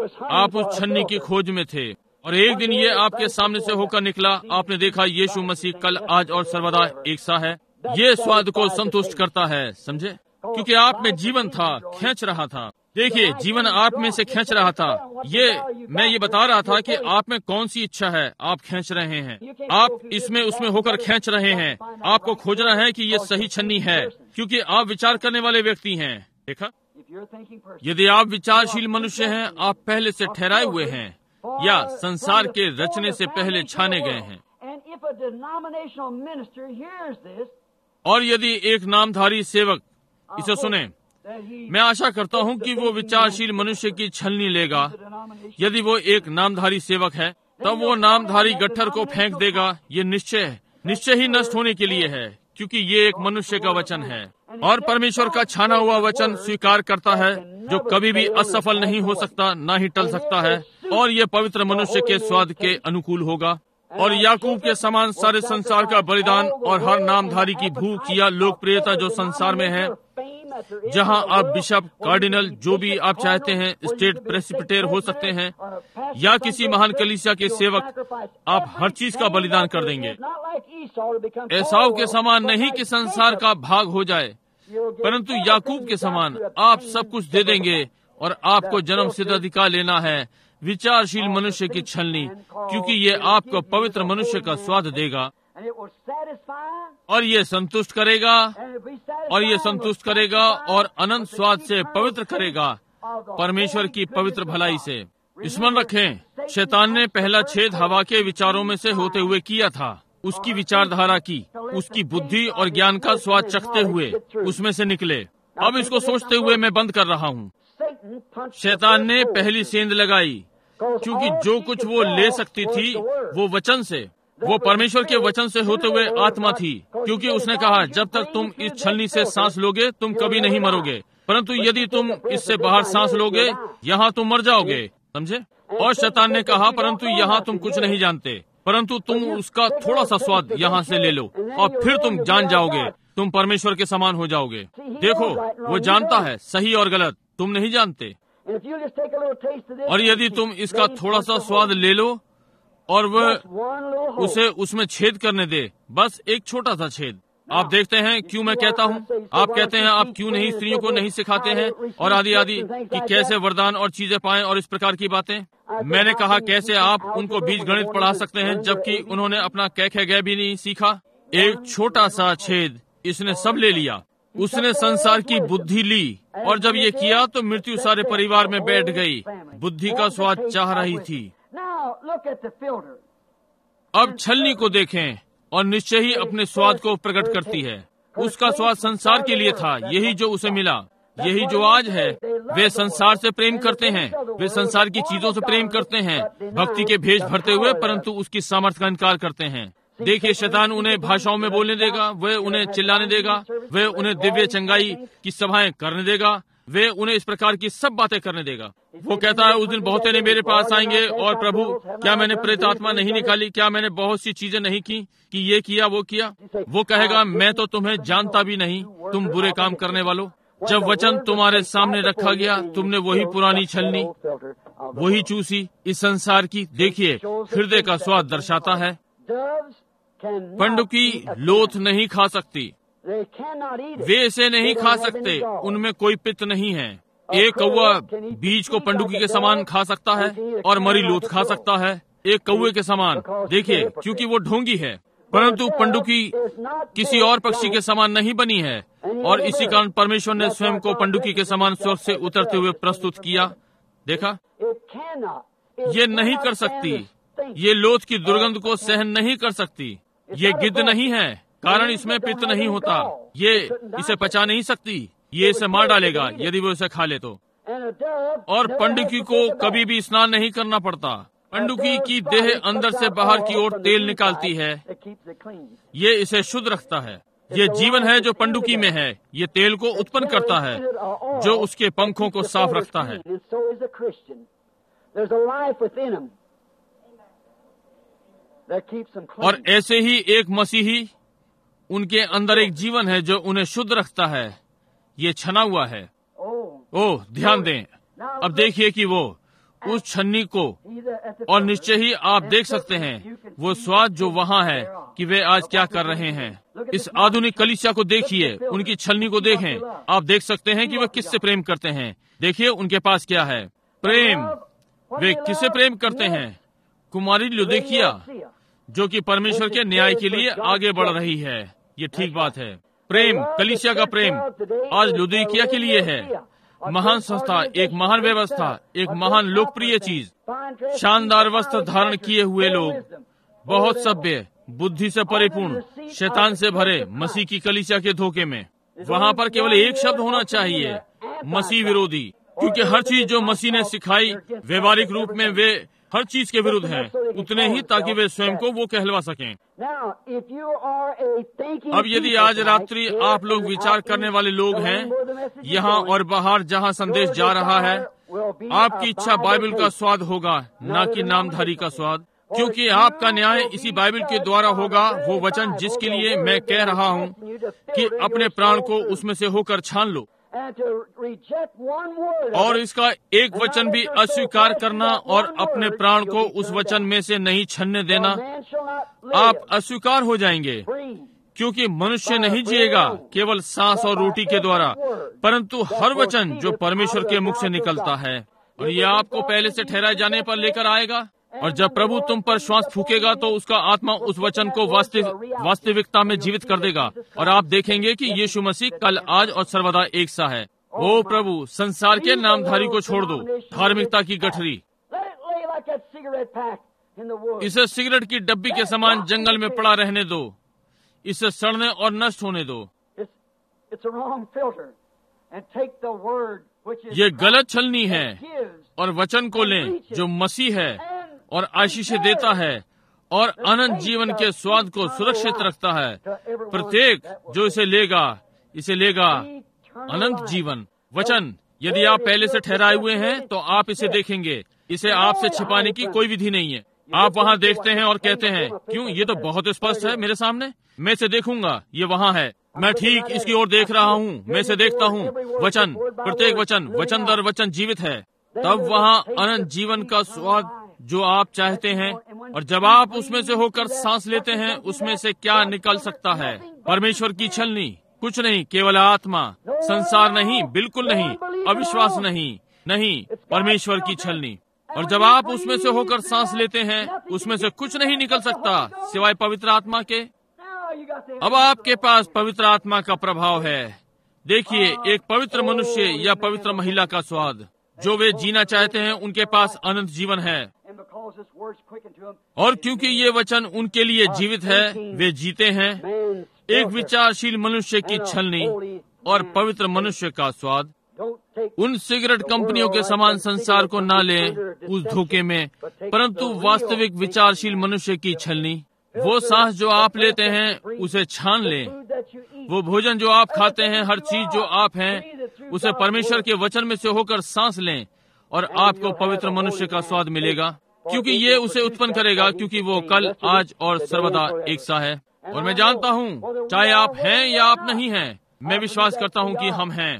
Speaker 1: आप उस छन्नी की खोज में थे, और एक दिन ये आपके सामने से होकर निकला। आपने देखा यीशु मसीह कल, आज और सर्वदा एक सा है। ये स्वाद को संतुष्ट करता है। समझे? क्योंकि आप में जीवन था, खींच रहा था। देखिए, जीवन आप में से खींच रहा था। मैं ये बता रहा था कि आप में कौन सी इच्छा है आप खींच रहे हैं। आप इसमें उसमें होकर खींच रहे हैं। आपको खोजना है कि ये सही छन्नी है, क्योंकि आप विचार करने वाले व्यक्ति हैं। देखा? यदि आप विचारशील मनुष्य हैं, आप पहले से ठहराए हुए हैं या संसार के रचने से पहले छाने गए हैं। और यदि एक नामधारी सेवक इसे सुने, मैं आशा करता हूं कि वो विचारशील मनुष्य की छलनी लेगा। यदि वो एक नामधारी सेवक है, तब वो नामधारी गट्ठर को फेंक देगा। ये निश्चय ही नष्ट होने के लिए है, क्योंकि ये एक मनुष्य का वचन है, और परमेश्वर का छाना हुआ वचन स्वीकार करता है, जो कभी भी असफल नहीं हो सकता, ना ही टल सकता है, और ये पवित्र मनुष्य के स्वाद के अनुकूल होगा। और याकूब के समान सारे संसार का बलिदान और हर नामधारी की भूख या लोकप्रियता जो संसार में है, जहां आप बिशप, कार्डिनल, जो भी आप चाहते हैं, स्टेट प्रेसिपिटेर हो सकते हैं, या किसी महान कलीसिया के सेवक, आप हर चीज का बलिदान कर देंगे। एसाव के समान नहीं कि संसार का भाग हो जाए, परंतु याकूब के समान आप सब कुछ दे देंगे और आपको जन्म सिद्ध अधिकार लेना है, विचारशील मनुष्य की छलनी, क्योंकि ये आपको पवित्र मनुष्य का स्वाद देगा और ये संतुष्ट करेगा और अनंत स्वाद से पवित्र करेगा, परमेश्वर की पवित्र भलाई से। स्मरण रखें, शैतान ने पहला छेद हवा के विचारों में से होते हुए किया था, उसकी विचारधारा की, उसकी बुद्धि और ज्ञान का स्वाद चखते हुए उसमें से निकले। अब इसको सोचते हुए मैं बंद कर रहा हूँ। शैतान ने पहली सेंध लगाई, क्योंकि जो कुछ वो ले सकती थी वो वचन से, वो परमेश्वर के वचन से होते हुए आत्मा थी, क्योंकि उसने कहा जब तक तुम इस छलनी से सांस लोगे तुम कभी नहीं मरोगे, परंतु यदि तुम इससे बाहर सांस लोगे यहाँ तुम मर जाओगे। समझे? और शैतान ने कहा परंतु यहाँ तुम कुछ नहीं जानते, परंतु तुम उसका थोड़ा सा स्वाद यहाँ से ले लो और फिर तुम जान जाओगे, तुम परमेश्वर के समान हो जाओगे। देखो, वो जानता है सही और गलत, तुम नहीं जानते। और यदि तुम इसका थोड़ा सा स्वाद ले लो और वह उसे उसमें छेद करने दे, बस एक छोटा सा छेद। आप देखते हैं क्यों मैं कहता हूँ, आप कहते हैं आप क्यों नहीं स्त्रियों को नहीं सिखाते हैं और आदि आदि कि कैसे वरदान और चीजें पाएं और इस प्रकार की बातें। मैंने कहा कैसे आप उनको बीज गणित पढ़ा सकते हैं जबकि उन्होंने अपना कै खे गै भी नहीं सीखा। एक छोटा सा छेद इसने सब ले लिया। उसने संसार की बुद्धि ली और जब ये किया तो मृत्यु सारे परिवार में बैठ गई। बुद्धि का स्वाद चाह रही थी। अब छलनी को देखें और निश्चय ही अपने स्वाद को प्रकट करती है। उसका स्वाद संसार के लिए था, यही जो उसे मिला, यही जो आज है। वे संसार से प्रेम करते हैं, वे संसार की चीजों से प्रेम करते हैं, भक्ति के भेष भरते हुए, परंतु उसकी सामर्थ्य का इनकार करते हैं। देखिए, शैतान उन्हें भाषाओं में बोलने देगा, वह उन्हें चिल्लाने देगा, वह उन्हें दिव्य चंगाई की सभाएं करने देगा, वे उन्हें इस प्रकार की सब बातें करने देगा। वो कहता है उस दिन बहुते ने मेरे पास आएंगे और प्रभु क्या मैंने प्रेत आत्मा नहीं निकाली, क्या मैंने बहुत सी चीजें नहीं की, कि ये किया वो किया। वो कहेगा मैं तो तुम्हें जानता भी नहीं, तुम बुरे काम करने वालों। जब वचन तुम्हारे सामने रखा गया तुमने वही पुरानी छलनी, वही चूसी इस संसार की। देखिए, हृदय का स्वाद दर्शाता है। पंडुकी लोथ नहीं खा सकती, वे इसे नहीं खा सकते, उनमें कोई पित्त नहीं है। एक कौवा बीज को पंडुकी के समान खा सकता है और मरी लोथ खा सकता है, एक कौवे के समान। देखिए, क्योंकि वो ढोंगी है, परंतु पंडुकी किसी और पक्षी के समान नहीं बनी है। और इसी कारण परमेश्वर ने स्वयं को पंडुकी के समान स्वर्ग से उतरते हुए प्रस्तुत किया। देखा, ये नहीं कर सकती, ये लोथ की दुर्गंध को सहन नहीं कर सकती। ये गिद्ध नहीं है, कारण इसमें पित्त नहीं होता, ये इसे पचा नहीं सकती, ये इसे मार डालेगा यदि वो इसे खा ले तो। और पंडुकी को कभी भी स्नान नहीं करना पड़ता। पंडुकी की देह अंदर से बाहर की ओर तेल निकालती है, ये इसे शुद्ध रखता है। ये जीवन है जो पंडुकी में है, ये तेल को उत्पन्न करता है जो उसके पंखों को साफ रखता है। और ऐसे ही एक मसीही, उनके अंदर एक जीवन है जो उन्हें शुद्ध रखता है, ये छना हुआ है। ओह, ध्यान दें। अब देखिए कि वो उस छन्नी को, और निश्चय ही आप देख सकते हैं वो स्वाद जो वहाँ है कि वे आज क्या कर रहे हैं। इस आधुनिक कलीसिया को देखिए, उनकी छलनी को देखें, आप देख सकते हैं कि वे किससे प्रेम करते हैं। देखिए उनके पास क्या है, प्रेम। वे किससे प्रेम करते हैं? कुमारी लुदीकिया, जो कि परमेश्वर के न्याय के लिए आगे बढ़ रही है। ये ठीक बात है। प्रेम, कलीसिया का प्रेम आज लुदीकिया के लिए है। महान संस्था, एक महान व्यवस्था, एक महान लोकप्रिय चीज, शानदार वस्त्र धारण किए हुए लोग, बहुत सभ्य, बुद्धि से परिपूर्ण, शैतान से भरे, मसीह की कलीसिया के धोखे में। वहाँ पर केवल एक शब्द होना चाहिए, मसीह विरोधी, क्योंकि हर चीज जो मसीह ने सिखाई व्यवहारिक रूप में वे हर चीज के विरुद्ध हैं, उतने ही ताकि वे स्वयं को वो कहलवा सकें। अब यदि आज रात्रि आप लोग विचार करने वाले लोग हैं, यहाँ और बाहर जहाँ संदेश जा रहा है, आपकी इच्छा बाइबल का स्वाद होगा, न कि नामधारी का स्वाद, क्योंकि आपका न्याय इसी बाइबल के द्वारा होगा। वो वचन जिसके लिए मैं कह रहा हूँ कि अपने प्राण को उसमें से होकर छान लो। और इसका एक वचन भी अस्वीकार करना और अपने प्राण को उस वचन में से नहीं छनने देना, आप अस्वीकार हो जाएंगे, क्योंकि मनुष्य नहीं जिएगा केवल सांस और रोटी के द्वारा, परंतु हर वचन जो परमेश्वर के मुख से निकलता है। और ये आपको पहले से ठहराए जाने पर लेकर आएगा, और जब प्रभु तुम पर श्वास फूकेगा तो उसका आत्मा उस वचन को वास्तविकता में जीवित कर देगा, और आप देखेंगे कि यीशु मसीह कल, आज और सर्वदा एक सा है। ओ प्रभु, संसार के नामधारी को छोड़ दो, धार्मिकता की गठरी, इसे सिगरेट की डब्बी के समान जंगल में पड़ा रहने दो, इसे सड़ने और नष्ट होने दो। ये गलत छलनी है, और वचन को लें जो मसीह है और आशीष देता है और अनंत जीवन के स्वाद को सुरक्षित रखता है। प्रत्येक जो इसे लेगा अनंत जीवन। वचन, यदि आप पहले से ठहराए हुए हैं तो आप इसे देखेंगे, इसे आपसे छिपाने की कोई विधि नहीं है। आप वहाँ देखते हैं और कहते हैं, क्यों, ये तो बहुत स्पष्ट है मेरे सामने, मैं इसे देखूंगा, ये वहाँ है, मैं ठीक इसकी ओर देख रहा हूँ, मैं इसे देखता हूँ। वचन, प्रत्येक वचन, वचन दर वचन जीवित है। तब वहाँ अनंत जीवन का स्वाद जो आप चाहते हैं, और जब आप उसमें से होकर सांस लेते हैं, उसमें से क्या निकल सकता है? परमेश्वर की छलनी, कुछ नहीं, केवल आत्मा, संसार नहीं, बिल्कुल नहीं, अविश्वास नहीं, परमेश्वर की छलनी। और जब आप उसमें से होकर सांस लेते हैं, उसमें से कुछ नहीं निकल सकता सिवाय पवित्र आत्मा के। अब आपके पास पवित्र आत्मा का प्रभाव है। देखिए, एक पवित्र मनुष्य या पवित्र महिला का स्वाद जो वे जीना चाहते हैं, उनके पास अनंत जीवन है, और क्योंकि ये वचन उनके लिए जीवित है, वे जीते हैं। एक विचारशील मनुष्य की छलनी और पवित्र मनुष्य का स्वाद। उन सिगरेट कंपनियों के समान संसार को ना लें उस धोखे में, परंतु वास्तविक विचारशील मनुष्य की छलनी। वो सांस जो आप लेते हैं उसे छान लें, वो भोजन जो आप खाते हैं, हर चीज जो आप हैं, उसे परमेश्वर के वचन में से होकर सांस लें, और आपको पवित्र मनुष्य का स्वाद मिलेगा, क्योंकि ये उसे उत्पन्न करेगा, क्योंकि वो कल, आज और सर्वदा एक सा है। और मैं जानता हूँ, चाहे आप हैं या आप नहीं हैं, मैं विश्वास करता हूँ कि हम हैं,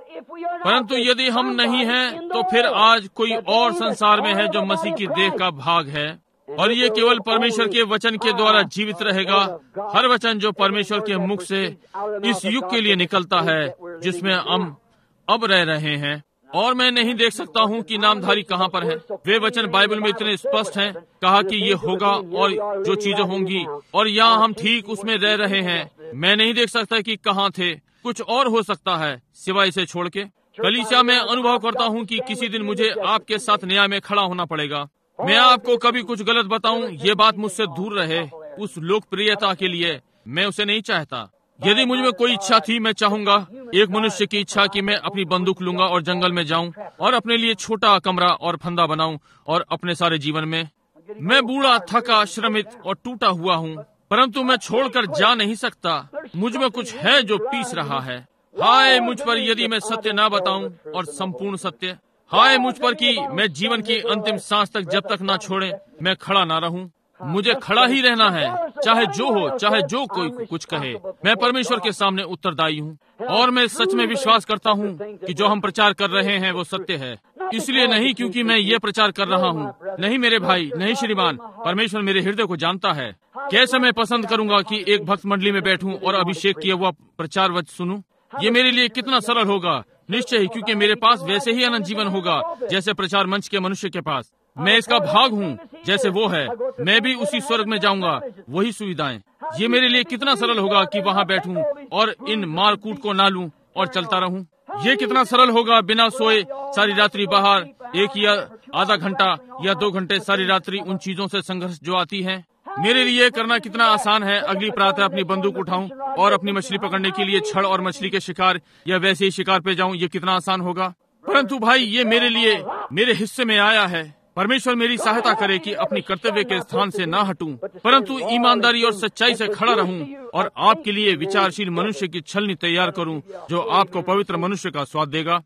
Speaker 1: परंतु यदि हम नहीं हैं तो फिर आज कोई और संसार में है जो मसीह की देह का भाग है, और ये केवल परमेश्वर के वचन के द्वारा जीवित रहेगा। हर वचन जो परमेश्वर के मुख से इस युग के लिए निकलता है जिसमें हम अब रह रहे हैं। और मैं नहीं देख सकता हूँ कि नामधारी कहाँ पर है। वे वचन बाइबल में इतने स्पष्ट हैं, कहा कि ये होगा और जो चीजें होंगी, और यहाँ हम ठीक उसमें रह रहे हैं। मैं नहीं देख सकता कि कहाँ थे, कुछ और हो सकता है सिवाय इसे छोड़ के। कलीसिया में अनुभव करता हूँ कि किसी दिन मुझे आपके साथ न्याय में खड़ा होना पड़ेगा। मैं आपको कभी कुछ गलत बताऊं, ये बात मुझसे दूर रहे। उस लोकप्रियता के लिए मैं उसे नहीं चाहता। यदि मुझ में कोई इच्छा थी, मैं चाहूंगा, एक मनुष्य की इच्छा कि मैं अपनी बंदूक लूंगा और जंगल में जाऊं और अपने लिए छोटा कमरा और फंदा बनाऊं, और अपने सारे जीवन में मैं बूढ़ा, थका, श्रमित और टूटा हुआ हूं, परंतु मैं छोड़कर जा नहीं सकता। मुझ में कुछ है जो पीस रहा है। हाय मुझ पर यदि मैं सत्य ना बताऊं, और संपूर्ण सत्य। हाय मुझ पर कि मैं जीवन की अंतिम सांस तक जब तक ना छोड़े मैं खड़ा ना रहूं। मुझे खड़ा ही रहना है, चाहे जो हो, चाहे जो कोई कुछ कहे। मैं परमेश्वर के सामने उत्तरदायी हूँ, और मैं सच में विश्वास करता हूँ कि जो हम प्रचार कर रहे हैं वो सत्य है। इसलिए नहीं क्योंकि मैं ये प्रचार कर रहा हूँ, नहीं मेरे भाई, नहीं श्रीमान, परमेश्वर मेरे हृदय को जानता है। कैसे मैं पसंद करूंगा कि एक भक्त मंडली में बैठूं और अभिषेक किया हुआ प्रचार वचन सुनूं। ये मेरे लिए कितना सरल होगा, निश्चय ही, क्योंकि मेरे पास वैसे ही अनंत जीवन होगा जैसे प्रचार मंच के मनुष्य के पास। मैं इसका भाग हूँ, जैसे वो है, मैं भी उसी स्वर्ग में जाऊंगा, वही सुविधाएं। ये मेरे लिए कितना सरल होगा कि वहाँ बैठूं और इन मारकूट को ना लूं और चलता रहूं। ये कितना सरल होगा बिना सोए सारी रात्रि बाहर, एक या आधा घंटा या 2 घंटे सारी रात्रि उन चीजों से संघर्ष जो आती है। मेरे लिए करना कितना आसान है, अगली प्रातः अपनी बंदूक उठाऊं और अपनी मछली पकड़ने के लिए छड़ और मछली के शिकार या वैसे ही शिकार पे जाऊं। ये कितना आसान होगा। परंतु भाई, ये मेरे लिए, मेरे हिस्से में आया है। परमेश्वर मेरी सहायता करे कि अपनी कर्तव्य के स्थान से ना हटूं, परंतु ईमानदारी और सच्चाई से खड़ा रहूं और आपके लिए विचारशील मनुष्य की छलनी तैयार करूं जो आपको पवित्र मनुष्य का स्वाद देगा।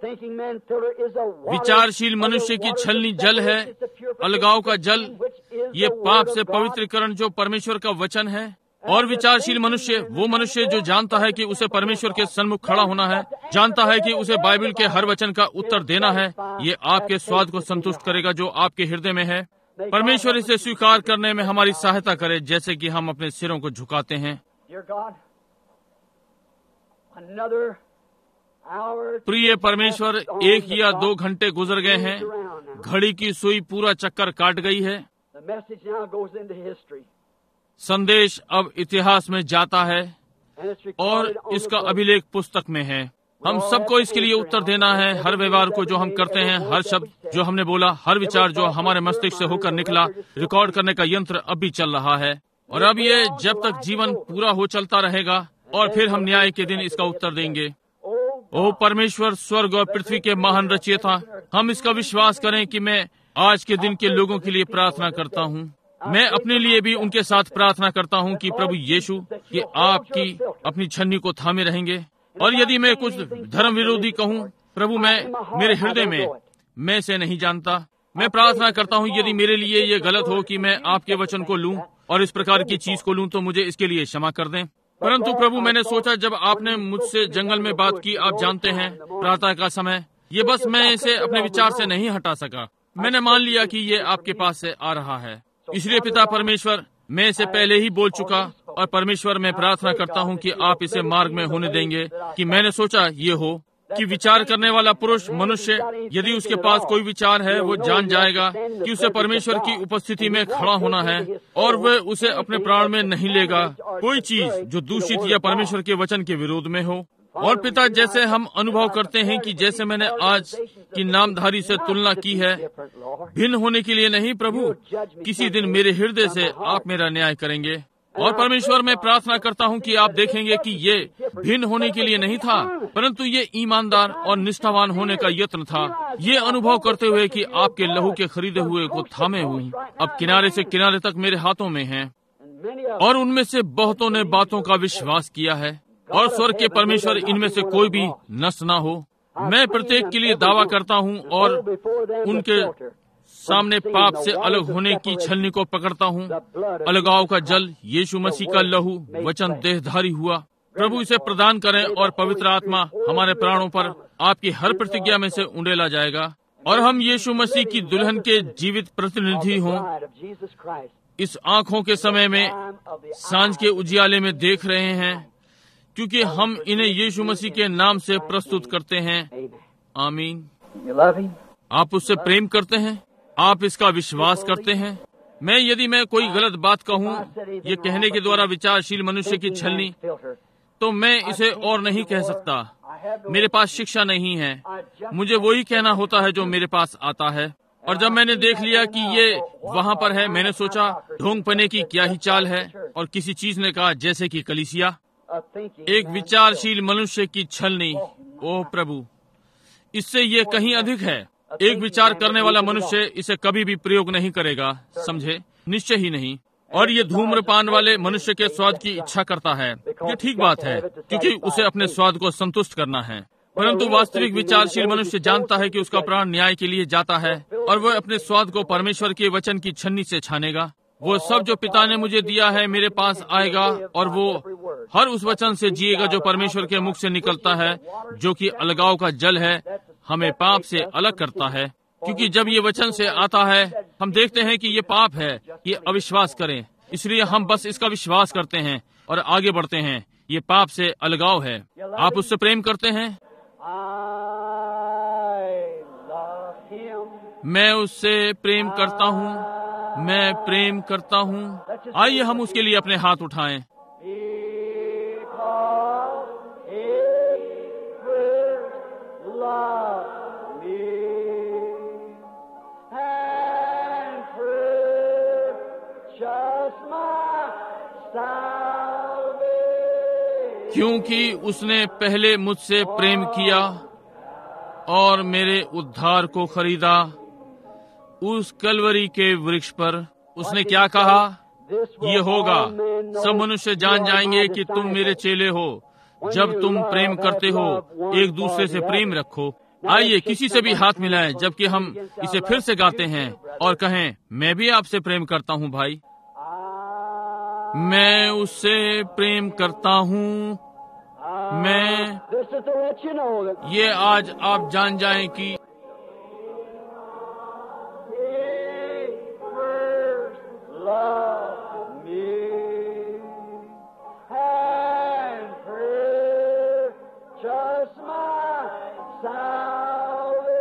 Speaker 1: विचारशील मनुष्य की छलनी जल है, अलगाव का जल, ये पाप से पवित्रीकरण जो परमेश्वर का वचन है। और विचारशील मनुष्य वो मनुष्य जो जानता है कि उसे परमेश्वर के सन्मुख खड़ा होना है, जानता है कि उसे बाइबल के हर वचन का उत्तर देना है। ये आपके स्वाद को संतुष्ट करेगा जो आपके हृदय में है। परमेश्वर इसे स्वीकार करने में हमारी सहायता करे, जैसे कि हम अपने सिरों को झुकाते हैं। प्रिय परमेश्वर, 1 या 2 घंटे गुजर गए हैं। घड़ी की सुई पूरा चक्कर काट गई है। संदेश अब इतिहास में जाता है और इसका अभिलेख पुस्तक में है। हम सबको इसके लिए उत्तर देना है। हर व्यवहार को जो हम करते हैं, हर शब्द जो हमने बोला, हर विचार जो हमारे मस्तिष्क से होकर निकला, रिकॉर्ड करने का यंत्र अब भी चल रहा है। और अब ये जब तक जीवन पूरा हो चलता रहेगा और फिर हम न्याय के दिन इसका उत्तर देंगे। ओ परमेश्वर, स्वर्ग और पृथ्वी के महान रचयिता, हम इसका विश्वास करें कि मैं आज के दिन के लोगों के लिए प्रार्थना करता हूँ। मैं अपने लिए भी उनके साथ प्रार्थना करता हूँ कि प्रभु यीशु, कि आपकी अपनी छन्नी को थामे रहेंगे। और यदि मैं कुछ धर्म विरोधी कहूँ, प्रभु, मैं मेरे हृदय में मैं इसे नहीं जानता। मैं प्रार्थना करता हूँ यदि मेरे लिए ये गलत हो कि मैं आपके वचन को लूँ और इस प्रकार की चीज को लूँ, तो मुझे इसके लिए क्षमा कर दें। परंतु प्रभु, मैंने सोचा जब आपने मुझसे जंगल में बात की, आप जानते हैं, प्रातः का समय, ये बस मैं इसे अपने विचार से नहीं हटा सका। मैंने मान लिया कि ये आपके पास से आ रहा है। इसलिए पिता परमेश्वर, मैं इसे पहले ही बोल चुका, और परमेश्वर मैं प्रार्थना करता हूँ कि आप इसे मार्ग में होने देंगे कि मैंने सोचा ये हो कि विचार करने वाला पुरुष मनुष्य, यदि उसके पास कोई विचार है, वो जान जाएगा कि उसे परमेश्वर की उपस्थिति में खड़ा होना है और वह उसे अपने प्राण में नहीं लेगा कोई चीज जो दूषित या परमेश्वर के वचन के विरोध में हो। और पिता, जैसे हम अनुभव करते हैं कि जैसे मैंने आज की नामधारी से तुलना की है, भिन्न होने के लिए नहीं प्रभु, किसी दिन मेरे हृदय से आप मेरा न्याय करेंगे। और परमेश्वर, मैं प्रार्थना करता हूँ कि आप देखेंगे कि ये भिन्न होने के लिए नहीं था, परंतु ये ईमानदार और निष्ठावान होने का यत्न था। ये अनुभव करते हुए कि आपके लहू के खरीदे हुए को थामे हुए अब किनारे से किनारे तक मेरे हाथों में हैं। और उनमें से बहुतों ने बातों का विश्वास किया है, और स्वर्ग के परमेश्वर, इनमें से कोई भी नष्ट न हो। मैं प्रत्येक के लिए दावा करता हूँ और उनके सामने पाप से अलग होने की छलनी को पकड़ता हूँ। अलगाव का जल, यीशु मसीह का लहू, वचन देहधारी हुआ। प्रभु इसे प्रदान करें और पवित्र आत्मा हमारे प्राणों पर आपकी हर प्रतिज्ञा में से उंडेला जाएगा, और हम यीशु मसीह की दुल्हन के जीवित प्रतिनिधि हों। इस आँखों के समय में सांझ के उजियाले में देख रहे हैं, क्योंकि हम इन्हें यीशु मसीह के नाम से प्रस्तुत करते हैं। आमीन। आप उससे प्रेम करते हैं, आप इसका विश्वास करते हैं। यदि मैं कोई गलत बात कहूँ, ये कहने के द्वारा विचारशील मनुष्य की छलनी, तो मैं इसे और नहीं कह सकता। मेरे पास शिक्षा नहीं है, मुझे वही कहना होता है जो मेरे पास आता है। और जब मैंने देख लिया कि ये वहाँ पर है, मैंने सोचा ढोंगपने की क्या ही चाल है। और किसी चीज ने कहा, जैसे कि कलीसिया, एक विचारशील मनुष्य की छलनी। ओह प्रभु, इससे ये कहीं अधिक है। एक विचार करने वाला मनुष्य इसे कभी भी प्रयोग नहीं करेगा, समझे, निश्चय ही नहीं। और ये धूम्रपान वाले मनुष्य के स्वाद की इच्छा करता है। ये ठीक बात है, क्योंकि उसे अपने स्वाद को संतुष्ट करना है। परंतु वास्तविक विचारशील मनुष्य जानता है कि उसका प्राण न्याय के लिए जाता है, और वह अपने स्वाद को परमेश्वर के वचन की छन्नी से छानेगा। वो सब जो पिता ने मुझे दिया है मेरे पास आएगा, और वो हर उस वचन से जिएगा जो परमेश्वर के मुख से निकलता है, जो कि अलगाव का जल है, हमें पाप से अलग करता है। क्योंकि जब ये वचन से आता है, हम देखते हैं कि ये पाप है, ये अविश्वास करें। इसलिए हम बस इसका विश्वास करते हैं और आगे बढ़ते हैं। ये पाप से अलगाव है। आप उससे प्रेम करते हैं? मैं उससे प्रेम करता हूँ, मैं प्रेम करता हूँ। आइए हम उसके लिए अपने हाथ उठाएं। क्योंकि उसने पहले मुझसे प्रेम किया और मेरे उद्धार को खरीदा। उस कलवरी के वृक्ष पर उसने क्या कहा? ये होगा, सब मनुष्य जान जाएंगे कि तुम मेरे चेले हो, जब तुम प्रेम करते हो, एक दूसरे से प्रेम रखो। आइए किसी से भी हाथ मिलाएं, जबकि हम इसे फिर से गाते हैं और कहें, मैं भी आपसे प्रेम करता हूँ भाई। मैं उससे प्रेम करता हूँ। मैं
Speaker 2: This is to let you know that
Speaker 1: ये आज आप जान जाएं कि
Speaker 2: He first loved me and purchased my salvation.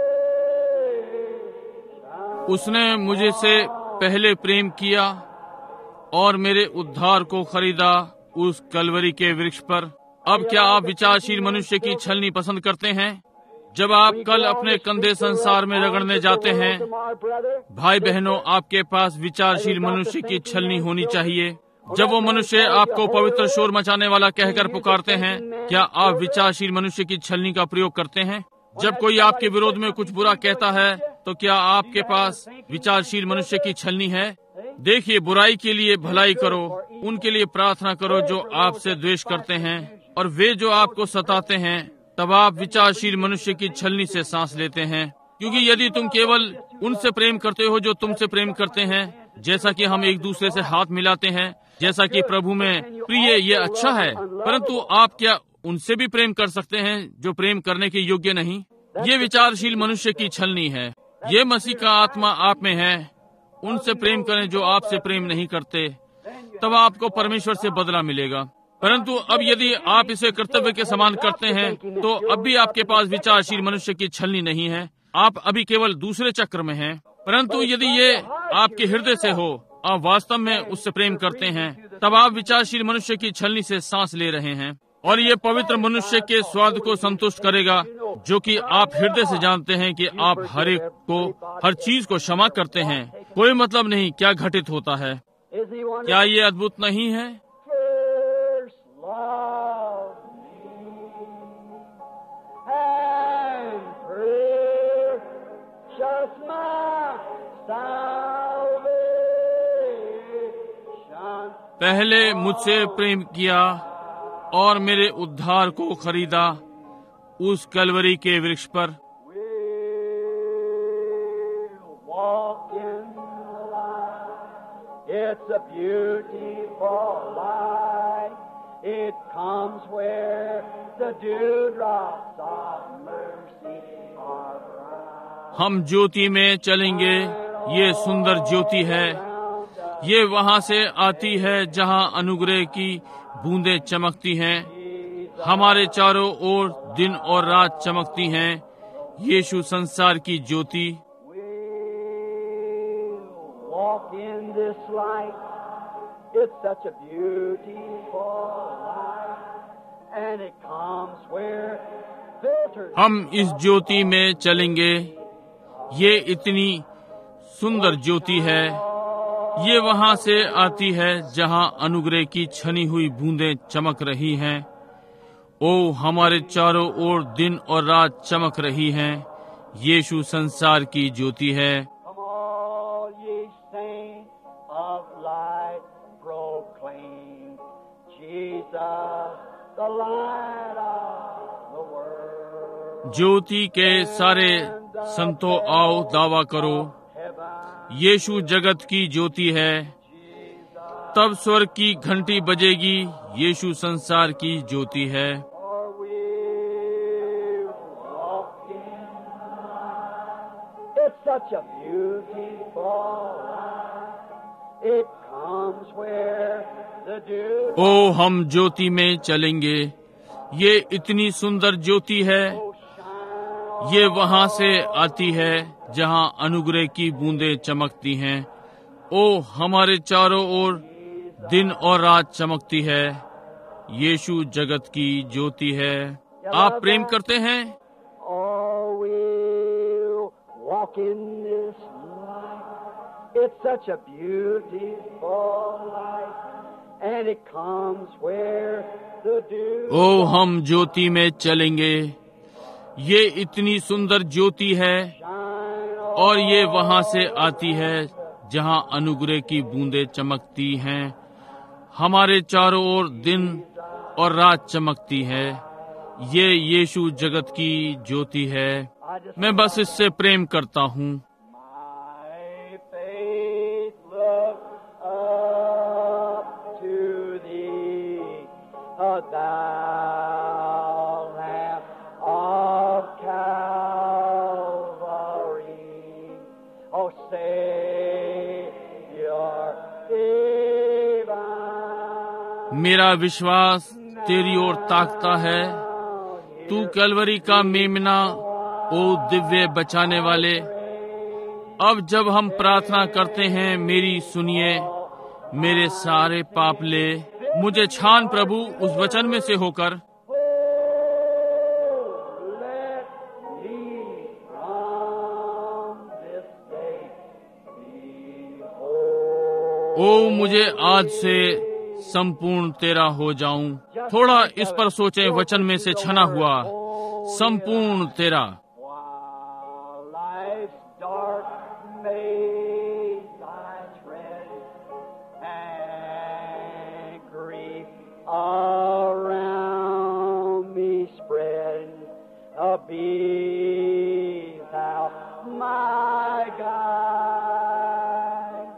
Speaker 1: उसने मुझे से पहले प्रेम किया और मेरे उद्धार को खरीदा उस कलवरी के वृक्ष पर। अब क्या आप विचारशील मनुष्य की छलनी पसंद करते हैं? जब आप कल अपने कंधे संसार में रगड़ने जाते हैं, भाई बहनों, आपके पास विचारशील मनुष्य की छलनी होनी चाहिए। जब वो मनुष्य आपको पवित्र शोर मचाने वाला कहकर पुकारते हैं, क्या आप विचारशील मनुष्य की छलनी का प्रयोग करते हैं? जब कोई आपके विरोध में कुछ बुरा कहता है, तो क्या आपके पास विचारशील मनुष्य की छलनी है? देखिए, बुराई के लिए भलाई करो, उनके लिए प्रार्थना करो जो आपसे द्वेष करते हैं, और वे जो आपको सताते हैं, तब आप विचारशील मनुष्य की छलनी से सांस लेते हैं। क्योंकि यदि तुम केवल उनसे प्रेम करते हो जो तुमसे प्रेम करते हैं, जैसा कि हम एक दूसरे से हाथ मिलाते हैं, जैसा कि प्रभु में प्रिय, ये अच्छा है, परंतु आप क्या उनसे भी प्रेम कर सकते हैं जो प्रेम करने के योग्य नहीं? ये विचारशील मनुष्य की छलनी है। ये मसीह का आत्मा आप में है। उनसे प्रेम करें जो आपसे प्रेम नहीं करते, तब आपको परमेश्वर से बदला मिलेगा। परंतु अब यदि आप इसे कर्तव्य के समान करते हैं, तो अब भी आपके पास विचारशील मनुष्य की छलनी नहीं है। आप अभी केवल दूसरे चक्र में हैं। परंतु यदि ये आपके हृदय से हो, आप वास्तव में उससे प्रेम करते हैं, तब आप विचारशील मनुष्य की छलनी से सांस ले रहे हैं। और ये पवित्र मनुष्य के स्वाद को संतुष्ट करेगा, जो कि आप हृदय से जानते हैं कि आप हर एक को, हर चीज को क्षमा करते हैं। कोई मतलब नहीं क्या घटित होता है।
Speaker 2: is He one
Speaker 1: क्या ये अद्भुत नहीं है?
Speaker 2: first loved me and purchased my salvation.
Speaker 1: पहले मुझसे प्रेम किया और मेरे उद्धार को खरीदा उस कलवरी के वृक्ष पर।
Speaker 2: We'll walk in the light. It's a beautiful light. It comes where the dewdrops of mercy are bright.
Speaker 1: हम ज्योति में चलेंगे, ये सुंदर ज्योति है। ये वहाँ से आती है जहाँ अनुग्रह की बूंदें चमकती हैं। हमारे चारों ओर दिन और रात चमकती हैं। यीशु संसार की ज्योति।
Speaker 2: We'll walk in this light. It's such a beautiful light. And it comes where filters.
Speaker 1: हम इस ज्योति में चलेंगे। ये इतनी सुंदर ज्योति है। ये वहाँ से आती है जहाँ अनुग्रह की छनी हुई बूंदें चमक रही हैं। ओ, हमारे चारों ओर दिन और रात चमक रही हैं। यीशु संसार की ज्योति है।
Speaker 2: Come all ye saints of light, proclaim Jesus, the light of the world.
Speaker 1: ज्योति के सारे संतों, आओ दावा करो, यीशु जगत की ज्योति है। तब स्वर्ग की घंटी बजेगी, यीशु संसार की ज्योति है।
Speaker 2: For we'll walk in the light. It's such a beautiful light. It comes where the dew
Speaker 1: ओ, हम ज्योति में चलेंगे। ये इतनी सुंदर ज्योति है। ये वहाँ से आती है जहाँ अनुग्रह की बूंदें चमकती हैं। ओ, हमारे चारों ओर दिन और रात चमकती है। यीशु जगत की ज्योति है। आप प्रेम करते हैं?
Speaker 2: or we'll walk in this light. It's such a beautiful light. And it comes where the dew
Speaker 1: ओ, हम ज्योति में चलेंगे। ये इतनी सुंदर ज्योति है
Speaker 2: shine
Speaker 1: और ये वहाँ से आती है जहाँ अनुग्रह की बूंदें चमकती हैं। हमारे चारों ओर दिन और रात चमकती है। ये यीशु जगत की ज्योति है। मैं बस इससे प्रेम करता हूँ।
Speaker 2: My faith looks up to Thou Lamb of Calvary, O Savior divine.
Speaker 1: मेरा विश्वास तेरी ओर ताकता है, तू कलवरी का मेमना, ओ दिव्य बचाने वाले। अब जब हम प्रार्थना करते हैं, मेरी सुनिए, मेरे सारे पाप ले। मुझे छान प्रभु उस वचन में से होकर। ओ मुझे आज से संपूर्ण तेरा हो जाऊं। थोड़ा इस पर सोचें, वचन में से छना हुआ संपूर्ण तेरा।
Speaker 2: Around me spread, be thou my guide.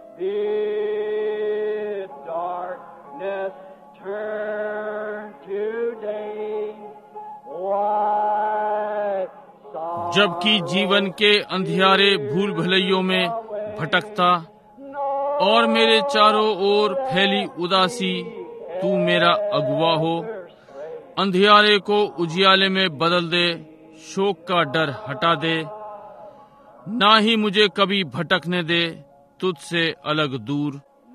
Speaker 2: Bid darkness turn to day.
Speaker 1: जबकि जीवन के अंधियारे भूल भलैयों में भटकता और मेरे चारों ओर फैली उदासी, तू मेरा अगुवा हो। अंधियारे को उजियाले में बदल दे, शोक का डर हटा दे, ना ही मुझे कभी भटकने दे तुझसे अलग दूर।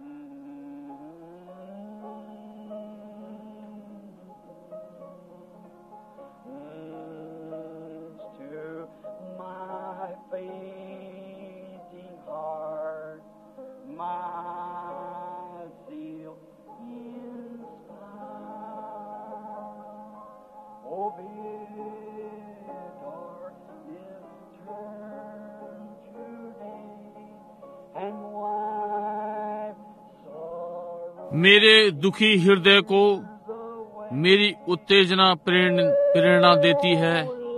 Speaker 1: मेरे दुखी हृदय को मेरी उत्तेजना प्रेरणा देती है।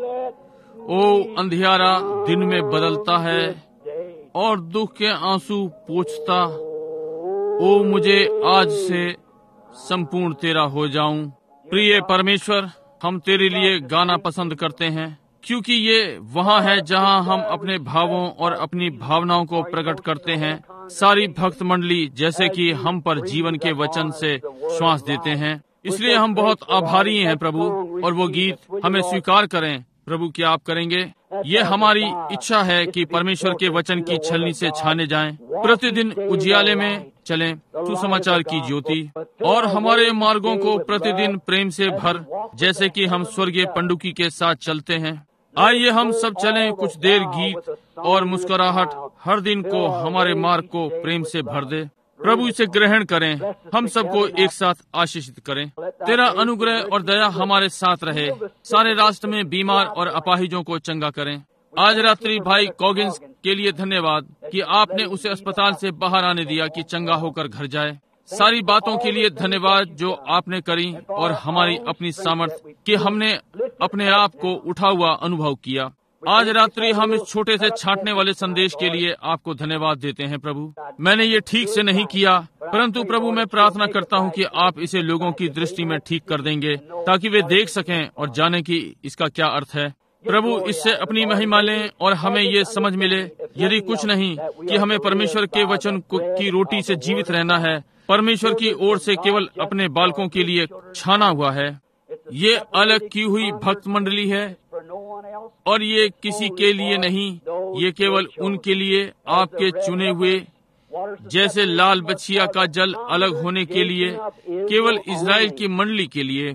Speaker 1: ओ अंधियारा दिन में बदलता है और दुख के आंसू पोंछता। ओ मुझे आज से संपूर्ण तेरा हो जाऊं। प्रिय परमेश्वर, हम तेरे लिए गाना पसंद करते हैं, क्योंकि ये वहाँ है जहाँ हम अपने भावों और अपनी भावनाओं को प्रकट करते हैं। सारी भक्त मंडली जैसे कि हम पर जीवन के वचन से श्वास देते हैं। इसलिए हम बहुत आभारी हैं प्रभु, और वो गीत हमें स्वीकार करें प्रभु। क्या आप करेंगे? ये हमारी इच्छा है कि परमेश्वर के वचन की छलनी से छाने जाएं, प्रतिदिन उजियाले में चलें, सुसमाचार की ज्योति, और हमारे मार्गों को प्रतिदिन प्रेम से भर, जैसे कि हम स्वर्गीय पंडुकी के साथ चलते हैं। आइए हम सब चलें, कुछ देर गीत और मुस्कुराहट हर दिन को हमारे मार्ग को प्रेम से भर दे। प्रभु इसे ग्रहण करें, हम सबको एक साथ आशीषित करें। तेरा अनुग्रह और दया हमारे साथ रहे। सारे राष्ट्र में बीमार और अपाहिजों को चंगा करें। आज रात्रि भाई कॉगिंस के लिए धन्यवाद कि आपने उसे अस्पताल से बाहर आने दिया कि चंगा होकर घर जाए। सारी बातों के लिए धन्यवाद जो आपने करी, और हमारी अपनी सामर्थ्य कि हमने अपने आप को उठा हुआ अनुभव किया। आज रात्रि हम इस छोटे से छांटने वाले संदेश के लिए आपको धन्यवाद देते हैं प्रभु। मैंने ये ठीक से नहीं किया, परंतु प्रभु मैं प्रार्थना करता हूँ कि आप इसे लोगों की दृष्टि में ठीक कर देंगे, ताकि वे देख सकें और जाने कि इसका क्या अर्थ है। प्रभु इससे अपनी महिमा लें और हमें ये समझ मिले, यदि कुछ नहीं, कि हमें परमेश्वर के वचन की रोटी से जीवित रहना है। परमेश्वर की ओर से केवल अपने बालकों के लिए छाना हुआ है। ये अलग की हुई भक्त मंडली है, और ये किसी के लिए नहीं, ये केवल उनके लिए, आपके चुने हुए, जैसे लाल बछिया का जल अलग होने के लिए, केवल इज़राइल की मंडली के लिए।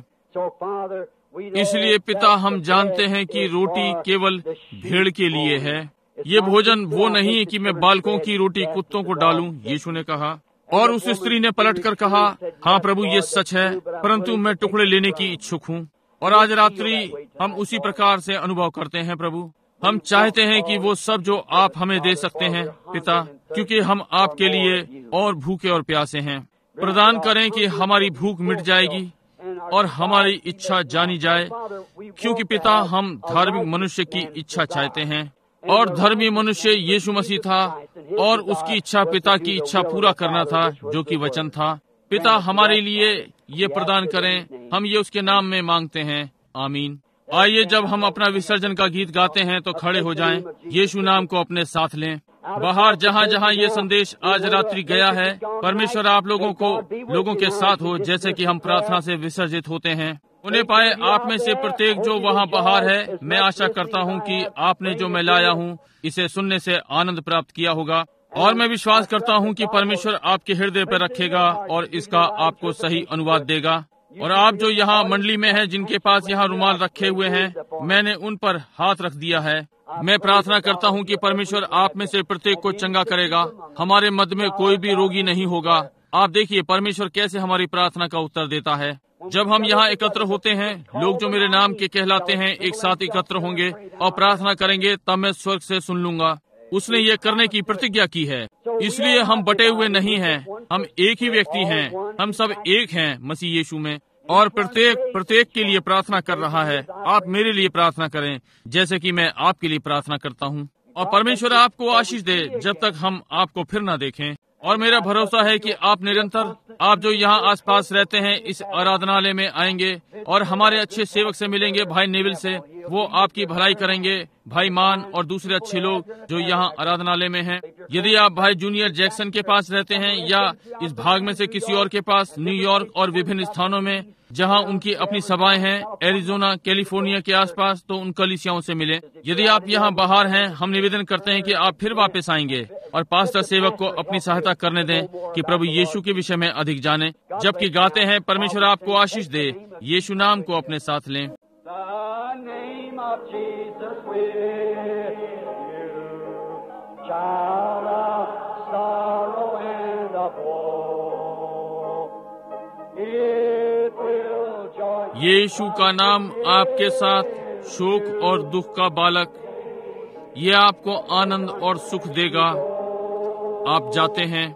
Speaker 1: इसलिए पिता, हम जानते हैं कि रोटी केवल भेड़ के लिए है। ये भोजन वो नहीं है कि मैं बालकों की रोटी कुत्तों को डालूं, यीशु ने कहा। और उस स्त्री ने पलटकर कहा, हाँ प्रभु ये सच है, परंतु मैं टुकड़े लेने की इच्छुक हूँ। और आज रात्रि हम उसी प्रकार से अनुभव करते हैं प्रभु। हम चाहते हैं कि वो सब जो आप हमें दे सकते हैं पिता, क्योंकि हम आपके लिए और भूखे और प्यासे हैं। प्रदान करें कि हमारी भूख मिट जाएगी और हमारी इच्छा जानी जाए, क्योंकि पिता हम धार्मिक मनुष्य की इच्छा चाहते हैं, और धर्मी मनुष्य यीशु मसीह था, और उसकी इच्छा पिता की इच्छा पूरा करना था, जो कि वचन था। पिता हमारे लिए ये प्रदान करें, हम ये उसके नाम में मांगते हैं, आमीन। आइए जब हम अपना विसर्जन का गीत गाते हैं तो खड़े हो जाएं, यीशु नाम को अपने साथ लें। बाहर जहाँ जहाँ ये संदेश आज रात्रि गया है, परमेश्वर आप लोगों के साथ हो। जैसे कि हम प्रार्थना से विसर्जित होते हैं, उन्हें पाए आप में से प्रत्येक जो वहाँ बाहर है। मैं आशा करता हूँ कि आपने जो मैं लाया हूँ इसे सुनने से आनंद प्राप्त किया होगा, और मैं विश्वास करता हूँ कि परमेश्वर आपके हृदय पर रखेगा और इसका आपको सही अनुवाद देगा। और आप जो यहाँ मंडली में हैं, जिनके पास यहाँ रुमाल रखे हुए हैं, मैंने उन पर हाथ रख दिया है। मैं प्रार्थना करता हूँ कि परमेश्वर आप में से प्रत्येक को चंगा करेगा। हमारे मध्य में कोई भी रोगी नहीं होगा। आप देखिए परमेश्वर कैसे हमारी प्रार्थना का उत्तर देता है। जब हम यहाँ एकत्र होते हैं, लोग जो मेरे नाम के कहलाते हैं एक साथ एकत्र होंगे और प्रार्थना करेंगे, तब मैं स्वर्ग से सुन लूंगा। उसने ये करने की प्रतिज्ञा की है। इसलिए हम बटे हुए नहीं हैं, हम एक ही व्यक्ति हैं। हम सब एक हैं मसीह यीशु में, और प्रत्येक के लिए प्रार्थना कर रहा है। आप मेरे लिए प्रार्थना करें जैसे कि मैं आपके लिए प्रार्थना करता हूँ। और परमेश्वर आपको आशीष दे जब तक हम आपको फिर न देखें। और मेरा भरोसा है कि आप निरंतर, आप जो यहाँ आसपास रहते हैं, इस आराधनालय में आएंगे और हमारे अच्छे सेवक से मिलेंगे, भाई नेविल से। वो आपकी भलाई करेंगे, भाई मान और दूसरे अच्छे लोग जो यहाँ आराधनालय में हैं। यदि आप भाई जूनियर जैक्सन के पास रहते हैं या इस भाग में से किसी और के पास, न्यूयॉर्क और विभिन्न स्थानों में जहाँ उनकी अपनी सभाएं हैं, एरिजोना, कैलिफोर्निया के आसपास, तो उन कलीसियाओं से मिलें। यदि आप यहाँ बाहर हैं, हम निवेदन करते हैं कि आप फिर वापस आएंगे और पास्टर सेवक को अपनी सहायता करने दें कि प्रभु यीशु के विषय में अधिक जाने। जबकि गाते हैं, परमेश्वर आपको आशीष दे। यीशु नाम को अपने साथ लें। यीशु का नाम आपके साथ, शोक और दुख का बालक, ये आपको आनंद और सुख देगा। आप जाते हैं।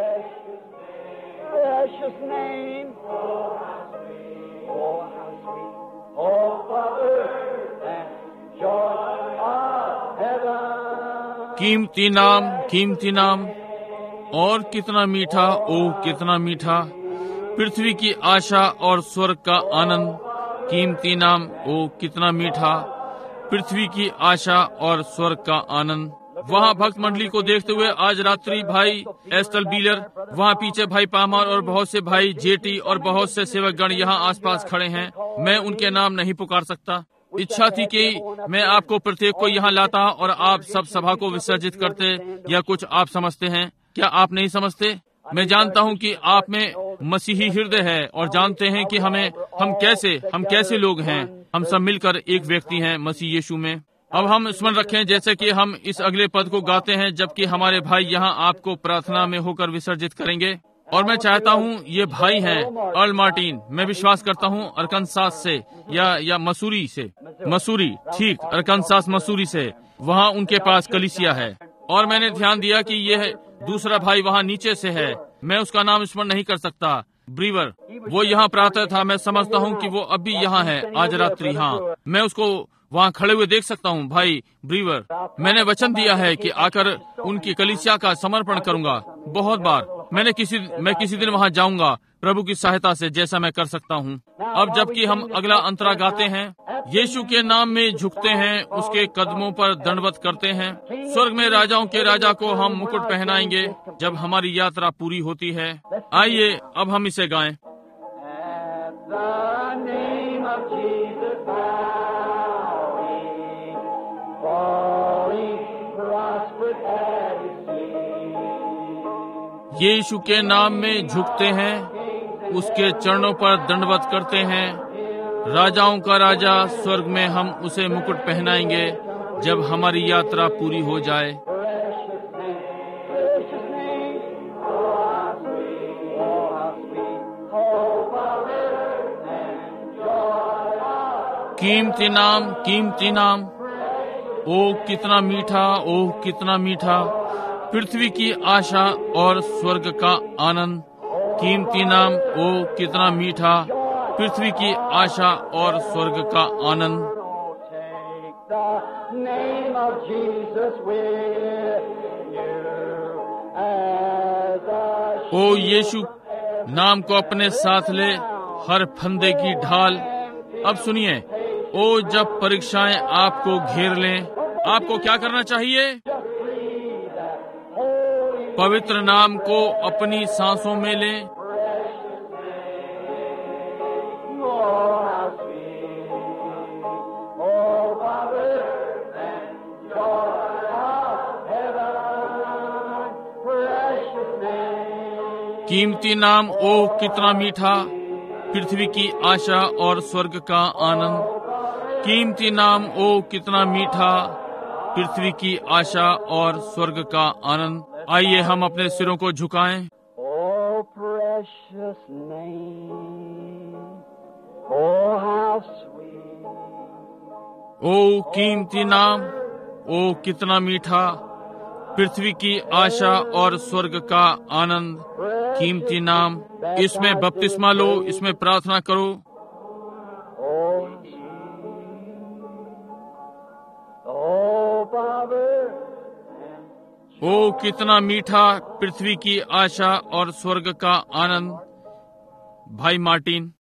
Speaker 1: कीमती नाम, कीमती नाम, और कितना मीठा, ओह कितना मीठा, पृथ्वी की आशा और स्वर्ग का आनंद। कीमती नाम, ओह कितना मीठा, पृथ्वी की आशा और स्वर्ग का आनंद। वहाँ भक्त मंडली को देखते हुए आज रात्रि भाई एस्टल बीलर, वहाँ पीछे भाई पामर और बहुत से भाई जेटी और बहुत से सेवक गण यहाँ आसपास खड़े हैं। मैं उनके नाम नहीं पुकार सकता। इच्छा थी कि मैं आपको प्रत्येक को यहाँ लाता और आप सब सभा को विसर्जित करते, या कुछ आप समझते हैं। क्या आप नहीं समझते? मैं जानता हूँ कि आप में मसीही हृदय है और जानते हैं कि हम कैसे लोग हैं। हम सब मिलकर एक व्यक्ति हैं मसीह यीशु में। अब हम स्मरण रखें जैसे कि हम इस अगले पद को गाते हैं, जबकि हमारे भाई यहाँ आपको प्रार्थना में होकर विसर्जित करेंगे। और मैं चाहता हूँ ये भाई हैं अर्ल मार्टिन, मैं विश्वास करता हूँ अरकानसास से या मसूरी से, मसूरी, ठीक, अरकानसास मसूरी से। वहाँ उनके पास कलीसिया है। और मैंने ध्यान दिया कि यह दूसरा भाई वहाँ नीचे से है, मैं उसका नाम स्मरण नहीं कर सकता, ब्रीवर। वो यहाँ प्रातः था। मैं समझता हूँ कि वो अभी यहाँ है आज रात्रि। हाँ, मैं उसको वहाँ खड़े हुए देख सकता हूँ, भाई ब्रीवर। मैंने वचन दिया है कि आकर उनकी कलीसिया का समर्पण करूँगा। बहुत बार मैं किसी दिन वहाँ जाऊँगा प्रभु की सहायता से, जैसा मैं कर सकता हूँ। अब जबकि हम अगला अंतरा गाते हैं, यीशु के नाम में झुकते हैं, उसके कदमों पर दंडवत करते हैं। स्वर्ग में राजाओं के राजा को हम मुकुट पहनाएंगे जब हमारी यात्रा पूरी होती है। आइए अब हम इसे गाएं। यीशु के नाम में झुकते हैं, उसके चरणों पर दंडवत करते हैं। राजाओं का राजा, स्वर्ग में हम उसे मुकुट पहनाएंगे जब हमारी यात्रा पूरी हो जाए। कीमती नाम, कीमती नाम, ओह कितना मीठा, ओह कितना मीठा, पृथ्वी की आशा और स्वर्ग का आनंद। कीमती नाम, ओह कितना मीठा, पृथ्वी की आशा और स्वर्ग का आनंद। ओ यीशु नाम को अपने साथ ले, हर फंदे की ढाल। अब सुनिए, ओ जब परीक्षाएं आपको घेर लें, आपको क्या करना चाहिए? पवित्र नाम को अपनी सांसों में लें। कीमती नाम, ओ कितना मीठा, पृथ्वी की आशा और स्वर्ग का आनंद। कीमती नाम, ओ कितना मीठा, पृथ्वी की आशा और स्वर्ग का आनंद। आइए हम अपने सिरों को झुकाएं।
Speaker 2: Oh, precious name, oh, how sweet.
Speaker 1: ओ कीमती नाम, ओ कितना मीठा, पृथ्वी की आशा और स्वर्ग का आनंद। कीमती नाम, इसमें बपतिस्मा लो, इसमें प्रार्थना करो।
Speaker 2: Oh, oh, Father,
Speaker 1: ओ कितना मीठा, पृथ्वी की आशा और स्वर्ग का आनंद। भाई मार्टिन।